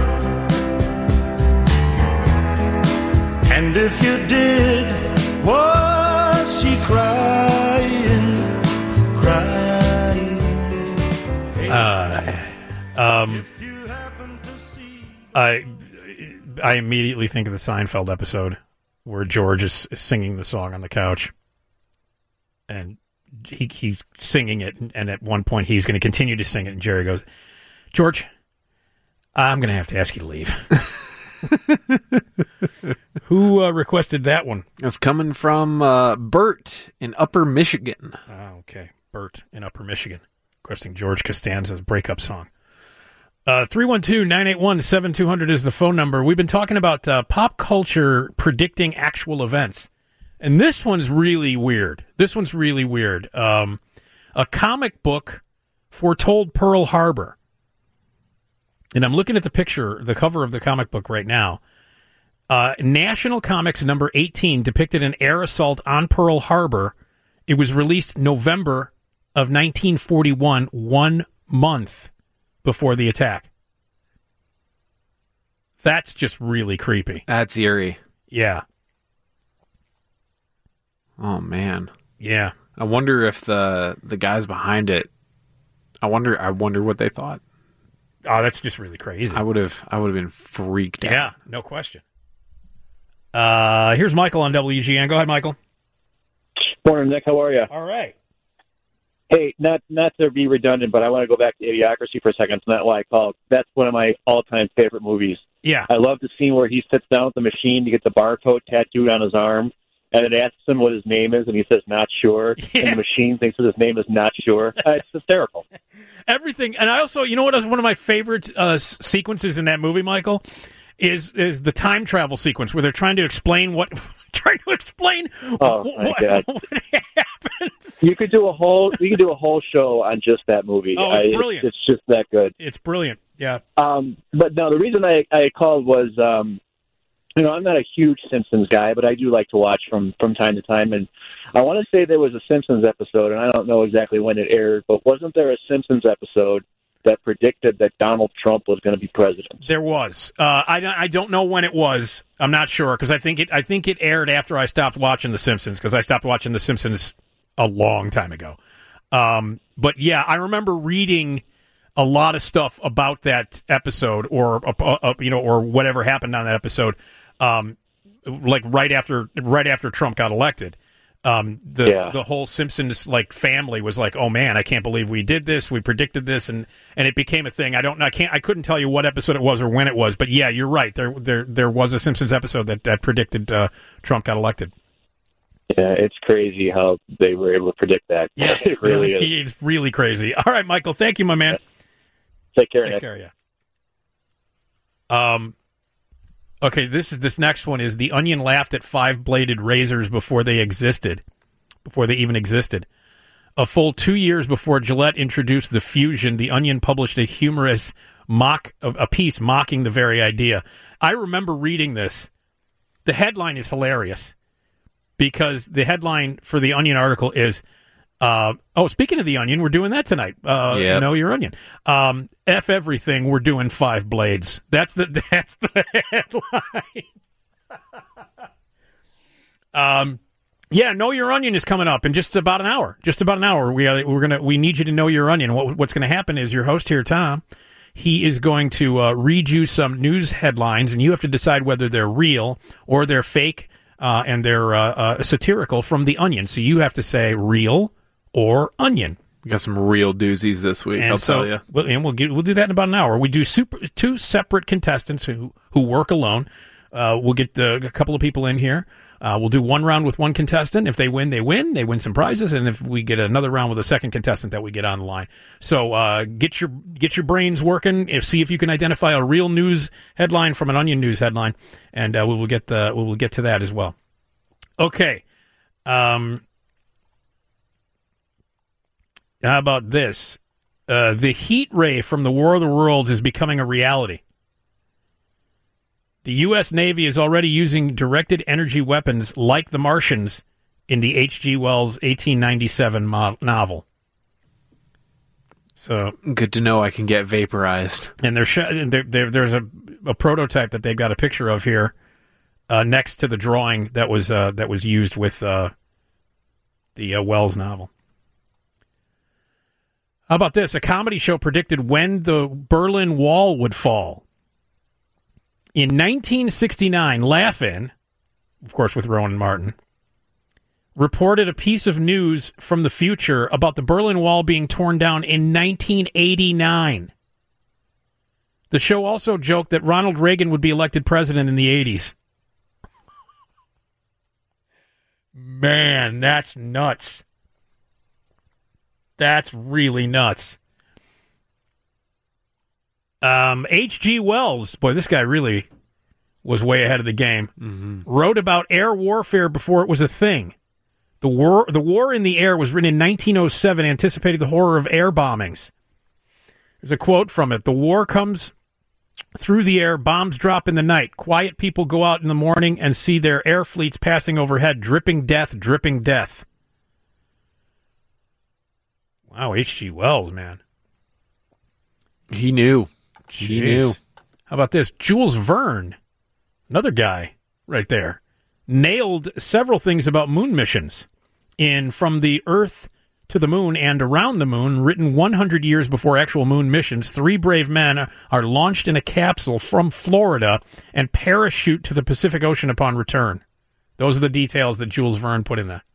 And if you did, was she crying, crying? Uh, um, I I immediately think of the Seinfeld episode where George is singing the song on the couch. And he, he's singing it, and at one point he's going to continue to sing it, and Jerry goes, George, I'm going to have to ask you to leave. Who uh, requested that one? It's coming from uh, Bert in Upper Michigan. Oh, okay. Bert in Upper Michigan, requesting George Costanza's breakup song. Uh, three one two, nine eight one, seven two zero zero is the phone number. We've been talking about uh, pop culture predicting actual events. And this one's really weird. This one's really weird. Um, a comic book foretold Pearl Harbor. And I'm looking at the picture, the cover of the comic book right now. Uh, National Comics number eighteen depicted an air assault on Pearl Harbor. It was released November of nineteen forty-one, one month before the attack. That's just really creepy. That's eerie. Yeah. Oh, man. Yeah. I wonder if the the guys behind it, I wonder I wonder what they thought. Oh, that's just really crazy. I would have I would have been freaked out. Yeah, no question. Uh, here's Michael on W G N. Go ahead, Michael. Morning, Nick. How are you? All right. Hey, not not to be redundant, but I want to go back to Idiocracy for a second. It's not why I called. That's one of my all-time favorite movies. Yeah. I love the scene where he sits down with the machine to get the barcode tattooed on his arm, and it asks him what his name is, and he says, not sure. Yeah. And the machine thinks that his name is not sure. Uh, it's hysterical. Everything. And I also, you know what, one of my favorite uh, s- sequences in that movie, Michael, is is the time travel sequence where they're trying to explain what... trying to explain oh, what, my God. what happens. You could do a whole you could do a whole show on just that movie. Oh, it's I, brilliant. It's, it's just that good. It's brilliant. Yeah. Um, but no, the reason I, I called was, um, you know, I'm not a huge Simpsons guy, but I do like to watch from, from time to time. And I want to say there was a Simpsons episode, and I don't know exactly when it aired, but wasn't there a Simpsons episode that predicted that Donald Trump was going to be president? There was. Uh, I, I don't know when it was. I'm not sure because I think it I think it aired after I stopped watching The Simpsons because I stopped watching The Simpsons a long time ago. Um, but yeah, I remember reading a lot of stuff about that episode, or uh, uh, you know, or whatever happened on that episode. Um, like right after right after Trump got elected. Um, the Yeah. the whole Simpsons like family was like, oh man, I can't believe we did this, we predicted this, and, and it became a thing. I don't, I can't, I couldn't tell you what episode it was or when it was, but yeah, you're right. There, there, there was a Simpsons episode that, that predicted uh, Trump got elected. Yeah, it's crazy how they were able to predict that. Yeah, it really is. It's really crazy. All right, Michael, thank you, my man. Take care. Take Nick. care, yeah. Um. Okay, this is this next one is The Onion laughed at five-bladed razors before they existed, before they even existed. A full two years before Gillette introduced the Fusion, The Onion published a humorous mock a, a piece mocking the very idea. I remember reading this. The headline is hilarious because the headline for the Onion article is Uh, oh, speaking of The Onion, we're doing that tonight. Uh, Yep. Know Your Onion. Um, F everything, we're doing Five Blades. That's the that's the headline. um, yeah, Know Your Onion is coming up in just about an hour. Just about an hour. We are, we're gonna we need you to know your onion. What, what's going to happen is your host here, Tom. He is going to uh, read you some news headlines, and you have to decide whether they're real or they're fake, uh, and they're uh, uh, satirical from The Onion. So you have to say real or onion. We got some real doozies this week, And I'll so, tell you. We'll, and we'll, get, we'll do that in about an hour. We do super, two separate contestants who, who work alone. Uh, we'll get uh, a couple of people in here. Uh, we'll do one round with one contestant. If they win, they win. They win some prizes. And if we get another round with a second contestant that we get on the line. So uh, get your get your brains working. If, see if you can identify a real news headline from an Onion news headline. And uh, we will get the, we will get to that as well. Okay. Um... How about this? Uh, the heat ray from the War of the Worlds is becoming a reality. The U S Navy is already using directed energy weapons like the Martians in the H G Wells eighteen ninety-seven mo- novel. So good to know I can get vaporized. And they're sh- they're, they're, there's a, a prototype that they've got a picture of here uh, next to the drawing that was uh, that was used with uh, the uh, Wells novel. How about this? A comedy show predicted when the Berlin Wall would fall. In nineteen sixty-nine, Laugh-In, of course with Rowan Martin, reported a piece of news from the future about the Berlin Wall being torn down in nineteen eighty-nine. The show also joked that Ronald Reagan would be elected president in the eighties. Man, that's nuts. That's really nuts. Um, H G Wells, boy, this guy really was way ahead of the game, mm-hmm. wrote about air warfare before it was a thing. The war, the war in the air was written in nineteen oh seven, anticipating the horror of air bombings. There's a quote from it. The war comes through the air, bombs drop in the night. Quiet people go out in the morning and see their air fleets passing overhead, dripping death, dripping death. Wow, H G Wells, man. He knew. He Jeez. knew. How about this? Jules Verne, another guy right there, nailed several things about moon missions in From the Earth to the Moon and Around the Moon, written one hundred years before actual moon missions. Three brave men are launched in a capsule from Florida and parachute to the Pacific Ocean upon return. Those are the details that Jules Verne put in there.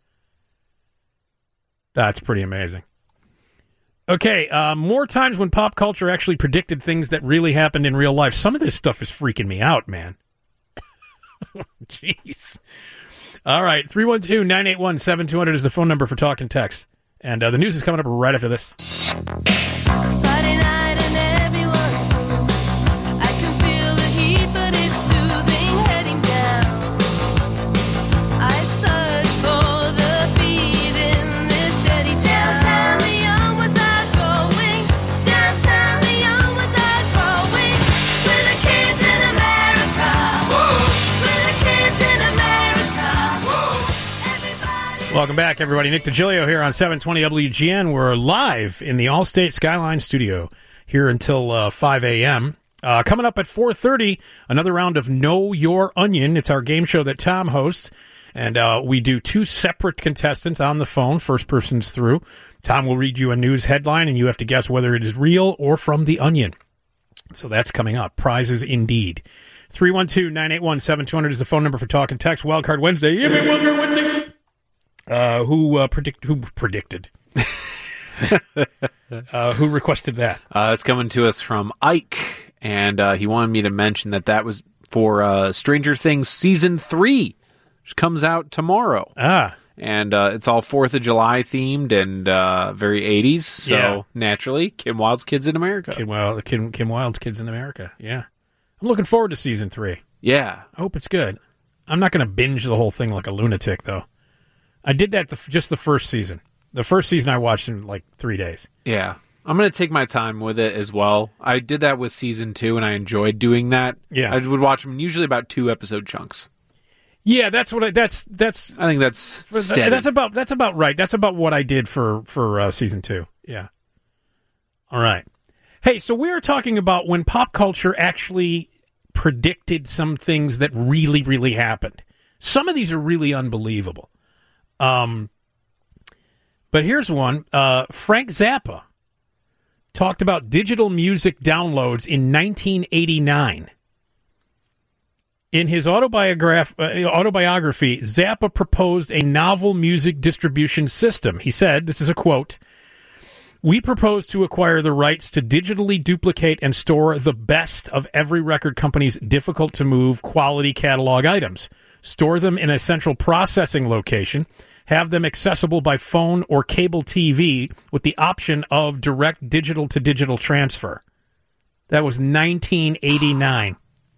That's pretty amazing. Okay, uh, more times when pop culture actually predicted things that really happened in real life. Some of this stuff is freaking me out, man. Jeez. All right, three one two, nine eight one, seven two zero zero is the phone number for talk and text. And uh, the news is coming up right after this. Friday night and everyone's moving. I can feel the heat, but it's soothing heading down. I search for the beat in this steady town. Downtown, the young ones are going. Downtown, the young ones are growing. We're the kids in America. Whoa. We're the kids in America. Whoa. Welcome back, everybody. Nick DiGilio here on seven twenty W G N. We're live in the Allstate Skyline studio here until uh, five a.m. Uh, coming up at four thirty, another round of Know Your Onion. It's our game show that Tom hosts, and uh, we do two separate contestants on the phone. First person's through. Tom will read you a news headline, and you have to guess whether it is real or from The Onion. So that's coming up. Prizes indeed. three one two, nine eight one, seven two zero zero is the phone number for talk and text. Wildcard Wednesday. Yeah, man, Wildcard Wednesday. Uh, who uh, predict? Who predicted? uh, who requested that? Uh, it's coming to us from Ike, and uh, he wanted me to mention that that was for uh, Stranger Things Season three, which comes out tomorrow. Ah. And uh, it's all fourth of July themed and uh, very eighties, so Yeah. naturally, Kim Wilde's Kids in America. Kim Wilde, Kim, Kim Wilde's Kids in America. Yeah. I'm looking forward to Season three. Yeah. I hope it's good. I'm not going to binge the whole thing like a lunatic, though. I did that the, just the first season. The first season I watched in like three days. Yeah. I'm going to take my time with it as well. I did that with Season two, and I enjoyed doing that. Yeah. I would watch them in usually about two episode chunks. Yeah, that's what I, that's that's. I think that's steady. That's about that's about right. That's about what I did for for uh, season two. Yeah. All right. Hey, so we are talking about when pop culture actually predicted some things that really, really happened. Some of these are really unbelievable. Um, but here's one. Uh, Frank Zappa talked about digital music downloads in nineteen eighty-nine. In his autobiograph- uh, autobiography, Zappa proposed a novel music distribution system. He said, this is a quote, "We propose to acquire the rights to digitally duplicate and store the best of every record company's difficult-to-move quality catalog items, store them in a central processing location, have them accessible by phone or cable T V with the option of direct digital-to-digital transfer." That was nineteen eighty-nine.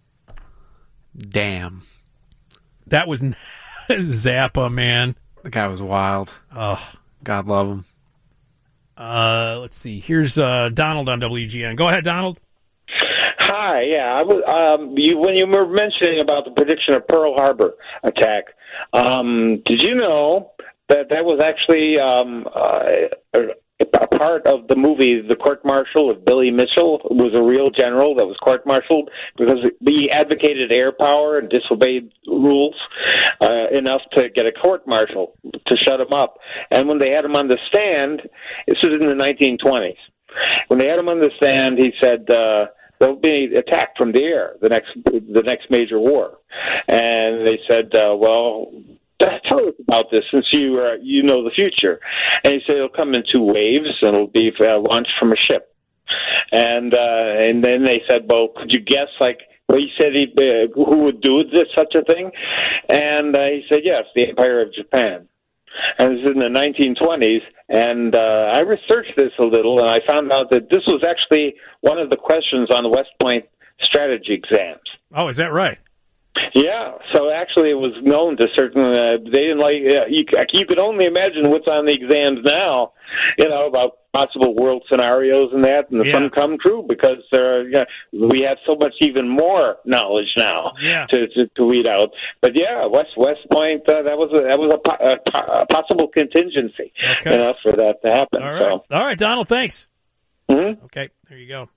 Damn. That was Zappa, man. The guy was wild. Oh, God love him. Uh, let's see. Here's uh, Donald on W G N. Go ahead, Donald. Hi. Yeah, I was. Um, you when you were mentioning about the prediction of Pearl Harbor attack, um, did you know that that was actually um, uh, a part of the movie The Court Martial of Billy Mitchell? Was a real general that was court-martialed because he advocated air power and disobeyed rules uh, enough to get a court-martial to shut him up. And when they had him on the stand, this was in the nineteen twenties, when they had him on the stand, he said, uh, there'll be attack from the air, the next the next major war. And they said, uh, well, tell us about this since you uh, you know the future. And he said it'll come in two waves and it'll be uh, launched from a ship. And uh, and then they said, well, could you guess, like, well, he said he, uh, who would do this, such a thing? And uh, he said, yes, the Empire of Japan. And this is in the nineteen twenties, and uh, I researched this a little, and I found out that this was actually one of the questions on the West Point strategy exams. Oh, is that right? Yeah, so actually it was known to certain, uh, they didn't like, uh, you, you could only imagine what's on the exams now, you know, about possible world scenarios and that, and Yeah. some come true because uh, yeah, we have so much even more knowledge now Yeah. to, to to weed out. But yeah, West West Point, uh, that was a, that was a, po- a, po- a possible contingency, Okay. you know, for that to happen. All right. So. All right, Donald, thanks. Mm-hmm. Okay, there you go.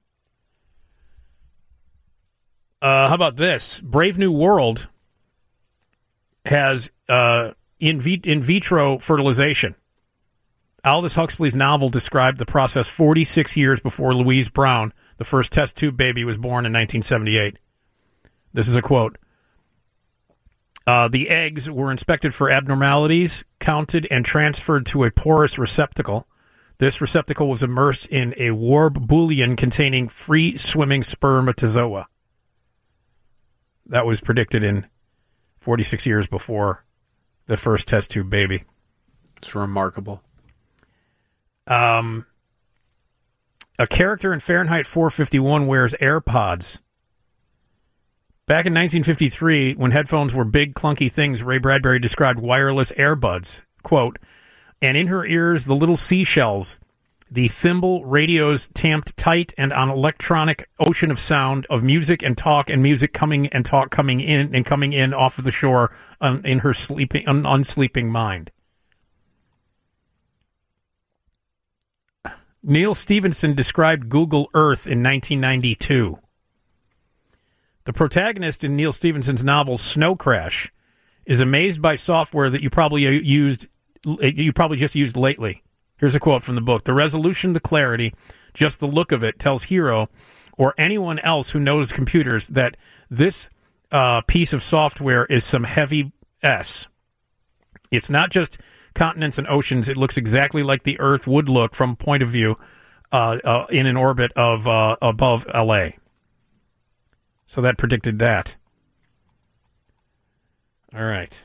Uh, how about this? Brave New World has uh, in, vi- in vitro fertilization. Aldous Huxley's novel described the process forty-six years before Louise Brown, the first test tube baby, was born in nineteen seventy-eight. This is a quote. Uh, the eggs were inspected for abnormalities, counted, and transferred to a porous receptacle. This receptacle was immersed in a warm bouillon containing free-swimming spermatozoa. That was predicted in forty-six years before the first test tube baby. It's remarkable. Um, a character in Fahrenheit four fifty-one wears AirPods. Back in nineteen fifty-three, when headphones were big, clunky things, Ray Bradbury described wireless earbuds. Quote, and in her ears, the little seashells, the thimble radios tamped tight and on electronic ocean of sound of music and talk and music coming and talk coming in and coming in off of the shore um, in her sleeping, un- unsleeping mind. Neil Stephenson described Google Earth in nineteen ninety-two. The protagonist in Neil Stephenson's novel Snow Crash is amazed by software that you probably used, you probably just used lately. Here's a quote from the book. The resolution, the clarity, just the look of it tells Hero or anyone else who knows computers that this uh, piece of software is some heavy S. It's not just continents and oceans. It looks exactly like the Earth would look from point of view uh, uh, in an orbit of uh, above L A. So that predicted that. All right.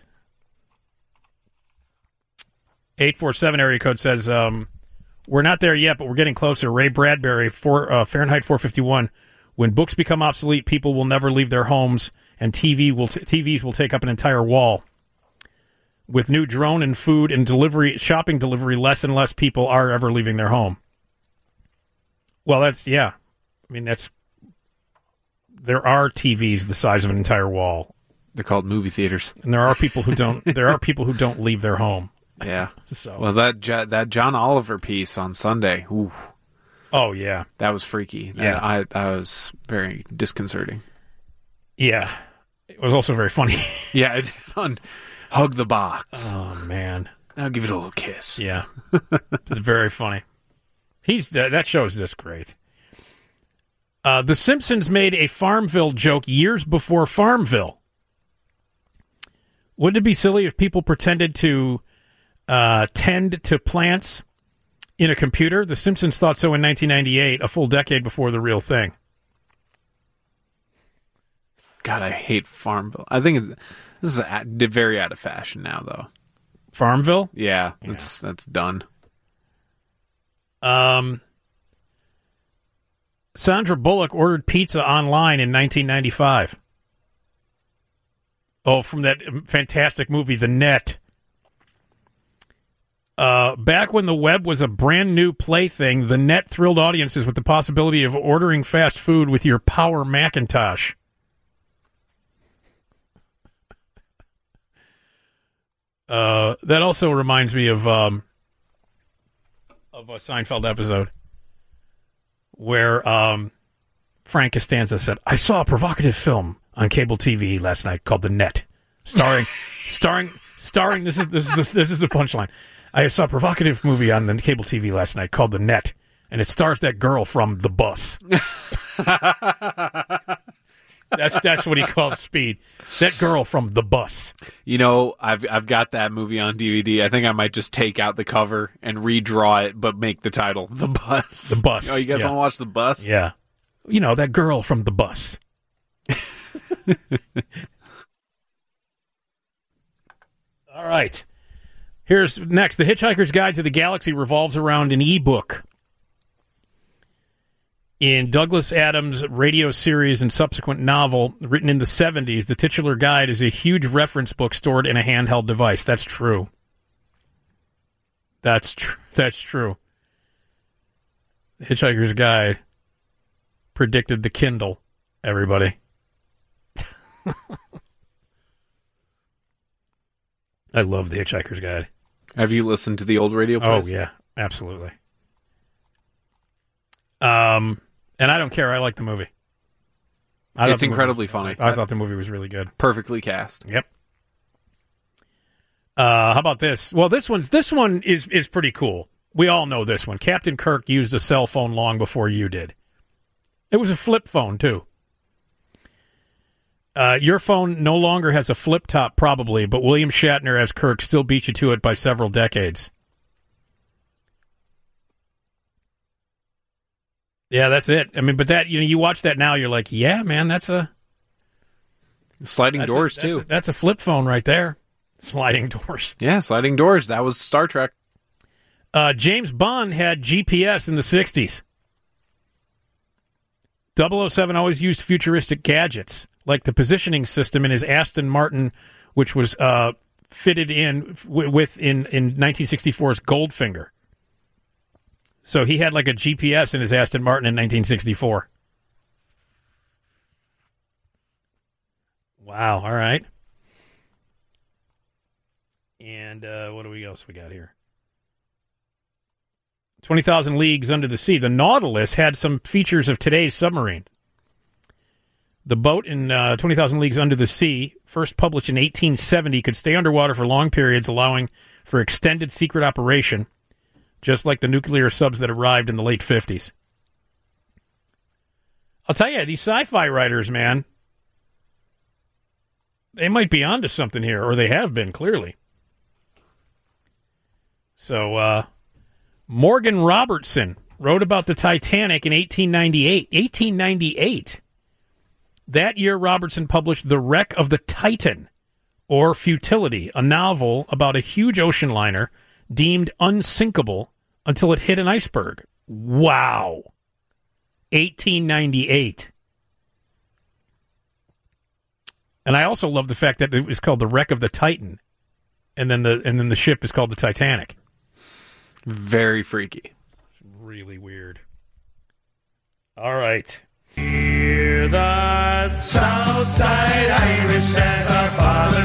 eight four seven area code says, um, we're not there yet, but we're getting closer. Ray Bradbury, for, uh, Fahrenheit four fifty-one. When books become obsolete, people will never leave their homes, and T V will t- T Vs will take up an entire wall. With new drone and food and delivery, shopping delivery, less and less people are ever leaving their home. Well, that's, yeah. I mean, that's, there are T Vs the size of an entire wall. They're called movie theaters. And there are people who don't. There are people who don't leave their home. Yeah. So well, that Jo- that John Oliver piece on Sunday. Ooh. Oh yeah, that was freaky. Yeah, that, I that was very disconcerting. Yeah, it was also very funny. yeah, it, on Hug the Box. Oh man, I'll give it a little kiss. Yeah, it's very funny. He's that, that show's just great. Uh, the Simpsons made a Farmville joke years before Farmville. Wouldn't it be silly if people pretended to uh, tend to plants in a computer? The Simpsons thought so in nineteen ninety-eight, a full decade before the real thing. God, I hate Farmville. I think it's, this is a, very out of fashion now, though. Farmville? Yeah, that's yeah. that's done. Um, Sandra Bullock ordered pizza online in nineteen ninety-five. Oh, from that fantastic movie, The Net. Uh, back when the web was a brand new plaything, The Net thrilled audiences with the possibility of ordering fast food with your Power Macintosh. Uh, that also reminds me of um, of a Seinfeld episode where um, Frank Costanza said, "I saw a provocative film on cable T V last night called The Net, starring, starring, starring." This is this is the, this is the punchline. I saw a provocative movie on the cable T V last night called The Net, and it stars that girl from The Bus. That's that's what he called Speed. That girl from The Bus. You know, I've I've got that movie on D V D. I think I might just take out the cover and redraw it, but make the title The Bus. The Bus. Oh, you guys yeah. want to watch The Bus? Yeah. You know, that girl from The Bus. All right. Here's next. The Hitchhiker's Guide to the Galaxy revolves around an e-book. In Douglas Adams' radio series and subsequent novel, written in the seventies, the titular guide is a huge reference book stored in a handheld device. That's true. That's tr- That's true. The Hitchhiker's Guide predicted the Kindle, everybody. I love the Hitchhiker's Guide. Have you listened to the old radio plays? Oh, yeah, absolutely. Um... And I don't care. I like the movie. I it's incredibly was, funny. I, I thought the movie was really good. Perfectly cast. Yep. Uh, how about this? Well, this one's this one is is pretty cool. We all know this one. Captain Kirk used a cell phone long before you did. It was a flip phone too. Uh, your phone no longer has a flip top, probably, but William Shatner as Kirk still beat you to it by several decades. Yeah, that's it. I mean, but that, you know, you watch that now, you're like, yeah, man, that's a sliding that's doors a, that's too. A, that's a flip phone right there. Sliding doors. Yeah, sliding doors. That was Star Trek. Uh, James Bond had G P S in the sixties. double oh seven always used futuristic gadgets, like the positioning system in his Aston Martin, which was uh, fitted in w- with in, in nineteen sixty-four's Goldfinger. So he had like a G P S in his Aston Martin in nineteen sixty-four. Wow, all right. And uh, what do we else we got here? twenty thousand Leagues Under the Sea. The Nautilus had some features of today's submarine. The boat in uh, twenty thousand Leagues Under the Sea, first published in eighteen seventy, could stay underwater for long periods, allowing for extended secret operation, just like the nuclear subs that arrived in the late fifties. I'll tell you, these sci-fi writers, man, they might be onto something here, or they have been, clearly. So, uh, Morgan Robertson wrote about the Titanic in eighteen ninety-eight. eighteen ninety-eight. That year, Robertson published The Wreck of the Titan, or Futility, a novel about a huge ocean liner deemed unsinkable until it hit an iceberg. Wow. eighteen ninety-eight. And I also love the fact that it was called The Wreck of the Titan, and then the and then the ship is called the Titanic. Very freaky. Really weird. All right. Hear the Southside Irish as our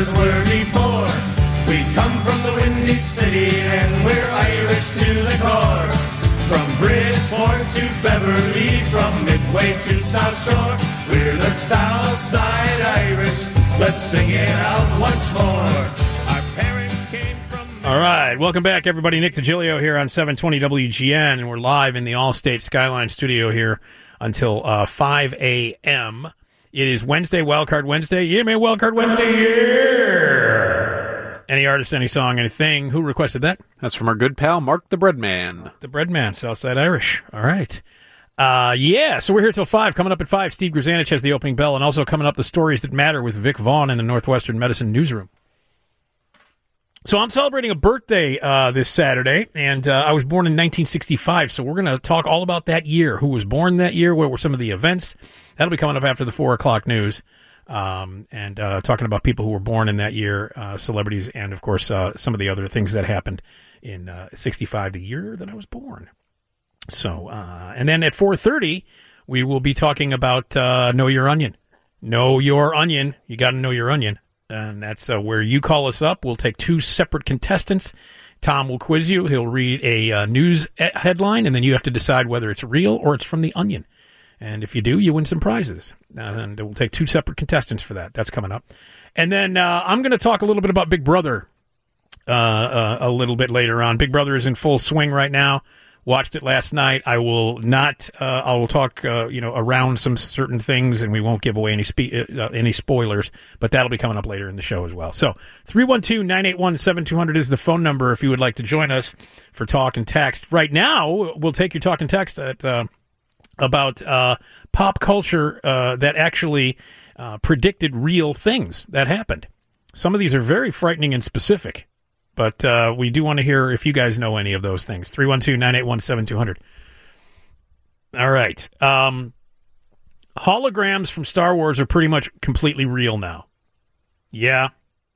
never were before. We come from the Windy City and we're Irish to the core. From Bridgeport to Beverly, from Midway to South Shore, we're the South Side Irish. Let's sing it out once more. Our parents came from... All right, welcome back, everybody. Nick DiGilio here on seven twenty W G N, and we're live in the Allstate Skyline studio here until uh, five a.m. It is Wednesday, Wildcard Wednesday. Yeah, man, Wildcard Wednesday, yeah! Any artist, any song, anything. Who requested that? That's from our good pal, Mark the Bread Man. The Bread Man, Southside Irish. All right. Uh, yeah, so we're here till five. Coming up at five, Steve Grzanich has the opening bell, and also coming up, the stories that matter with Vic Vaughn in the Northwestern Medicine Newsroom. So I'm celebrating a birthday uh, this Saturday, and uh, I was born in nineteen sixty-five, so we're going to talk all about that year, who was born that year, what were some of the events. That'll be coming up after the four o'clock news, um, and uh, talking about people who were born in that year, uh, celebrities, and, of course, uh, some of the other things that happened in uh, sixty-five, the year that I was born. So, uh, and then at four thirty, we will be talking about uh, Know Your Onion. Know Your Onion. You got to know your onion. And that's uh, where you call us up. We'll take two separate contestants. Tom will quiz you. He'll read a uh, news headline, and then you have to decide whether it's real or it's from the Onion. And if you do, you win some prizes. And we'll take two separate contestants for that. That's coming up. And then uh, I'm going to talk a little bit about Big Brother uh, uh, a little bit later on. Big Brother is in full swing right now. Watched it last night. I will not. Uh, I will talk, uh, you know, around some certain things, and we won't give away any spe- uh, any spoilers. But that'll be coming up later in the show as well. So three one two, nine eight one, seven two zero zero is the phone number if you would like to join us for talk and text. Right now, we'll take your talk and text at uh, about uh, pop culture uh, that actually uh, predicted real things that happened. Some of these are very frightening and specific. But uh, we do want to hear if you guys know any of those things. three one two, nine eight one, seven two zero zero. All right. Um, holograms from Star Wars are pretty much completely real now. Yeah.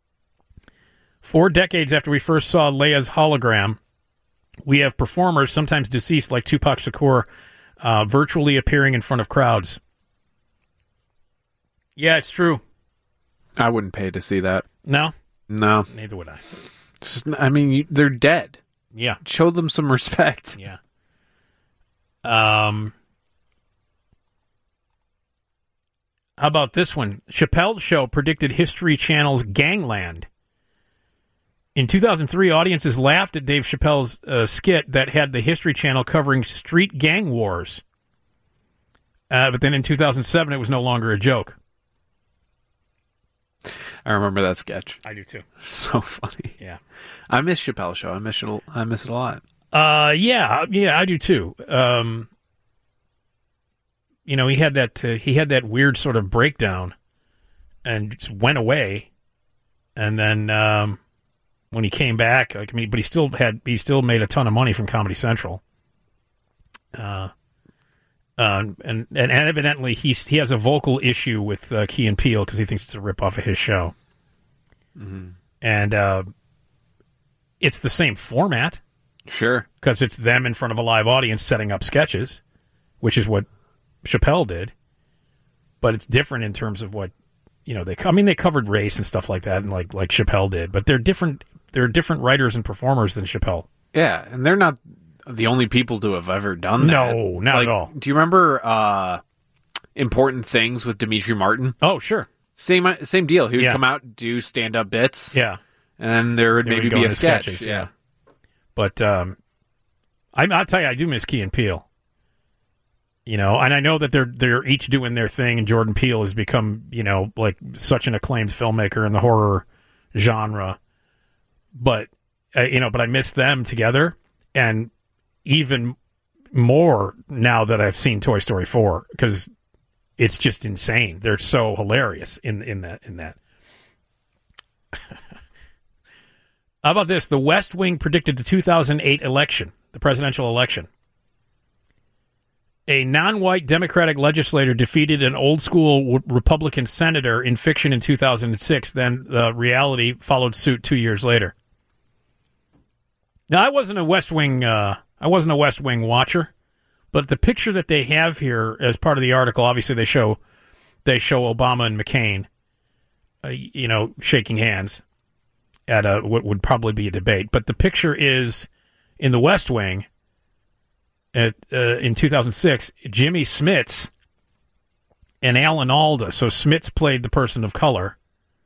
Four decades after we first saw Leia's hologram, we have performers, sometimes deceased, like Tupac Shakur, uh, virtually appearing in front of crowds. Yeah, it's true. I wouldn't pay to see that. No? No. Neither would I. It's just, I mean, you, they're dead. Yeah. Show them some respect. Yeah. Um. How about this one? Chappelle's show predicted History Channel's Gangland. In two thousand three, audiences laughed at Dave Chappelle's uh, skit that had the History Channel covering street gang wars. Uh, but then in two thousand seven, it was no longer a joke. I remember that sketch. I do too. So funny. Yeah. I miss Chappelle's show. I miss it. I miss it a lot. Uh, yeah, yeah, I do too. Um, you know, he had that. Uh, he had that weird sort of breakdown, and just went away. And then um, when he came back, like I mean, but he still had. He still made a ton of money from Comedy Central. Uh. Uh, and, and and evidently he's, he has a vocal issue with uh, Key and Peele because he thinks it's a ripoff of his show. Mm-hmm. And uh, it's the same format. Sure. Because it's them in front of a live audience setting up sketches, which is what Chappelle did. But it's different in terms of what, you know, they, I mean, they covered race and stuff like that, and like like Chappelle did, but they're different, they're different writers and performers than Chappelle. Yeah, and they're not the only people to have ever done that. No, not like, at all. Do you remember uh, Important Things with Demetri Martin? Oh, sure. Same same deal. He would Yeah. come out, do stand-up bits. Yeah. And then there would They maybe would go be a into sketch. sketches, yeah. yeah. But um, I, I'll tell you, I do miss Key and Peele. You know, and I know that they're they're each doing their thing, and Jordan Peele has become, you know, like such an acclaimed filmmaker in the horror genre. But uh, you know, but I miss them together, and even more now that I've seen Toy Story four, because it's just insane. They're so hilarious in in that in that. How about this? The West Wing predicted the two thousand eight election, the presidential election. A non-white Democratic legislator defeated an old-school w- Republican senator in fiction in two thousand six. Then the reality followed suit two years later. Now, I wasn't a West Wing. Uh, I wasn't a West Wing watcher, but the picture that they have here as part of the article, obviously they show they show Obama and McCain, uh, you know, shaking hands at a what would probably be a debate. But the picture is in the West Wing at, uh, in two thousand six, Jimmy Smits and Alan Alda. So Smits played the person of color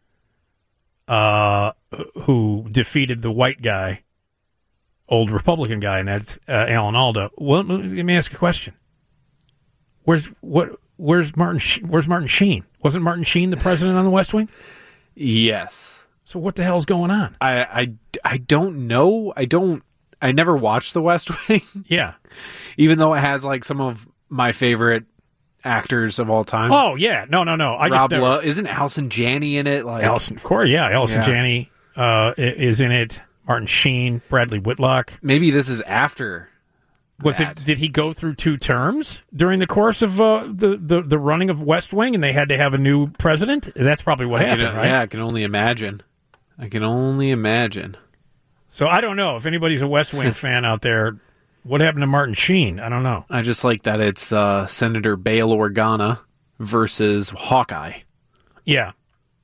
uh, who defeated the white guy, old Republican guy, and that's uh, Alan Alda. Well, let me ask you a question. Where's what? Where's Martin? Where's Martin Sheen? Wasn't Martin Sheen the president on the West Wing? Yes. So what the hell's going on? I, I, I don't know. I don't. I never watched The West Wing. Yeah. Even though it has like some of my favorite actors of all time. Oh yeah, no, no, no. I Rob just never... Lowe. Isn't Allison Janney in it? Like Allison, of course, yeah. Allison Yeah. Janney uh, is in it. Martin Sheen, Bradley Whitlock. Maybe this is after. Was that. it? Did he go through two terms during the course of uh, the, the the running of West Wing, and they had to have a new president? That's probably what I happened, can, right? Yeah, I can only imagine. I can only imagine. So I don't know if anybody's a West Wing fan out there. What happened to Martin Sheen? I don't know. I just like that it's uh, Senator Bail Organa versus Hawkeye. Yeah.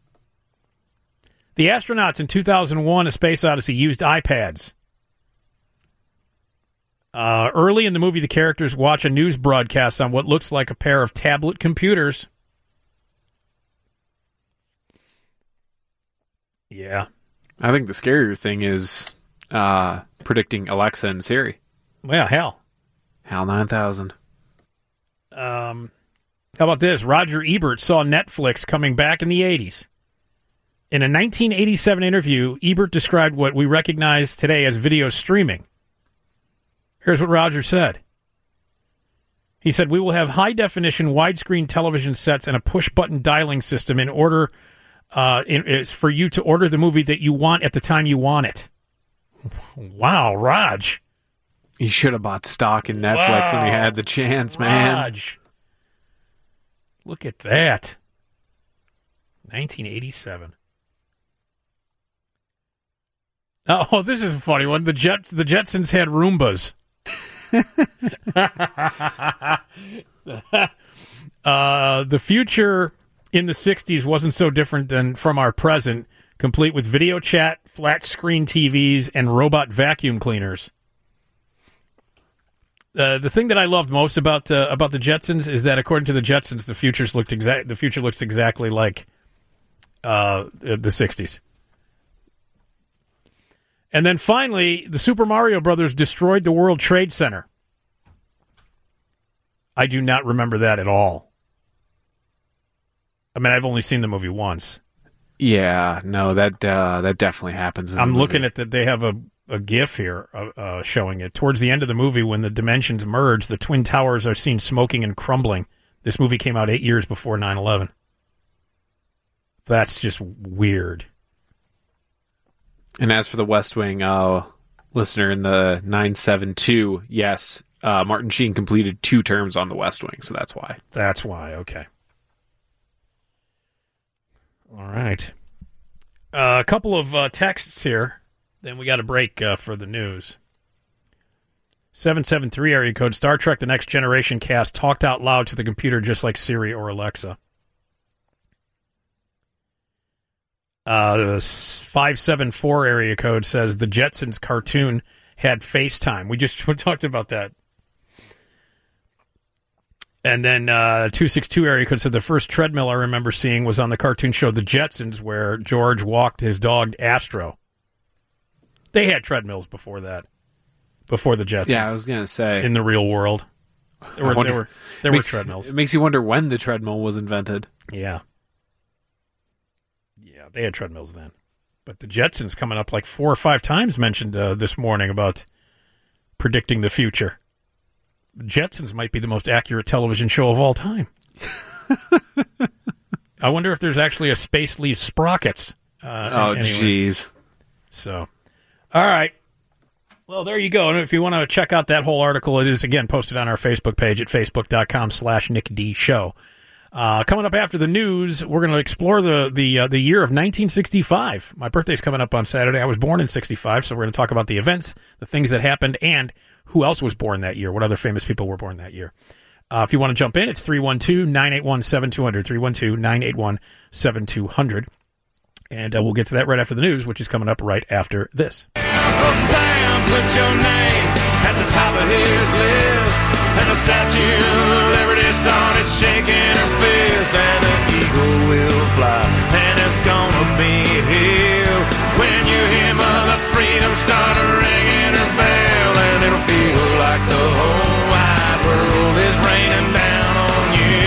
The astronauts in two thousand one, A Space Odyssey, used iPads. Uh, early in the movie, the characters watch a news broadcast on what looks like a pair of tablet computers. Yeah. I think the scarier thing is uh, predicting Alexa and Siri. Well, hell. Hal nine thousand. Um, how about this? Roger Ebert saw Netflix coming back in the eighties. In a nineteen eighty-seven interview, Ebert described what we recognize today as video streaming. Here's what Roger said. He said, "We will have high-definition widescreen television sets and a push-button dialing system in order uh, in, it's for you to order the movie that you want at the time you want it." Wow, Raj. He should have bought stock in Netflix Wow. when he had the chance, man. Raj. Look at that. nineteen eighty-seven. Oh, this is a funny one. The Jets, the Jetsons had Roombas. uh, the future in the sixties wasn't so different than from our present, complete with video chat, flat screen T Vs, and robot vacuum cleaners. Uh, the thing that I loved most about uh, about the Jetsons is that, according to the Jetsons, the futures looked exact. The future looks exactly like uh, the sixties. And then finally, the Super Mario Brothers destroyed the World Trade Center. I do not remember that at all. I mean, I've only seen the movie once. Yeah, no, that uh, that definitely happens. In I'm the movie. looking at that. They have a, a GIF here uh, uh, showing it. Towards the end of the movie, when the dimensions merge, the Twin Towers are seen smoking and crumbling. This movie came out eight years before nine eleven. That's just weird. And as for the West Wing, uh, listener in the nine seven two, yes, uh, Martin Sheen completed two terms on the West Wing, so that's why. That's why, okay. All right. Uh, a couple of uh, texts here. Then we got a break uh, for the news. seven seven three area code. Star Trek The Next Generation cast talked out loud to the computer just like Siri or Alexa. Uh, five seven four area code says the Jetsons cartoon had FaceTime. We just we talked about that. And then uh, two six two area code said the first treadmill I remember seeing was on the cartoon show The Jetsons, where George walked his dog Astro. They had treadmills before that, before the Jetsons. Yeah, I was going to say. In the real world. There were, wonder, there were, there makes, were treadmills. It makes you wonder when the treadmill was invented. Yeah. Yeah, they had treadmills then. But the Jetsons coming up like four or five times mentioned uh, this morning about predicting the future. The Jetsons might be the most accurate television show of all time. I wonder if there's actually a Space Leaf Sprockets. Uh, oh, anyway. jeez. So, all right. Well, there you go. And if you want to check out that whole article, it is, again, posted on our Facebook page at facebook.com slash Nick D Show. Uh, coming up after the news, we're going to explore the the uh, the year of nineteen sixty-five. My birthday's coming up on Saturday. I was born in sixty-five, so we're going to talk about the events, the things that happened, and who else was born that year, what other famous people were born that year. Uh, if you want to jump in, it's three one two, nine eight one, seven two zero zero, three one two, nine eight one, seven two zero zero. And uh, we'll get to that right after the news, which is coming up right after this. Uncle Sam put your name at the top of his list, and the Statue of Liberty started shaking her fist, and an eagle will fly, and it's gonna be here when you hear Mother Freedom start ringing her bell, and it'll feel like the whole wide world is raining down on you.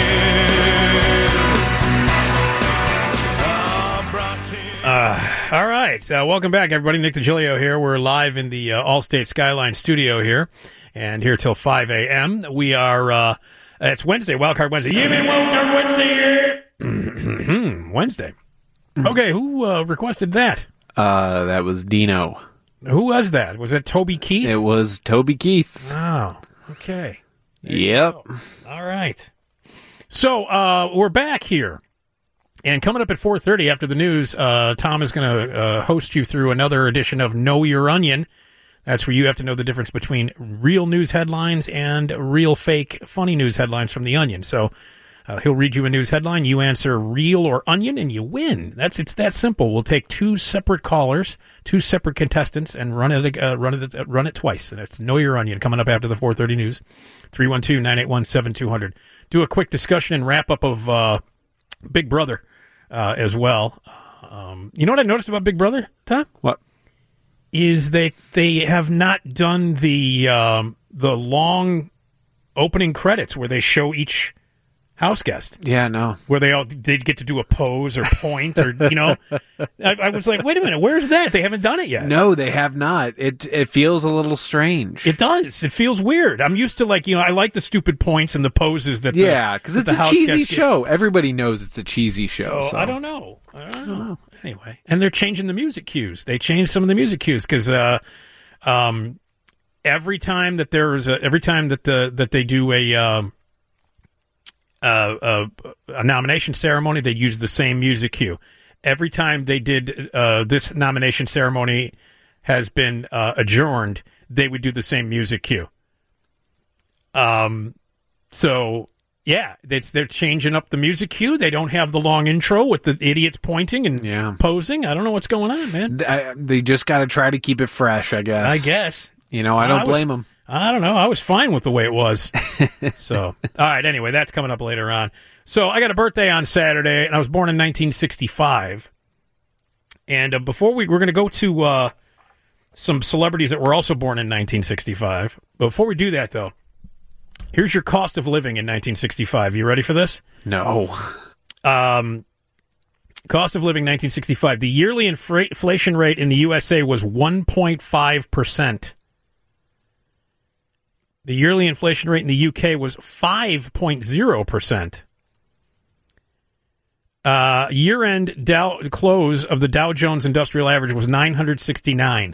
Uh, all right. Uh, welcome back, everybody. Nick DiGilio here. We're live in the uh, Allstate Skyline studio here, and here till five a.m. We are, uh, it's Wednesday, Wildcard Wednesday. You been woke up Wednesday yet? Wednesday. Okay, who uh, requested that? Uh, that was Dino. Who was that? Was it Toby Keith? It was Toby Keith. Oh, okay. Yep. All right. So uh, we're back here. And coming up at four thirty after the news, uh, Tom is going to uh, host you through another edition of Know Your Onion. That's where you have to know the difference between real news headlines and real fake funny news headlines from The Onion. So uh, he'll read you a news headline, you answer real or onion, and you win. That's It's that simple. We'll take two separate callers, two separate contestants, and run it uh, run it, uh, run it twice. And it's Know Your Onion coming up after the four thirty news, three one two, nine eight one, seven two zero zero. Do a quick discussion and wrap-up of uh, Big Brother. Uh, as well. Um, you know what I noticed about Big Brother, Tom? What? Is that they have not done the um, the long opening credits where they show each house guest. Yeah, no. Where they all did get to do a pose or point or, you know. I, I was like, wait a minute, where's that? They haven't done it yet. No, they have not. It it feels a little strange. It does. It feels weird. I'm used to, like, you know, I like the stupid points and the poses that Yeah, because it's the a house cheesy guests get. show. Everybody knows it's a cheesy show. So, So, I don't know. I don't know. Anyway, and they're changing the music cues. They changed some of the music cues because uh, um, every time that there's a, every time that the that they do a um, uh, a, a nomination ceremony, they use the same music cue. Every time they did uh, this nomination ceremony has been uh, adjourned, they would do the same music cue. Um, so. Yeah, it's, they're changing up the music cue. They don't have the long intro with the idiots pointing and yeah. posing. I don't know what's going on, man. I, they just got to try to keep it fresh, I guess. I guess. You know, I don't I blame was, them. I don't know. I was fine with the way it was. So, all right, anyway, that's coming up later on. So, I got a birthday on Saturday, and I was born in nineteen sixty-five. And uh, before we, we're going to go to uh, some celebrities that were also born in nineteen sixty-five. But before we do that, though, here's your cost of living in nineteen sixty-five. You ready for this? No. Um, cost of living nineteen sixty-five. The yearly infra- inflation rate in the U S A was one point five percent. The yearly inflation rate in the U K was five point zero percent. Uh, year-end Dow close of the Dow Jones Industrial Average was nine hundred sixty-nine.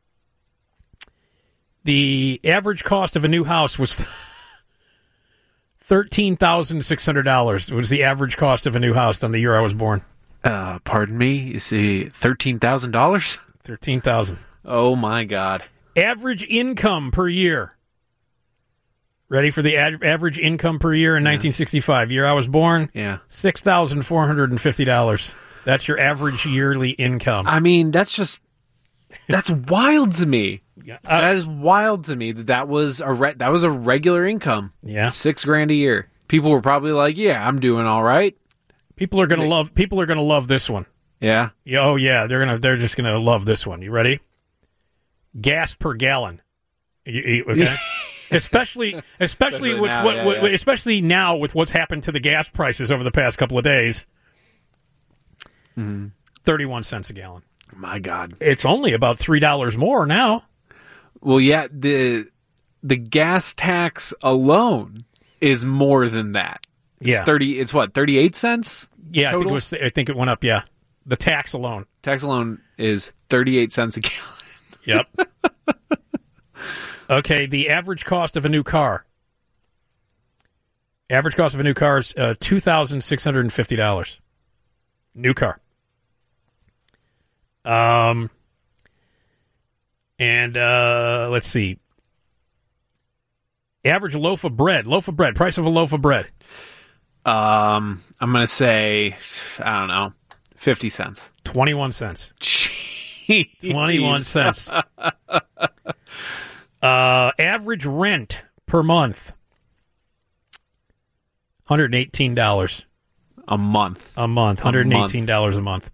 The average cost of a new house was thirteen thousand six hundred dollars. It was the average cost of a new house on the year I was born. Uh, pardon me? You see thirteen thousand dollars? thirteen thousand dollars. Oh, my God. Average income per year. Ready for the ad- average income per year in yeah. nineteen sixty-five? Year I was born? Yeah. six thousand four hundred fifty dollars. That's your average yearly income. I mean, that's just... That's wild to me. Yeah, uh, that is wild to me that that was a re- that was a regular income. Yeah, six grand a year. People were probably like, "Yeah, I'm doing all right." People are gonna love. People are gonna love this one. Yeah. Yeah. Oh yeah. They're gonna. They're just gonna love this one. You ready? Gas per gallon. You, you, okay. especially, especially with now, what, yeah, what yeah. especially now with what's happened to the gas prices over the past couple of days. Mm-hmm. Thirty-one cents a gallon. My God, it's only about three dollars more now. Well, yeah, the the gas tax alone is more than that. It's yeah, thirty. It's what thirty-eight cents. Yeah, total? I think it was. I think it went up. Yeah, the tax alone. Tax alone is thirty-eight cents a gallon. Yep. Okay, the average cost of a new car. Average cost of a new car is uh, two thousand six hundred and fifty dollars. New car. Um, and uh, let's see. Average loaf of bread. Loaf of bread. Price of a loaf of bread. Um, I'm gonna say, I don't know, fifty cents. twenty-one cents. Jeez. twenty-one cents. uh, average rent per month, one hundred eighteen dollars. A month. A month. one hundred eighteen dollars a month.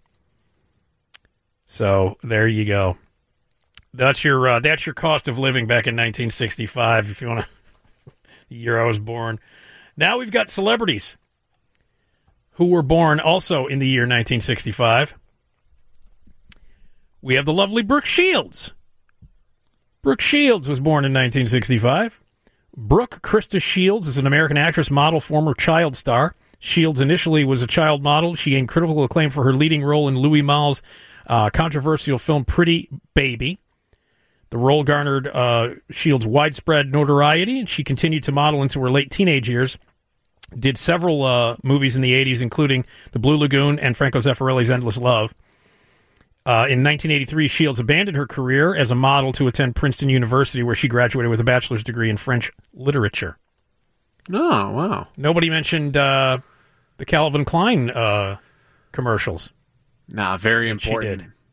So there you go. That's your uh, that's your cost of living back in nineteen sixty-five, if you want to, the year I was born. Now we've got celebrities who were born also in the year nineteen sixty-five. We have the lovely Brooke Shields. Brooke Shields was born in nineteen sixty-five. Brooke Krista Shields is an American actress, model, former child star. Shields initially was a child model. She gained critical acclaim for her leading role in Louis Malle's uh, controversial film Pretty Baby. The role garnered uh, Shields widespread notoriety, and she continued to model into her late teenage years. Did several uh, movies in the eighties, including The Blue Lagoon and Franco Zeffirelli's Endless Love. Uh, in nineteen eighty-three, Shields abandoned her career as a model to attend Princeton University, where she graduated with a bachelor's degree in French literature. Oh, wow. Nobody mentioned uh, the Calvin Klein uh, commercials. Nah, very important. She did.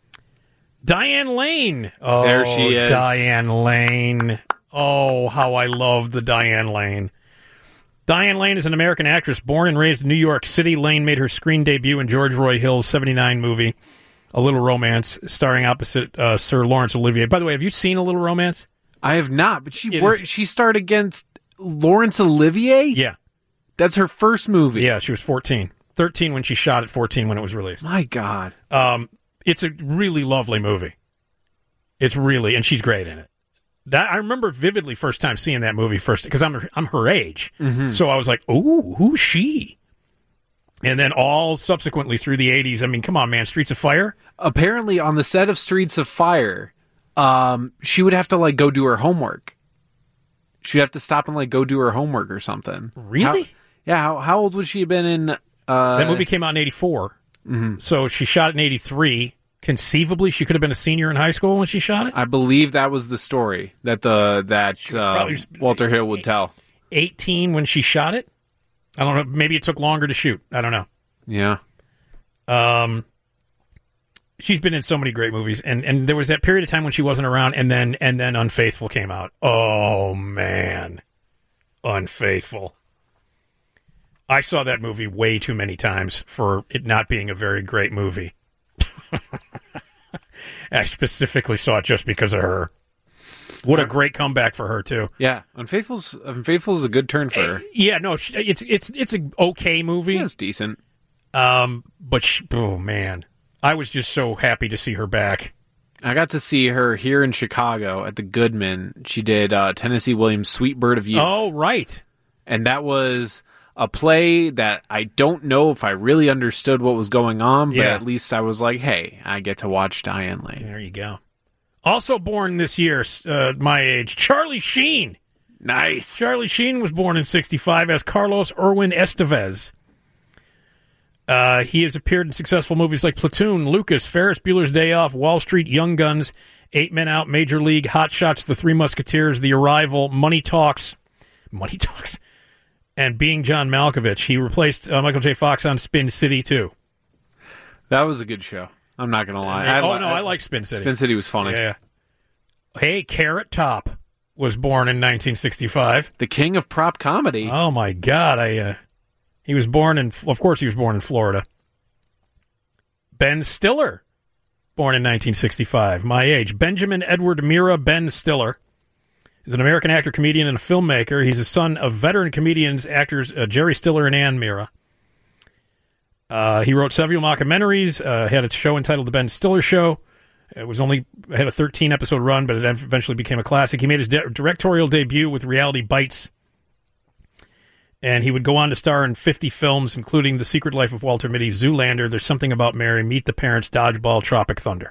Diane Lane. Oh, there she is. Diane Lane. Oh, how I love the Diane Lane. Diane Lane is an American actress born and raised in New York City. Lane made her screen debut in George Roy Hill's seventy-nine movie, A Little Romance, starring opposite uh, Sir Laurence Olivier. By the way, have you seen A Little Romance? I have not, but she It worked, is- she starred against Laurence Olivier? Yeah. That's her first movie. Yeah, she was fourteen. thirteen when she shot it, fourteen when it was released. My God. Um, it's a really lovely movie. It's really, and she's great in it. That I remember vividly first time seeing that movie first, because I'm I'm her age. Mhm. So I was like, ooh, who's she? And then all subsequently through the eighties, I mean, come on, man, Streets of Fire? Apparently, on the set of Streets of Fire, um, she would have to, like, go do her homework. She'd have to stop and, like, go do her homework or something. Really? How, yeah, how, how old would she have been in... Uh, That movie came out in eighty-four. Mhm. So she shot it in eighty-three. Conceivably, she could have been a senior in high school when she shot it. I believe that was the story that the that uh, probably Walter Hill would tell. eighteen when she shot it? I don't know. Maybe it took longer to shoot. I don't know. Yeah. Um, she's been in so many great movies, and, and there was that period of time when she wasn't around, and then and then Unfaithful came out. Oh man, Unfaithful. I saw that movie way too many times for it not being a very great movie. I specifically saw it just because of her. What a great comeback for her too. Yeah, Unfaithful's Unfaithful is a good turn for her. Yeah, no, she- it's it's it's an okay movie. Yeah, it's decent. Um, but she, oh man, I was just so happy to see her back. I got to see her here in Chicago at the Goodman. She did uh, Tennessee Williams' Sweet Bird of Youth. Oh, right. And that was a play that I don't know if I really understood what was going on, but Yeah. at least I was like, hey, I get to watch Diane Lane. There you go. Also born this year, uh, my age, Charlie Sheen. Nice. Charlie Sheen was born in sixty-five as Carlos Erwin Estevez. Uh, he has appeared in successful movies like Platoon, Lucas, Ferris Bueller's Day Off, Wall Street, Young Guns, Eight Men Out, Major League, Hot Shots, The Three Musketeers, The Arrival, Money Talks, Money Talks, and Being John Malkovich. He replaced uh, Michael J. Fox on Spin City too. That was a good show. I'm not going to lie. And- I, oh, no, I like Spin City. Spin City was funny. Yeah. Hey, Carrot Top was born in nineteen sixty-five. The king of prop comedy. Oh, my God. I uh, He was born in, of course, he was born in Florida. Ben Stiller, born in nineteen sixty-five. My age. Benjamin Edward Mira Ben Stiller is an American actor, comedian, and a filmmaker. He's the son of veteran comedians, actors uh, Jerry Stiller and Ann Mira. Uh, he wrote several documentaries, uh, had a show entitled The Ben Stiller Show. It was only had a thirteen episode run, but it eventually became a classic. He made his de- directorial debut with Reality Bites, and he would go on to star in fifty films, including The Secret Life of Walter Mitty, Zoolander, There's Something About Mary, Meet the Parents, Dodgeball, Tropic Thunder.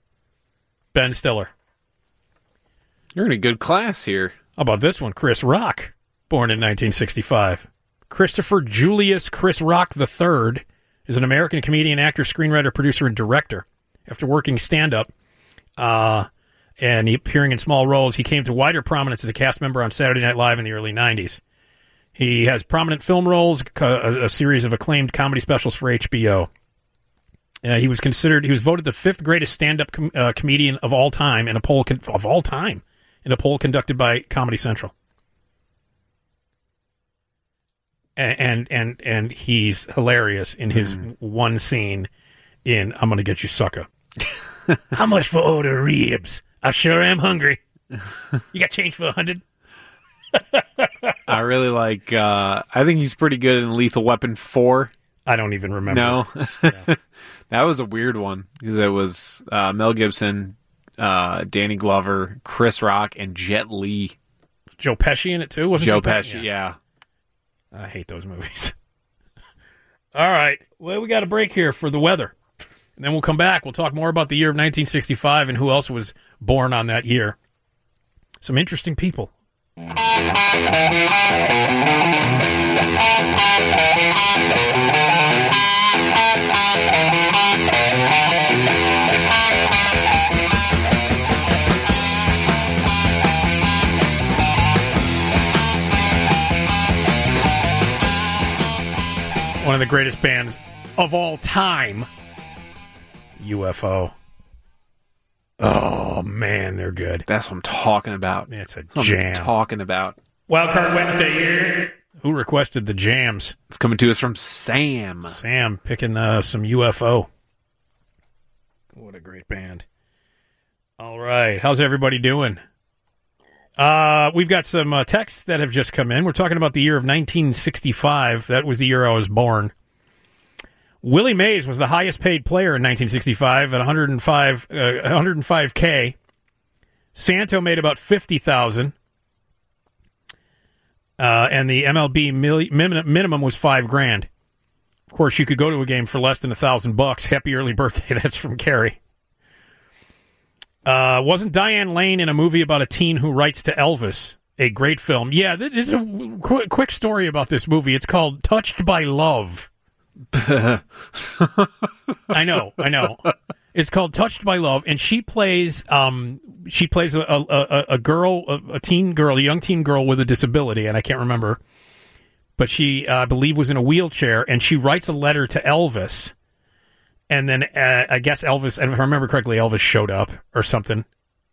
Ben Stiller. You're in a good class here. How about this one? Chris Rock, born in nineteen sixty-five. Christopher Julius Chris Rock the third is an American comedian, actor, screenwriter, producer, and director. After working stand-up uh, and he appearing in small roles, he came to wider prominence as a cast member on Saturday Night Live in the early nineties. He has prominent film roles, a, a series of acclaimed comedy specials for H B O. Uh, he was considered. He was voted the fifth greatest stand-up com- uh, comedian of all time in a poll con- of all time in a poll conducted by Comedy Central. And and and, and he's hilarious in his mm. one scene in "I'm Gonna Get You, Sucker." How much for order ribs? I sure am hungry. You got change for a hundred? I really like. Uh, I think he's pretty good in Lethal Weapon four. I don't even remember. No, yeah. That was a weird one because it was uh, Mel Gibson, uh, Danny Glover, Chris Rock, and Jet Li. Joe Pesci in it too. Wasn't Joe Joe Pesci? Pesci? Yeah. I hate those movies. All right, well, we got a break here for the weather, and then we'll come back. We'll talk more about the year of nineteen sixty-five and who else was born on that year. Some interesting people. One of the greatest bands of all time, U F O. Oh, man, they're good. That's what I'm talking about. It's a That's jam. what I'm talking about. Wildcard Wednesday here. Who requested the jams? It's coming to us from Sam. Sam picking uh, some U F O. What a great band. All right. How's everybody doing? Uh, we've got some uh, texts that have just come in. We're talking about the year of nineteen sixty-five. That was the year I was born. Willie Mays was the highest paid player in nineteen sixty-five at one hundred five, uh, one hundred five K. Santo made about fifty thousand dollars. Uh, and the M L B mil- min- minimum was five grand. Of course, you could go to a game for less than a thousand bucks. Happy early birthday. That's from Carrie. Uh, wasn't Diane Lane in a movie about a teen who writes to Elvis? A great film. Yeah, there's a qu- quick story about this movie. It's called Touched by Love. I know, I know. It's called Touched by Love, and she plays um she plays a a, a girl, a, a teen girl, a young teen girl with a disability, and I can't remember, but she uh, I believe was in a wheelchair, and she writes a letter to Elvis, and then uh, I guess Elvis, if I remember correctly, Elvis showed up or something.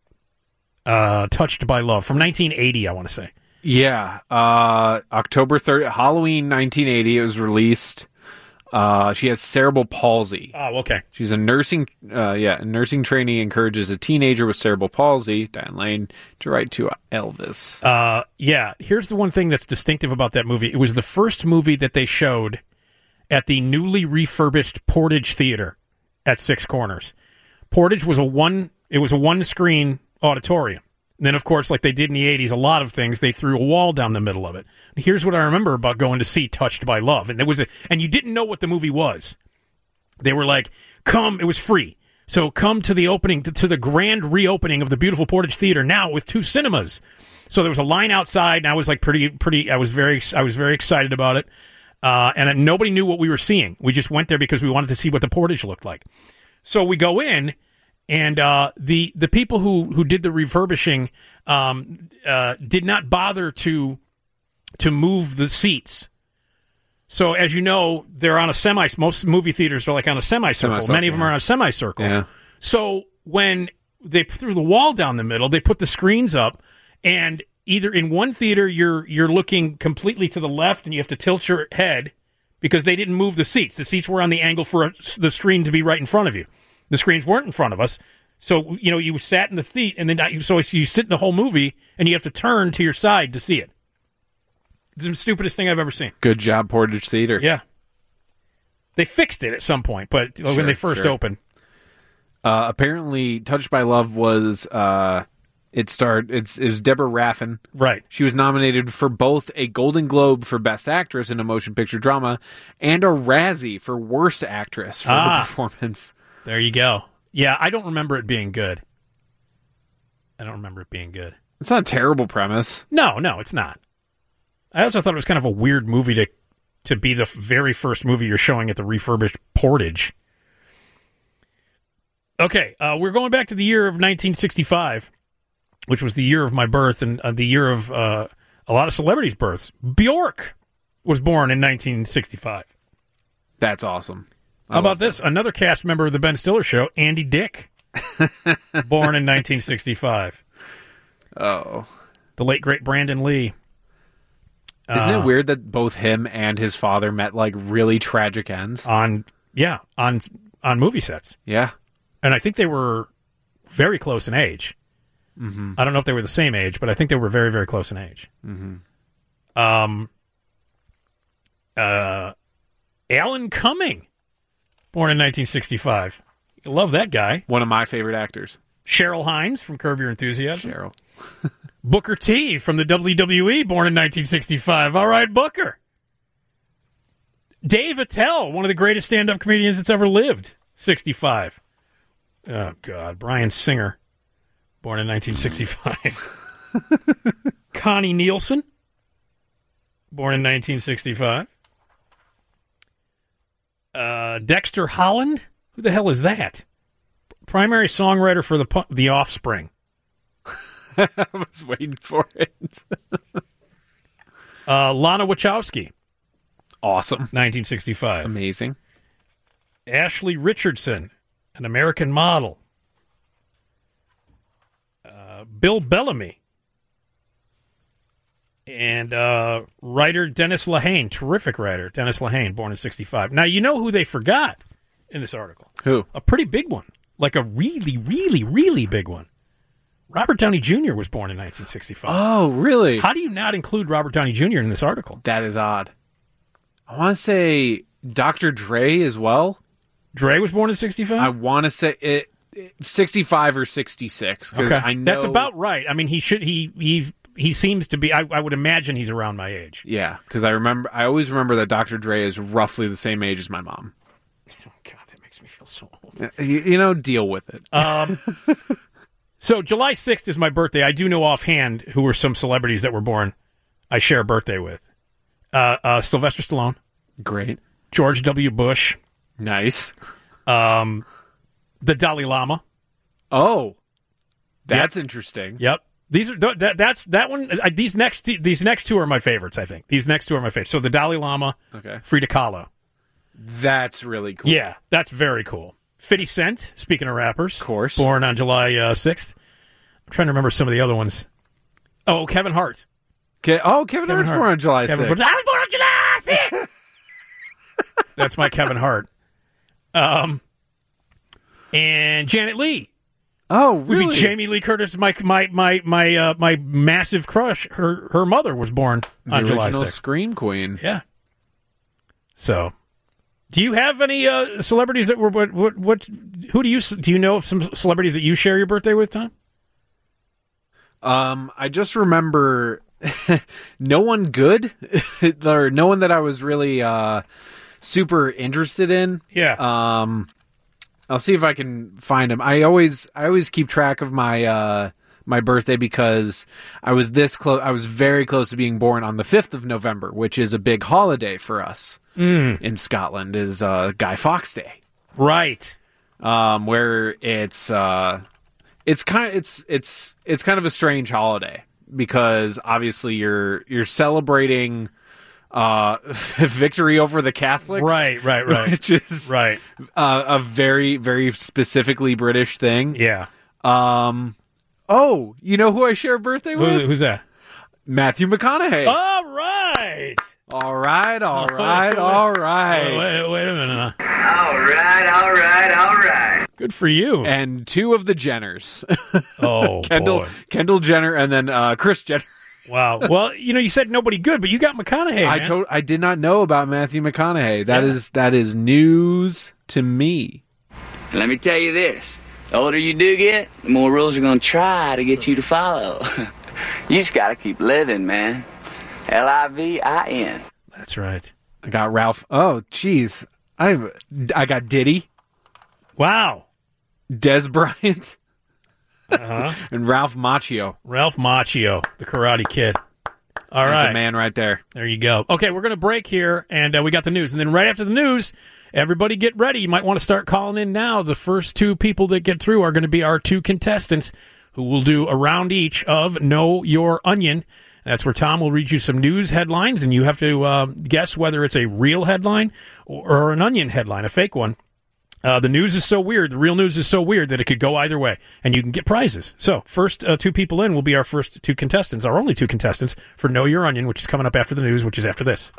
Uh, Touched by Love from nineteen eighty, I want to say. Yeah, uh, October third, Halloween nineteen eighty. It was released. Uh, she has cerebral palsy. Oh, okay. She's a nursing, uh, yeah, a nursing trainee encourages a teenager with cerebral palsy, Diane Lane, to write to Elvis. Uh, yeah. Here's the one thing that's distinctive about that movie. It was the first movie that they showed at the newly refurbished Portage Theater at Six Corners. Portage was a one. It was a one-screen auditorium. And then, of course, like they did in the eighties, a lot of things, they threw a wall down the middle of it. Here's what I remember about going to see Touched by Love. And there was a, and you didn't know what the movie was. They were like, come, it was free. So come to the opening, to, to the grand reopening of the beautiful Portage Theater now with two cinemas. So there was a line outside, and I was like pretty, pretty, I was very, I was very excited about it. Uh, and nobody knew what we were seeing. We just went there because we wanted to see what the Portage looked like. So we go in, and uh, the the people who, who did the refurbishing um, uh, did not bother to to move the seats. So as you know, they're on a semi. Most movie theaters are like on a semicircle. Semicircle, Many of them yeah. are on a semicircle. Yeah. So when they threw the wall down the middle, they put the screens up, and either in one theater you're you're looking completely to the left and you have to tilt your head because they didn't move the seats. The seats were on the angle for a, the screen to be right in front of you. The screens weren't in front of us. So, you know, you sat in the seat, and then so you sit in the whole movie, and you have to turn to your side to see it. It's the stupidest thing I've ever seen. Good job, Portage Theater. Yeah. They fixed it at some point, but Sure, when they first sure. opened. Uh, apparently, Touched by Love was uh, it starred. It's is Deborah Raffin. Right. She was nominated for both a Golden Globe for Best Actress in a Motion Picture Drama and a Razzie for Worst Actress for Ah. the performance. There you go. Yeah, I don't remember it being good. I don't remember it being good. It's not a terrible premise. No, no, it's not. I also thought it was kind of a weird movie to to be the very first movie you're showing at the refurbished Portage. Okay, uh, we're going back to the year of nineteen sixty-five, which was the year of my birth and uh, the year of uh, a lot of celebrities' births. Bjork was born in nineteen sixty-five. That's awesome. How about this? Another cast member of the Ben Stiller Show, Andy Dick, born in nineteen sixty-five. Oh. The late, great Brandon Lee. Isn't Uh, it weird that both him and his father met like really tragic ends? On, yeah, on on movie sets. Yeah. And I think they were very close in age. Mm-hmm. I don't know if they were the same age, but I think they were very, very close in age. Mm-hmm. Um, uh, Alan Cumming, born in nineteen sixty-five. You love that guy. One of my favorite actors. Cheryl Hines from Curb Your Enthusiasm. Cheryl. Booker T from the W W E, born in nineteen sixty-five. All right, Booker. Dave Attell, one of the greatest stand-up comedians that's ever lived, sixty-five. Oh, God. Bryan Singer, born in nineteen sixty-five. Connie Nielsen, born in nineteen sixty-five. Uh, Dexter Holland? Who the hell is that? Primary songwriter for the pu- the Offspring. I was waiting for it. uh, Lana Wachowski. Awesome. nineteen sixty-five. Amazing. Ashley Richardson, an American model. Uh, Bill Bellamy. And uh, writer Dennis Lehane, terrific writer, Dennis Lehane, born in sixty-five. Now, you know who they forgot in this article? Who? A pretty big one. Like a really, really, really big one. Robert Downey Junior was born in nineteen sixty-five. Oh, really? How do you not include Robert Downey Junior in this article? That is odd. I want to say Doctor Dre as well. Dre was born in sixty-five? I want to say it, it sixty-five or sixty-six. Okay. I know, That's about right. I mean, he should he he he seems to be I, I would imagine he's around my age. Yeah, because I remember I always remember that Doctor Dre is roughly the same age as my mom. Oh God, that makes me feel so old. You, you know, deal with it. Um So July sixth is my birthday. I do know offhand who were some celebrities that were born I share a birthday with. Uh, uh, Sylvester Stallone. Great. George W. Bush. Nice. Um, the Dalai Lama. Oh, that's Yep. interesting. Yep. These are that, that's that one. I, these next two, these next two are my favorites. I think these next two are my favorites. So the Dalai Lama. Okay. Frida Kahlo. That's really cool. Yeah, that's very cool. fifty Cent, speaking of rappers. Of course. Born on July uh, sixth. I'm trying to remember some of the other ones. Oh, Kevin Hart. Ke- oh, Kevin, Kevin Hart's Hart. born on July Kevin sixth. Hart. I was born on July sixth. That's my Kevin Hart. Um, and Janet Leigh. Oh, Would really? be Jamie Lee Curtis. My my my my uh, my massive crush. Her her mother was born The on July original sixth. Scream Queen. Yeah. So, do you have any uh, celebrities that were what, what what who do you do you know of some celebrities that you share your birthday with, Tom? Um, I just remember no one good, or no one that I was really uh, super interested in. Yeah. Um, I'll see if I can find him. I always I always keep track of my uh, my birthday because I was this close. I was very close to being born on the fifth of November, which is a big holiday for us Mm. in Scotland. Is uh, Guy Fawkes Day. Right. Um, where it's uh, it's kind it's it's it's kind of a strange holiday because obviously you're you're celebrating uh, victory over the Catholics, Right, right, right. which is right uh, a very very specifically British thing. Yeah. Um. Oh, you know who I share a birthday Who, with? who's that? Matthew McConaughey. All right. All right. All right. All right. Wait, wait, wait a minute. All right, all right, all right. Good for you. And two of the Jenners. Oh, Kendall boy. Kendall Jenner and then uh, Kris Jenner. Wow. Well, you know, you said nobody good, but you got McConaughey. I man. told I did not know about Matthew McConaughey. That Yeah. is that is news to me. Let me tell you this. The older you do get, the more rules are going to try to get you to follow. You just got to keep living, man. L I V I N. That's right. I got Ralph. Oh, jeez. I I got Diddy. Wow. Des Bryant. Uh-huh. And Ralph Macchio. Ralph Macchio, the Karate Kid. All That's right. a man right there. There you go. Okay, we're going to break here, and uh, we got the news. And then right after the news, everybody get ready. You might want to start calling in now. The first two people that get through are going to be our two contestants who will do a round each of Know Your Onion. That's where Tom will read you some news headlines, and you have to uh, guess whether it's a real headline or, or an Onion headline, a fake one. Uh, the news is so weird, the real news is so weird that it could go either way, and you can get prizes. So, first uh, two people in will be our first two contestants, our only two contestants for Know Your Onion, which is coming up after the news, which is after this.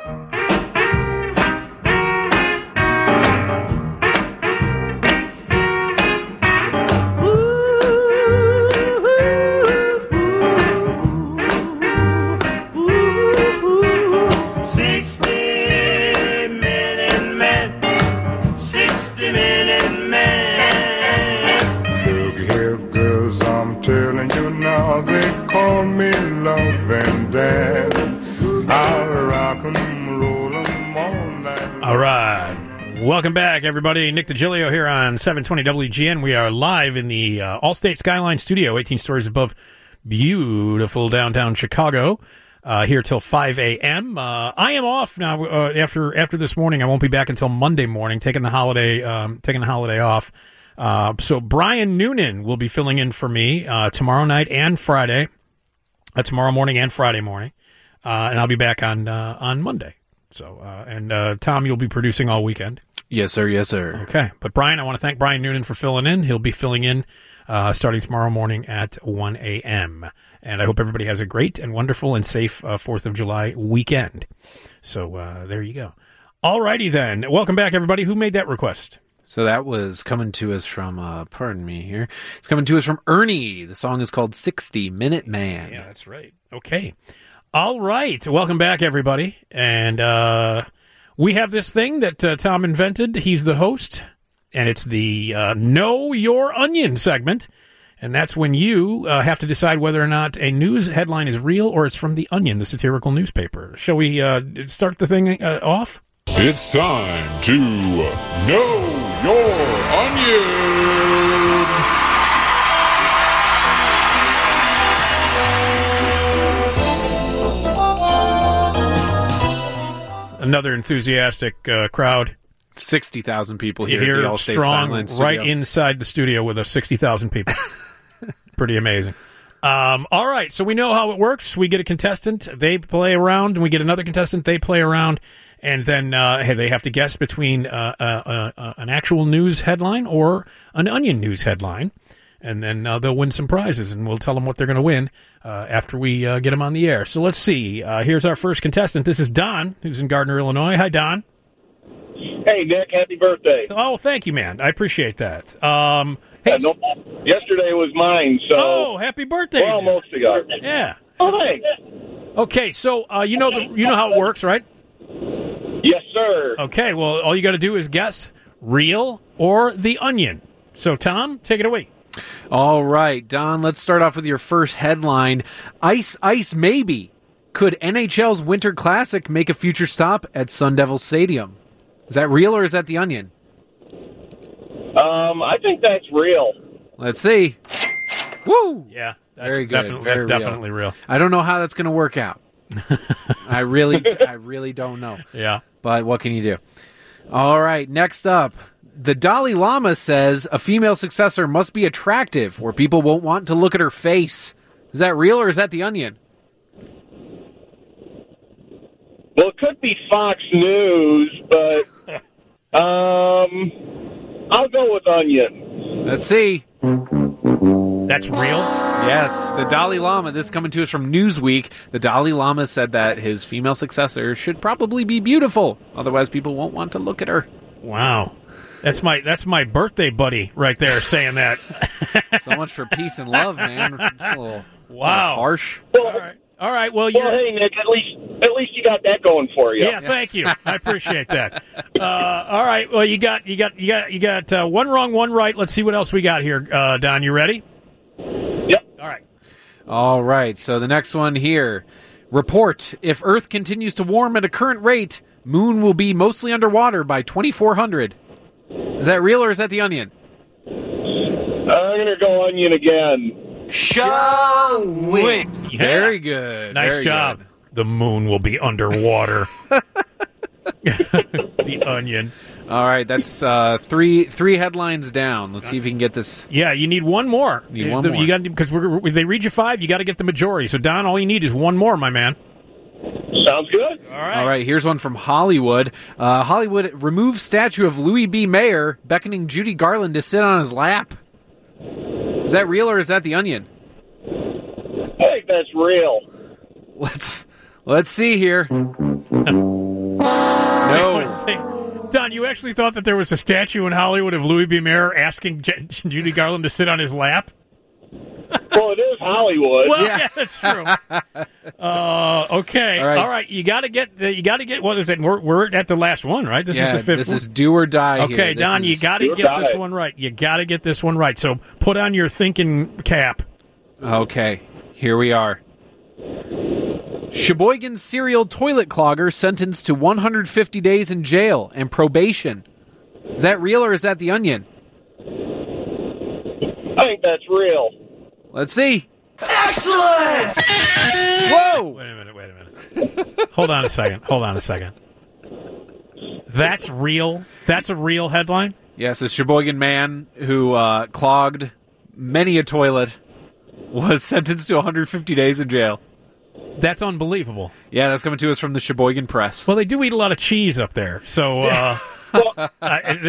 They call me love and dad. I'll rock 'em, roll 'em all night. All right. Welcome back, everybody. Nick DiGilio here on seven twenty W G N. We are live in the uh, Allstate Skyline Studio, eighteen stories above beautiful downtown Chicago, uh, here till five a.m. Uh, I am off now uh, after after this morning. I won't be back until Monday morning, taking the holiday um, taking the holiday off. Uh, so Brian Noonan will be filling in for me uh, tomorrow night and Friday, uh, tomorrow morning and Friday morning, uh, and I'll be back on uh, on Monday. So, uh, and uh, Tom, you'll be producing all weekend. Yes, sir. Yes, sir. Okay, but Brian, I want to thank Brian Noonan for filling in. He'll be filling in uh, starting tomorrow morning at one a.m. And I hope everybody has a great and wonderful and safe uh, fourth of July weekend. So uh, there you go. All righty then. Welcome back, everybody. Who made that request? So that was coming to us from, uh, pardon me here, it's coming to us from Ernie. The song is called sixty minute man. Yeah, that's right. Okay. All right. Welcome back, everybody. And uh, we have this thing that uh, Tom invented. He's the host, and it's the uh, Know Your Onion segment. And that's when you uh, have to decide whether or not a news headline is real or it's from The Onion, the satirical newspaper. Shall we uh, start the thing uh, off? It's time to Know Your Onion! Another enthusiastic uh, crowd. sixty thousand people here Here, at the Allstate strong, Skyline Studio. right inside the studio with us, sixty thousand people. Pretty amazing. Um, all right, so we know how it works. We get a contestant, they play around, and we get another contestant, they play around. And then uh, hey, they have to guess between uh, uh, uh, uh, an actual news headline or an Onion news headline. And then uh, they'll win some prizes, and we'll tell them what they're going to win uh, after we uh, get them on the air. So let's see. Uh, here's our first contestant. This is Don, who's in Gardner, Illinois. Hi, Don. Hey, Nick. Happy birthday. Oh, thank you, man. I appreciate that. Um, hey, uh, no, yesterday was mine, so... Oh, happy birthday. We're almost together. Yeah. Oh, thanks. Okay, so uh, you know the you know how it works, right? Yes, sir. Okay, well, all you got to do is guess real or The Onion. So, Tom, take it away. All right, Don, let's start off with your first headline. Ice, ice, maybe. Could N H L's Winter Classic make a future stop at Sun Devil Stadium? Is that real or is that The Onion? Um, I think that's real. Let's see. Woo! Yeah, that's Very good. Definitely, Very that's real. definitely real. I don't know how that's going to work out. I really, I really don't know. Yeah. But what can you do? All right, next up. The Dalai Lama says a female successor must be attractive or people won't want to look at her face. Is that real or is that The Onion? Well, it could be Fox News, but um, I'll go with Onion. Let's see. That's real? Yes, the Dalai Lama, this coming to us from Newsweek, the Dalai Lama said that his female successor should probably be beautiful, otherwise people won't want to look at her. Wow. That's my that's my birthday buddy right there saying that. So much for peace and love, man. It's a little, wow. little harsh. All right. All right. Well, well, hey, Nick, at least at least you got that going for you. Yeah, thank you. I appreciate that. Uh, all right. Well, you got you got you got you got uh, one wrong, one right. Let's see what else we got here. Uh, Don, you ready? Yep. All right. All right. So the next one here. Report: if Earth continues to warm at a current rate, Moon will be mostly underwater by twenty-four hundred. Is that real or is that The Onion? I'm gonna go Onion again. Show Wick. Yeah. Very good. Nice Very job. good. The moon will be underwater. The Onion. All right, that's uh, three three headlines down. Let's see if we can get this. Yeah, you need one more. Need one The- more. You got because we're, we they read you five. You got to get the majority. So Don, all you need is one more, my man. Sounds good. All right. All right, here's one from Hollywood. Uh, Hollywood removes statue of Louis B. Mayer, beckoning Judy Garland to sit on his lap. Is that real or is that The Onion? I think that's real. Let's let's see here. No. Don, you actually thought that there was a statue in Hollywood of Louis B. Mayer asking J- Judy Garland to sit on his lap? Well, it is Hollywood. Well, yeah, that's true. uh, okay, All right. all right. You got to get. The, you got to get. What is it? We're, we're at the last one, right? This Yeah, is the fifth. this one? is do or die Okay, here. This Don, you is- got do to or get die. this one right. You got to get this one right. So put on your thinking cap. Okay, here we are. Sheboygan serial toilet clogger sentenced to one hundred fifty days in jail and probation. Is that real or is that The Onion? I think that's real. Let's see. Excellent! Whoa! Wait a minute, wait a minute. Hold on a second. Hold on a second. That's real? That's a real headline? Yes, a Sheboygan man who uh, clogged many a toilet was sentenced to one hundred fifty days in jail. That's unbelievable. Yeah, that's coming to us from the Sheboygan Press. Well, they do eat a lot of cheese up there, so... Uh, uh, And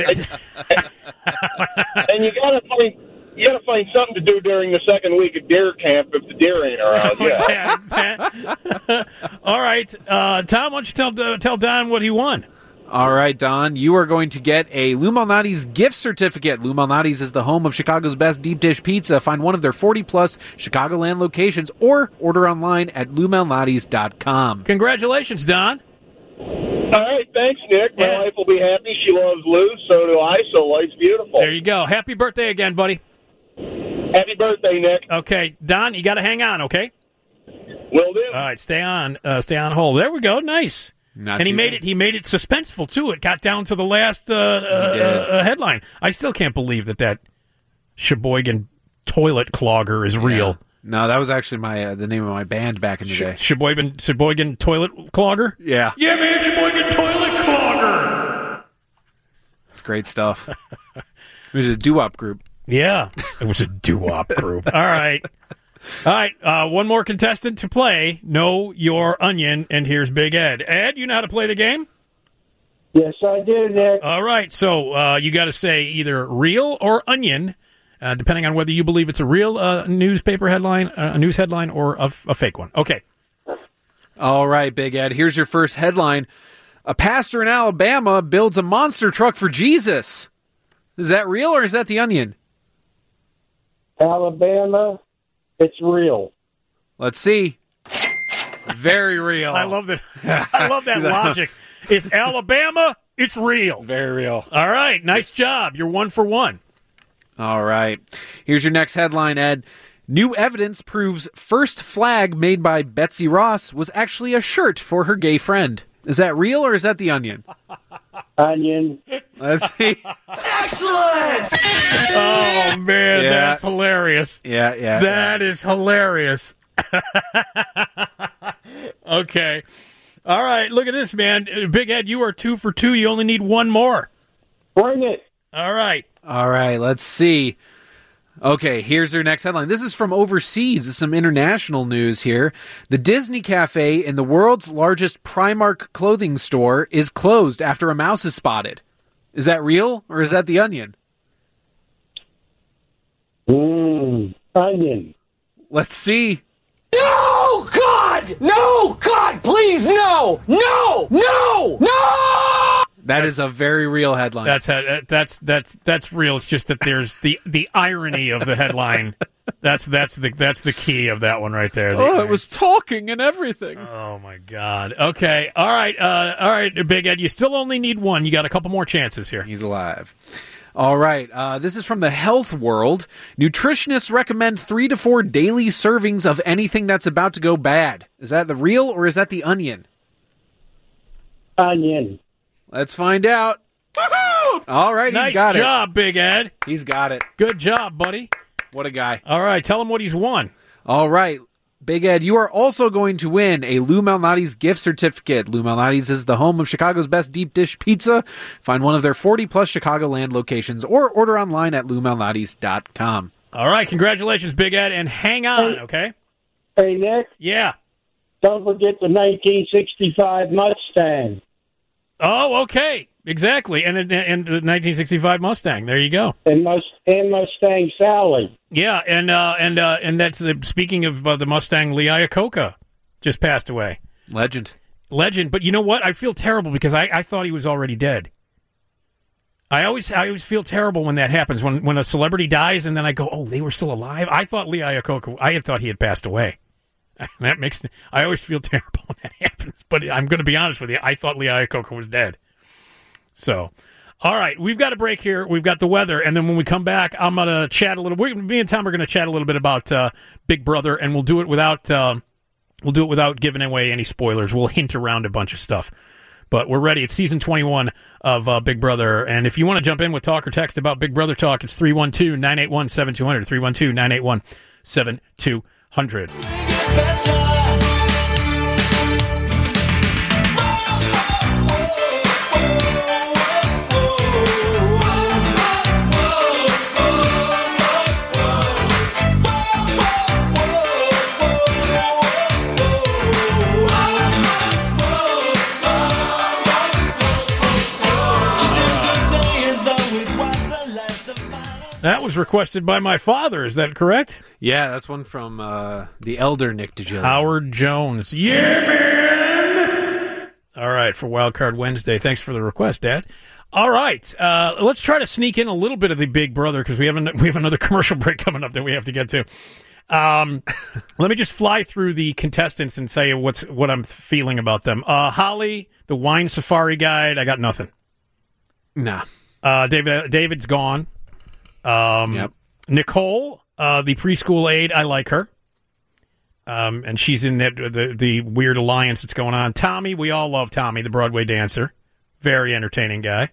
you gotta find you gotta find something to do during the second week of deer camp if the deer ain't around. Yeah. all right, uh, Tom, why don't you tell uh, tell Don what he won? All right, Don, you are going to get a Lou Malnati's gift certificate. Lou Malnati's is the home of Chicago's best deep dish pizza. Find one of their forty-plus Chicagoland locations or order online at lou malnati's dot com. Congratulations, Don. All right, thanks, Nick. My wife will be happy. She loves Lou, so do I. So life's beautiful. There you go. Happy birthday again, buddy. Happy birthday, Nick. Okay, Don, you got to hang on, okay? Will do. All right, stay on, uh, stay on hold. There we go. Nice. Not and he too made bad. it. He made it suspenseful too. It got down to the last uh, uh, did. uh, headline. I still can't believe that that Sheboygan toilet clogger is real. Yeah. No, that was actually my uh, the name of my band back in the day. Sheboygan Sheboygan toilet clogger. Yeah, Yeah, man, Sheboygan toilet clogger. it's great stuff. It was a doo-wop group. Yeah, it was a doo-wop group. All right. All right, uh, one more contestant to play. Know your onion, and here's Big Ed. Ed, you know how to play the game? Yes, I do, Nick. All right, so uh, you got to say either real or onion, uh, depending on whether you believe it's a real uh, newspaper headline, uh, a news headline, or a, a fake one. Okay. All right, Big Ed, here's your first headline. A pastor in Alabama builds a monster truck for Jesus. Is that real or is that The Onion? Alabama, it's real. Let's see. Very real. I love that. I love that logic. It's Alabama. It's real. Very real. All right. Nice job. You're one for one. All right. Here's your next headline, Ed. New evidence proves first flag made by Betsy Ross was actually a shirt for her gay friend. Is that real or is that The Onion? Onion. Let's see. Excellent! Oh, man. Yeah. That's hilarious. Yeah, yeah. That is hilarious. Okay. All right. Look at this, man. Big Ed, you are two for two. You only need one more. Bring it. All right. All right, let's see. Okay, here's your next headline. This is from overseas. This is some international news here. The Disney Cafe in the world's largest Primark clothing store is closed after a mouse is spotted. Is that real or is that The Onion? Mmm. Onion. Let's see. No, God! No, God, please, no! No! No! No! That is a very real headline. That's that's that's that's real. It's just that there's the the irony of the headline. That's that's the that's the key of that one right there. The oh, irony. it was talking and everything. Oh my God. Okay. All right. Uh, all right, Big Ed. You still only need one. You got a couple more chances here. He's alive. All right. Uh, this is from the Health World. Nutritionists recommend three to four daily servings of anything that's about to go bad. Is that the real or is that The Onion? Onion. Let's find out. All right, nice he's got job, it. Big Ed. He's got it. Good job, buddy. What a guy. All right, tell him what he's won. All right. Big Ed, you are also going to win a Lou Malnati's gift certificate. Lou Malnati's is the home of Chicago's best deep dish pizza. Find one of their forty plus Chicagoland locations or order online at lou malnati's dot com. All right, congratulations, Big Ed, and hang on, okay? Hey, Nick. Yeah. Don't forget the nineteen sixty-five Mustang. Oh, okay. Exactly. And, and, and the nineteen sixty-five Mustang. There you go. And, Must, and Mustang Sally. Yeah, and uh, and uh, and that's uh, speaking of uh, the Mustang, Lee Iacocca just passed away. Legend. Legend. But you know what? I feel terrible because I, I thought he was already dead. I always I always feel terrible when that happens, when when a celebrity dies and then I go, oh, they were still alive? I thought Lee Iacocca, I had thought he had passed away. That makes I always feel terrible when that happens. But I'm going to be honest with you. I thought Lee Iacocca was dead. So, all right, we've got a break here. We've got the weather, and then when we come back, I'm going to chat a little. We, me and Tom are going to chat a little bit about uh, Big Brother, and we'll do it without uh, we'll do it without giving away any spoilers. We'll hint around a bunch of stuff, but we're ready. It's season twenty-one of uh, Big Brother, and if you want to jump in with talk or text about Big Brother talk, it's three one two, nine eight one, seven two zero zero, three one two, nine eight one, seven two zero zero. That was requested by my father. Is that correct? Yeah, that's one from uh, the elder Nick DeGilio. Howard Jones. Yeah, man! All right, for Wild Card Wednesday. Thanks for the request, Dad. All right, uh, let's try to sneak in a little bit of the Big Brother because we have an, we have another commercial break coming up that we have to get to. Um, let me just fly through the contestants and tell you what's what I'm feeling about them. Uh, Holly, the wine safari guide. I got nothing. Nah. Uh, David, David's gone. Um, yep. Nicole, uh, the preschool aide, I like her. Um, and she's in that, the the weird alliance that's going on. Tommy, we all love Tommy, the Broadway dancer. Very entertaining guy.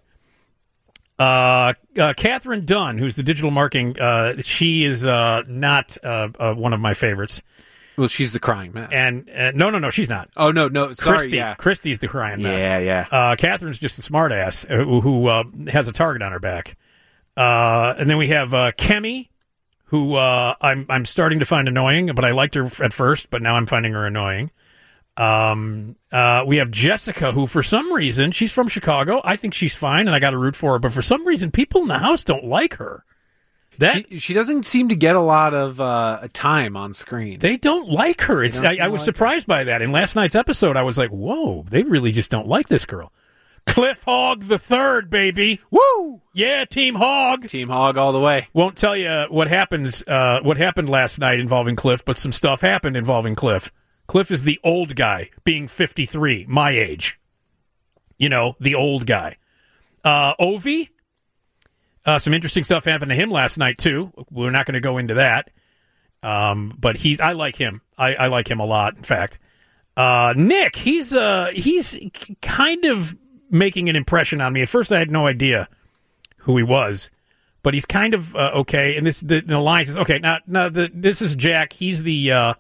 Uh, uh, Catherine Dunn, who's the digital marketing, uh, she is uh, not uh, uh, one of my favorites. Well, she's the crying mess. And uh, no, no, no, she's not. Oh, no, no, sorry, Christy, yeah. Christy's the crying mess. Yeah, yeah. Uh, Catherine's just a smartass who, who uh, has a target on her back. Uh, and then we have uh, Kemi, who uh, I'm I'm starting to find annoying, but I liked her at first, but now I'm finding her annoying. Um, uh, we have Jessica, who for some reason, she's from Chicago. I think she's fine, and I got to root for her, but for some reason, people in the house don't like her. That she, she doesn't seem to get a lot of uh, time on screen. They don't like her. It's I, I was like surprised her. by that. In last night's episode, I was like, whoa, they really just don't like this girl. Cliff Hogg the third, baby. Woo! Yeah, Team Hogg. Team Hogg all the way. Won't tell you what happens. Uh, what happened last night involving Cliff, but some stuff happened involving Cliff. Cliff is the old guy, being fifty-three, my age. You know, the old guy. Uh, Ovi. Uh, some interesting stuff happened to him last night too. We're not going to go into that. Um, but he's. I like him. I, I like him a lot. In fact, uh, Nick. He's. Uh, he's kind of making an impression on me. At first, I had no idea who he was, but he's kind of uh, okay. And this the, the alliance is okay. Now, now the, this is Jack. He's the uh,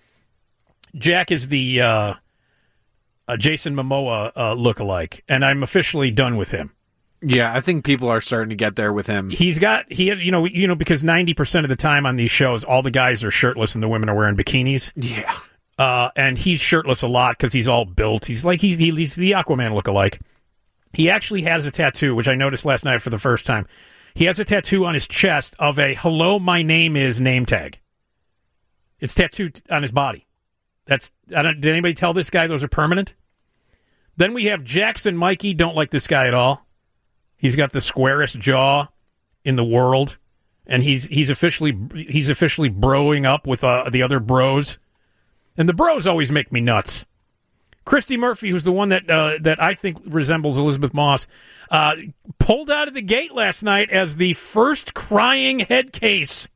Jack is the uh, uh, Jason Momoa uh, lookalike, and I'm officially done with him. Yeah, I think people are starting to get there with him. He's got he you know you know because ninety percent of the time on these shows, all the guys are shirtless and the women are wearing bikinis. Yeah, uh, and he's shirtless a lot because he's all built. He's like he, he he's the Aquaman lookalike. He actually has a tattoo, which I noticed last night for the first time. He has a tattoo on his chest of a "Hello, my name is" name tag. It's tattooed on his body. That's I don't, did anybody tell this guy those are permanent? Then we have Jackson Mikey. Don't like this guy at all. He's got the squarest jaw in the world, and he's he's officially he's officially broing up with uh, the other bros, and the bros always make me nuts. Christy Murphy, who's the one that uh, that I think resembles Elizabeth Moss, uh, pulled out of the gate last night as the first crying head case.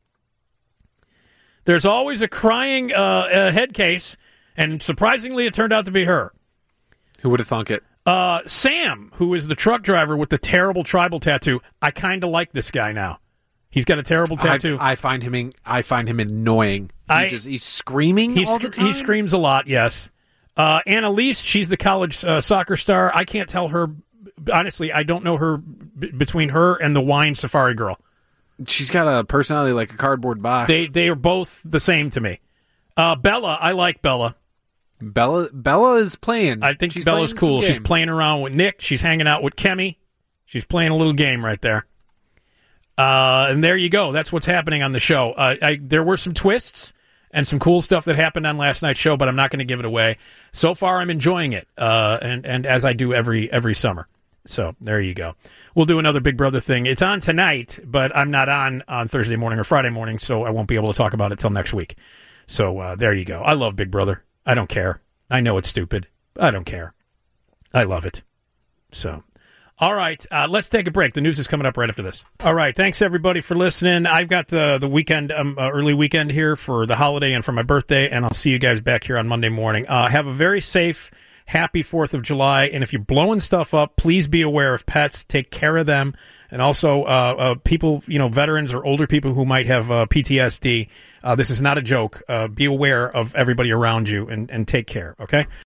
There's always a crying uh, uh, head case, and surprisingly, it turned out to be her. Who would have thunk it? Uh, Sam, who is the truck driver with the terrible tribal tattoo. I kind of like this guy now. He's got a terrible tattoo. I, I find him in, I find him annoying. He I- just, he's screaming He, all sc- the time. he screams a lot, yes. Uh, Annalise, she's the college uh, soccer star. I can't tell her, honestly, I don't know her b- between her and the wine safari girl. She's got a personality like a cardboard box. They they are both the same to me. Uh, Bella, I like Bella. Bella Bella is playing. I think She's Bella's playing some cool. She's game. playing around with Nick. She's hanging out with Kemi. She's playing a little game right there. Uh, and there you go. That's what's happening on the show. Uh, I, there were some twists and some cool stuff that happened on last night's show, but I'm not going to give it away. So far, I'm enjoying it, uh, and and as I do every every summer. So there you go. We'll do another Big Brother thing. It's on tonight, but I'm not on on Thursday morning or Friday morning, so I won't be able to talk about it till next week. So uh, there you go. I love Big Brother. I don't care. I know it's stupid. I don't care. I love it. So, all right, uh, let's take a break. The news is coming up right after this. All right, thanks everybody for listening. I've got the the weekend, um, uh, early weekend here for the holiday and for my birthday, and I'll see you guys back here on Monday morning. Uh, have a very safe, happy fourth of July, and if you're blowing stuff up, please be aware of pets. Take care of them, and also uh, uh, people, you know, veterans or older people who might have uh, P T S D. Uh, this is not a joke. Uh, be aware of everybody around you and, and take care, okay?